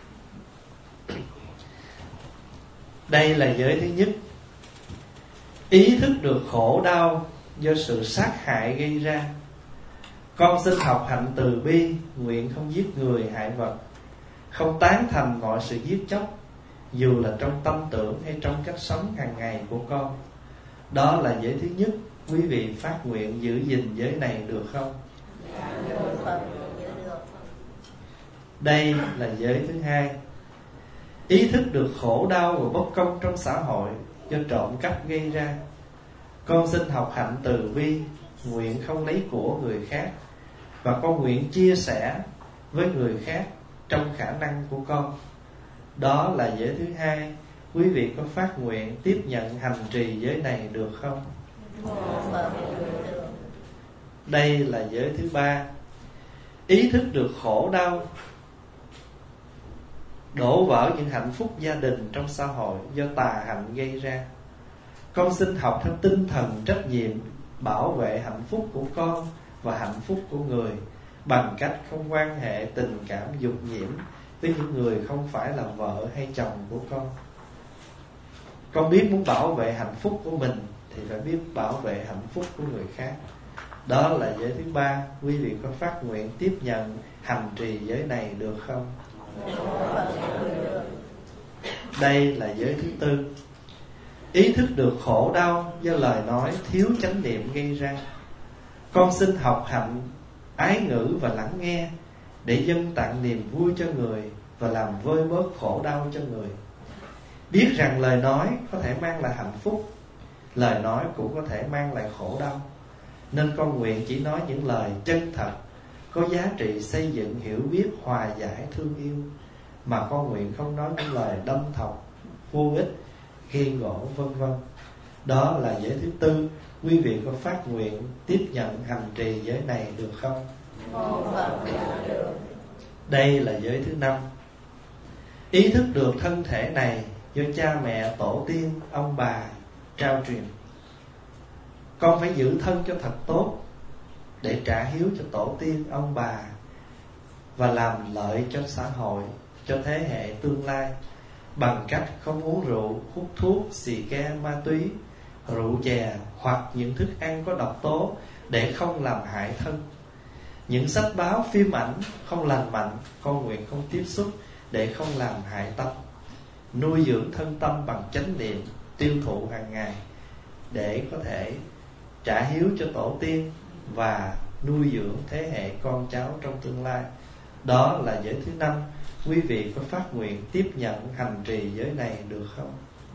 [SPEAKER 1] Đây là giới thứ nhất. Ý thức được khổ đau do sự sát hại gây ra. Con xin học hạnh từ bi, nguyện không giết người hại vật, không tán thành mọi sự giết chóc, dù là trong tâm tưởng hay trong cách sống hàng ngày của con. Đó là giới thứ nhất. Quý vị phát nguyện giữ gìn giới này được không? Đây là giới thứ hai. Ý thức được khổ đau và bất công trong xã hội do trộm cắp gây ra. Con xin học hạnh từ bi, nguyện không lấy của người khác, và con nguyện chia sẻ với người khác trong khả năng của con. Đó là giới thứ hai. Quý vị có phát nguyện tiếp nhận hành trì giới này được không? Đây là giới thứ ba. Ý thức được khổ đau đổ vỡ những hạnh phúc gia đình trong xã hội do tà hạnh gây ra. Con xin học theo tinh thần trách nhiệm, bảo vệ hạnh phúc của con và hạnh phúc của người bằng cách không quan hệ tình cảm dục nhiễm với những người không phải là vợ hay chồng của con. Con biết muốn bảo vệ hạnh phúc của mình thì phải biết bảo vệ hạnh phúc của người khác. Đó là giới thứ ba. Quý vị có phát nguyện tiếp nhận hành trì giới này được không? Đây là giới thứ tư. Ý thức được khổ đau do lời nói thiếu chánh niệm gây ra. Con xin học hạnh ái ngữ và lắng nghe để dâng tặng niềm vui cho người và làm vơi bớt khổ đau cho người. Biết rằng lời nói có thể mang lại hạnh phúc, lời nói cũng có thể mang lại khổ đau, nên con nguyện chỉ nói những lời chân thật, có giá trị xây dựng, hiểu biết, hòa giải, thương yêu, mà con nguyện không nói những lời đâm thọc, vô ích, ghen gỗ, vân vân. Đó là giới thứ tư. Quý vị có phát nguyện tiếp nhận hành trì giới này được không? Đây là giới thứ năm. Ý thức được thân thể này do cha mẹ, tổ tiên, ông bà trao truyền. Con phải giữ thân cho thật tốt để trả hiếu cho tổ tiên, ông bà và làm lợi cho xã hội, cho thế hệ tương lai, bằng cách không uống rượu, hút thuốc, xì ke, ma túy, rượu chè hoặc những thức ăn có độc tố để không làm hại thân. Những sách báo, phim ảnh không lành mạnh con nguyện không tiếp xúc để không làm hại tâm. Nuôi dưỡng thân tâm bằng chánh niệm, tiêu thụ hàng ngày để có thể trả hiếu cho tổ tiên và nuôi dưỡng thế hệ con cháu trong tương lai. Đó là giới thứ năm. Quý vị có phát nguyện tiếp nhận hành trì giới này được không?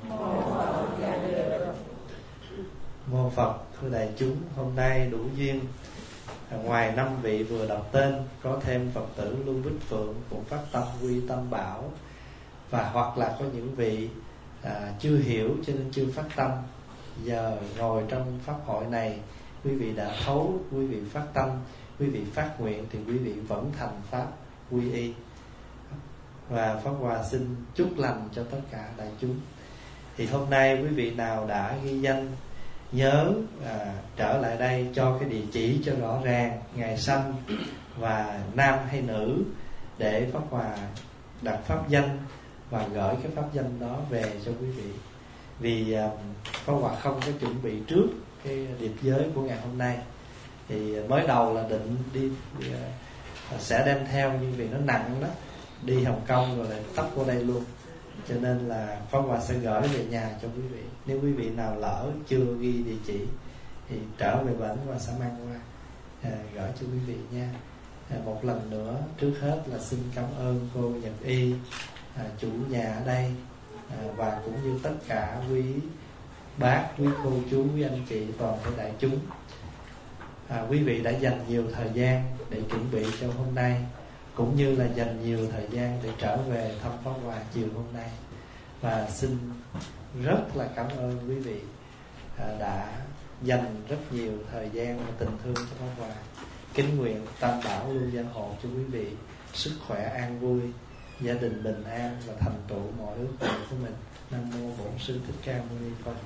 [SPEAKER 1] Mô Phật. Thưa đại chúng, hôm nay đủ duyên, ngoài năm vị vừa đọc tên, có thêm Phật tử Lưu Bích Phượng cũng phát tâm quy tâm bảo, và hoặc là có những vị à, chưa hiểu cho nên chưa phát tâm. Giờ ngồi trong pháp hội này, quý vị đã thấu, quý vị phát tâm, quý vị phát nguyện thì quý vị vẫn thành pháp quy y. Và Pháp Hòa xin chúc lành cho tất cả đại chúng. Thì hôm nay quý vị nào đã ghi danh nhớ à, trở lại đây cho cái địa chỉ cho rõ ràng, ngày sanh và nam hay nữ, để Pháp Hòa đặt pháp danh và gửi cái pháp danh đó về cho quý vị. Vì à, Pháp Hòa không có chuẩn bị trước cái điệp giới của ngày hôm nay, thì mới đầu là định đi, đi à, sẽ đem theo, nhưng vì nó nặng đó, đi Hồng Kông rồi lại tấp qua đây luôn, cho nên là Pháp Hòa sẽ gửi về nhà cho quý vị. Nếu quý vị nào lỡ chưa ghi địa chỉ thì trở về bển và sẽ mang qua à, gửi cho quý vị nha. À, một lần nữa, trước hết là xin cảm ơn cô Nhật Y, à, chủ nhà ở đây, à, và cũng như tất cả quý bác, quý cô chú, quý anh chị, toàn thể đại chúng. À, quý vị đã dành nhiều thời gian để chuẩn bị cho hôm nay, cũng như là dành nhiều thời gian để trở về thăm Pháp Hòa chiều hôm nay. Và xin rất là cảm ơn quý vị à, đã dành rất nhiều thời gian và tình thương cho Pháp Hòa. Kính nguyện Tam Bảo luôn gia hộ cho quý vị sức khỏe an vui, gia đình bình an và thành tựu mọi ước nguyện của mình. Nam mô Bổn Sư Thích Ca Mâu Ni Phật.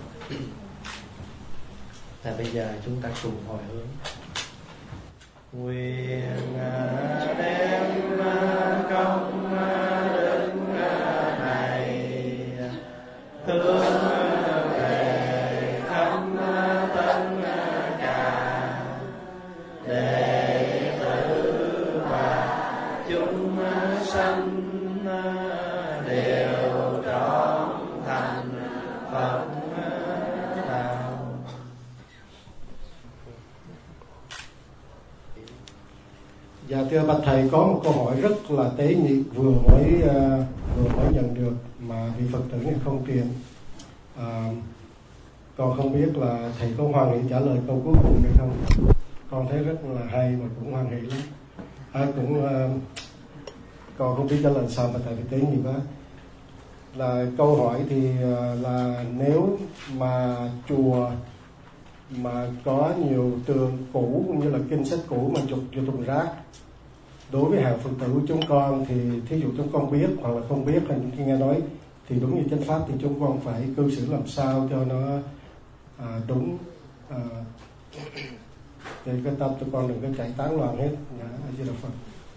[SPEAKER 1] Và bây giờ chúng ta cùng hồi hướng. Nguyện đem công đức này hướng về khắp tất cả đệ tử và chúng sanh đều trọn thành Phật đạo.
[SPEAKER 4] Dạ thưa bạch thầy, có một câu hỏi rất là tế nhị vừa mới uh, vừa mới nhận được mà vị Phật tử này không truyền. Uh, con không biết là thầy có hoan hỷ trả lời câu cuối cùng này không? Con thấy rất là hay và cũng hoan hỷ lắm. À, cũng uh, con không biết trả lời sao mà thầy phải tế nhị quá. Là câu hỏi thì uh, là nếu mà chùa mà có nhiều tường cũ cũng như là kinh sách cũ mà chụp vô thùng rác, đối với hàng Phật tử chúng con thì thí dụ chúng con biết hoặc là không biết hay khi nghe nói thì đúng như chánh pháp thì chúng con phải cư xử làm sao cho nó à, đúng, à, để cái tâm tụi con đừng có chạy tán loạn hết. A Di Đà Phật.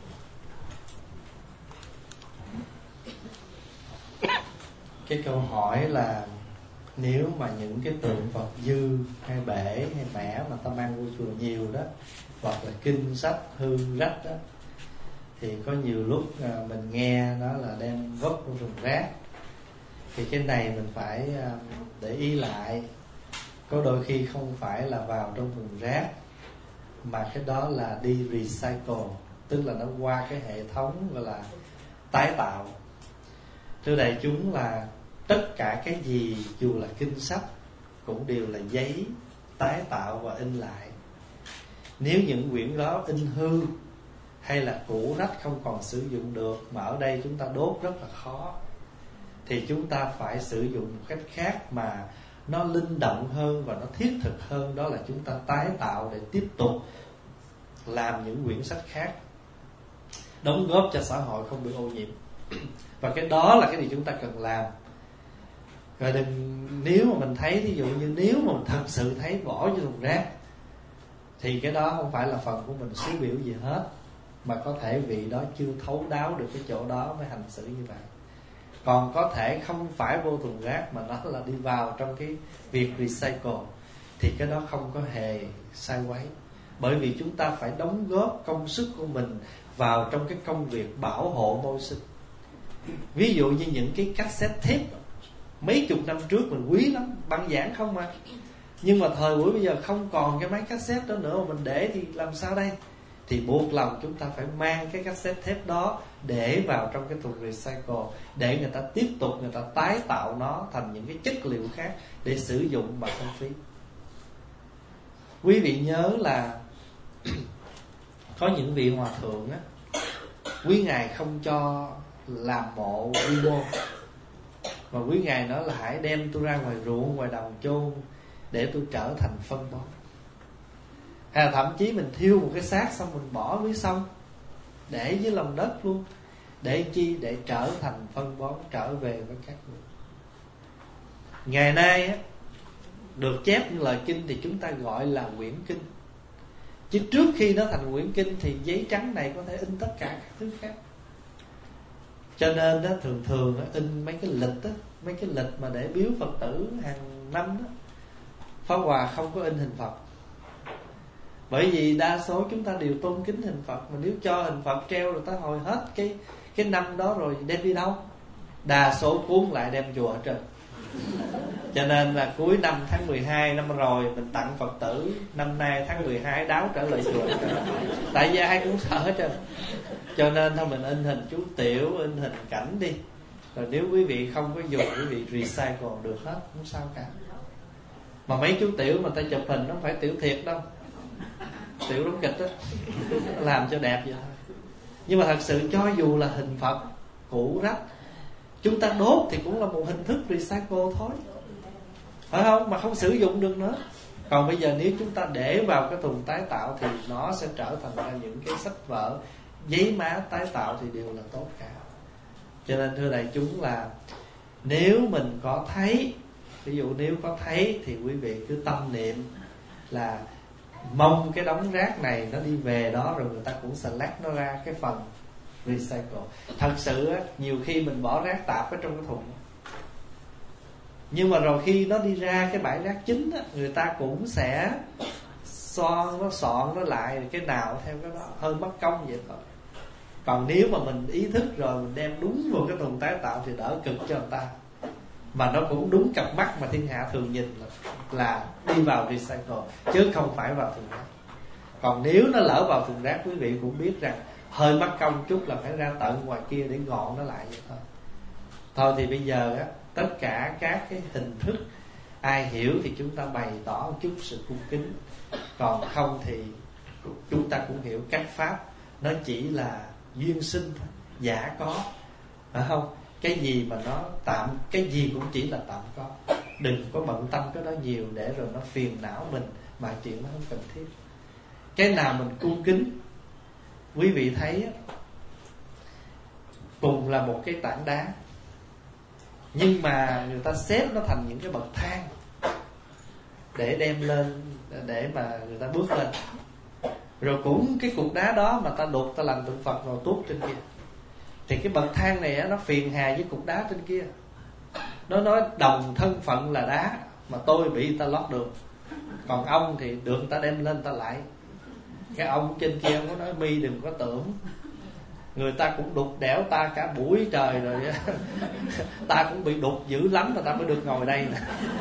[SPEAKER 1] Cái câu hỏi là nếu mà những cái tượng Phật dư hay bể hay mẻ mà ta mang vô chùa nhiều đó, hoặc là kinh sách hư rách đó, thì có nhiều lúc mình nghe nó là đem vứt vô thùng rác. Thì cái này mình phải để ý lại. Có đôi khi không phải là vào trong thùng rác, mà cái đó là đi recycle, tức là nó qua cái hệ thống gọi là tái tạo. Thưa đại chúng, là tất cả cái gì dù là kinh sách cũng đều là giấy tái tạo và in lại. Nếu những quyển đó in hư hay là cũ rách không còn sử dụng được, mà ở đây chúng ta đốt rất là khó, thì chúng ta phải sử dụng một cách khác mà nó linh động hơn và nó thiết thực hơn. Đó là chúng ta tái tạo để tiếp tục làm những quyển sách khác, đóng góp cho xã hội không bị ô nhiễm. Và cái đó là cái gì chúng ta cần làm. Rồi đừng, nếu mà mình thấy, ví dụ như nếu mà mình thật sự thấy bỏ vô thùng rác, thì cái đó không phải là phần của mình xứ biểu gì hết, mà có thể vị đó chưa thấu đáo được cái chỗ đó mới hành xử như vậy. Còn có thể không phải vô thùng rác mà nó là đi vào trong cái việc recycle, thì cái đó không có hề sai quấy. Bởi vì chúng ta phải đóng góp công sức của mình vào trong cái công việc bảo hộ môi sinh. Ví dụ như những cái cassette tape mấy chục năm trước mình quý lắm, băng giảng không mà. Nhưng mà thời buổi bây giờ không còn cái máy cassette đó nữa mà mình để thì làm sao đây? Thì buộc lòng chúng ta phải mang cái cassette tape đó để vào trong cái thùng recycle, để người ta tiếp tục người ta tái tạo nó thành những cái chất liệu khác để sử dụng mà không phí. Quý vị nhớ là có những vị hòa thượng á, quý ngài không cho làm mộ quy mô, mà quý ngài nói là hãy đem tôi ra ngoài ruộng, ngoài đồng chôn để tôi trở thành phân bón. Hay là thậm chí mình thiêu một cái xác xong mình bỏ dưới sông, để dưới lòng đất luôn, để chi? Để trở thành phân bón, trở về với các người. Ngày nay á, được chép những lời kinh thì chúng ta gọi là quyển kinh. Chứ trước khi nó thành quyển kinh thì giấy trắng này có thể in tất cả các thứ khác. Cho nên đó, thường thường đó, in mấy cái lịch đó, mấy cái lịch mà để biếu Phật tử hàng năm đó, Pháp Hòa không có in hình Phật. Bởi vì đa số chúng ta đều tôn kính hình Phật, mà nếu cho hình Phật treo rồi ta hồi hết cái cái năm đó rồi đem đi đâu? Đa số cuốn lại đem chùa ở trên. Cho nên là cuối năm tháng mười hai năm rồi mình tặng Phật tử, năm nay tháng mười hai đáo trở lại chùa. Tại vì ai cũng sợ hết trơn. Cho nên thôi mình in hình chú Tiểu, in hình cảnh đi. Rồi nếu quý vị không có dùng, quý vị recycle được hết, không sao cả. Mà mấy chú Tiểu mà ta chụp hình nó không phải Tiểu thiệt đâu, Tiểu đóng kịch á, làm cho đẹp vậy thôi. Nhưng mà thật sự cho dù là hình Phật cũ rách, chúng ta đốt thì cũng là một hình thức recycle thôi, phải không? Mà không sử dụng được nữa. Còn bây giờ nếu chúng ta để vào cái thùng tái tạo thì nó sẽ trở thành ra những cái sách vở, giấy má tái tạo thì đều là tốt cả. Cho nên thưa đại chúng là nếu mình có thấy, ví dụ nếu có thấy thì quý vị cứ tâm niệm là mong cái đống rác này nó đi về đó, rồi người ta cũng select nó ra cái phần recycle. Thật sự á, nhiều khi mình bỏ rác tạp ở trong cái thùng, nhưng mà rồi khi nó đi ra cái bãi rác chính á, người ta cũng sẽ son nó, soạn nó lại, cái nào theo cái đó, hơi mất công vậy thôi. Còn nếu mà mình ý thức rồi mình đem đúng vào cái thùng tái tạo thì đỡ cực cho người ta, mà nó cũng đúng cặp mắt mà thiên hạ thường nhìn là, là đi vào recycle chứ không phải vào thùng rác. Còn nếu nó lỡ vào thùng rác, quý vị cũng biết rằng hơi mất công chút là phải ra tận ngoài kia để gọn nó lại vậy thôi. Thôi thì bây giờ á, tất cả các cái hình thức ai hiểu thì chúng ta bày tỏ một chút sự cung kính, còn không thì chúng ta cũng hiểu các pháp nó chỉ là duyên sinh thôi, giả có, phải không? Cái gì mà nó tạm, cái gì cũng chỉ là tạm có. Đừng có bận tâm cái đó nhiều để rồi nó phiền não mình, mà chuyện nó không cần thiết. Cái nào mình cung kính Quý vị thấy cùng là một cái tảng đá, nhưng mà người ta xếp nó thành những cái bậc thang để đem lên, để mà người ta bước lên. Rồi cũng cái cục đá đó mà ta đục, ta làm tượng Phật vào tuốt trên kia, thì cái bậc thang này nó phiền hà với cục đá trên kia. Nó nói đồng thân phận là đá, mà tôi bị ta lót đường, còn ông thì được người ta đem lên ta lại. Cái ông trên kia có nói mi đừng có tưởng, người ta cũng đục đẽo ta cả buổi trời rồi ta cũng bị đục dữ lắm mà ta mới được ngồi đây nè.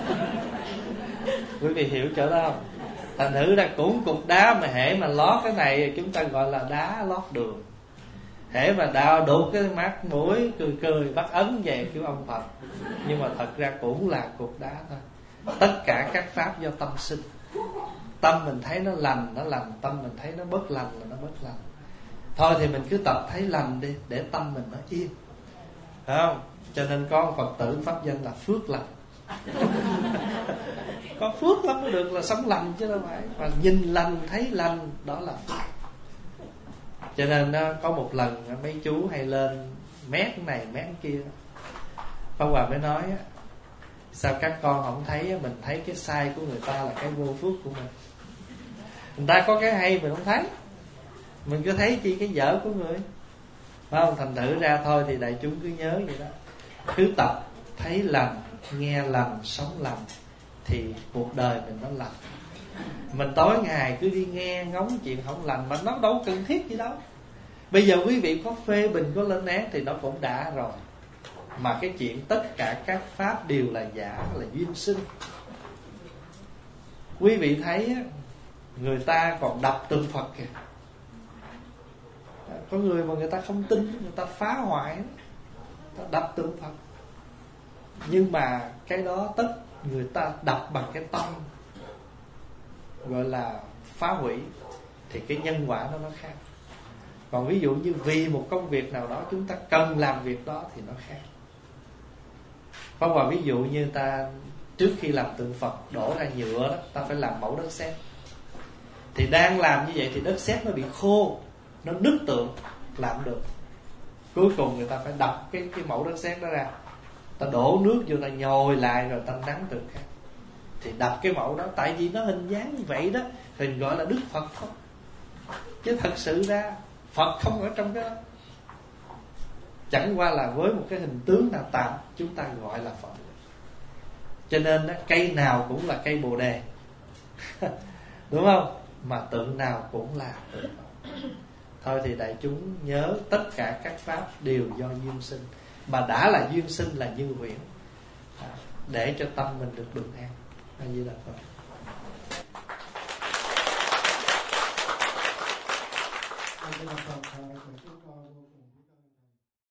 [SPEAKER 1] Quý vị hiểu chỗ đó không? Thành thử ra cũng cục đá mà hễ mà lót cái này chúng ta gọi là đá lót đường. Hễ mà đào đục cái mắt mũi cười cười bắt ấn về kiểu ông Phật, nhưng mà thật ra cũng là cục đá thôi. Tất cả các pháp do tâm sinh. Tâm mình thấy nó lành nó lành, tâm mình thấy nó bất lành là nó bất lành. Thôi thì mình cứ tập thấy lành đi, để tâm mình nó yên, phải không? Cho nên có Phật tử pháp danh là phước lành. Có phước lắm mới được là sống lành chứ đâu phải. Mà nhìn lành thấy lành, đó là phước. Cho nên có một lần mấy chú hay lên mét này mét kia, Pháp Hòa mới nói sao các con không thấy mình thấy cái sai của người ta là cái vô phước của mình. Người ta có cái hay mình không thấy, mình cứ thấy chi cái dở của người, phải không? Thành thử ra thôi thì đại chúng cứ nhớ vậy đó, cứ tập thấy lành, nghe lành, sống lành, thì cuộc đời mình nó lành. Mình tối ngày cứ đi nghe ngóng chuyện không lành mà nó đâu cần thiết gì đâu. Bây giờ quý vị có phê bình, có lên án thì nó cũng đã rồi. Mà cái chuyện tất cả các pháp đều là giả, là duyên sinh. Quý vị thấy người ta còn đập tượng Phật kìa. Có người mà người ta không tin, người ta phá hoại, người ta đập tượng Phật. Nhưng mà cái đó tất người ta đập bằng cái tâm, gọi là phá hủy, thì cái nhân quả nó nó khác. Còn ví dụ như vì một công việc nào đó chúng ta cần làm việc đó thì nó khác. Pháp Hòa ví dụ như ta trước khi làm tượng Phật đổ ra nhựa đó, ta phải làm mẫu đất sét. Thì đang làm như vậy thì đất sét nó bị khô, nó đứt tượng, làm được. Cuối cùng người ta phải đập cái, cái mẫu đất sét đó ra, ta đổ nước vô, ta nhồi lại rồi ta nắn tượng khác. Thì đập cái mẫu đó, tại vì nó hình dáng như vậy đó, hình gọi là Đức Phật không. Chứ thật sự ra Phật không ở trong cái đó. Chẳng qua là với một cái hình tướng nào tạm chúng ta gọi là Phật. Cho nên đó, cây nào cũng là cây Bồ Đề. Đúng không? Mà tượng nào cũng là tượng Phật. Thôi thì đại chúng nhớ tất cả các pháp đều do duyên sinh. Mà đã là duyên sinh là như huyễn, để cho tâm mình được bình an. A Di Đà Phật.
[SPEAKER 4] A Di Đà Phật.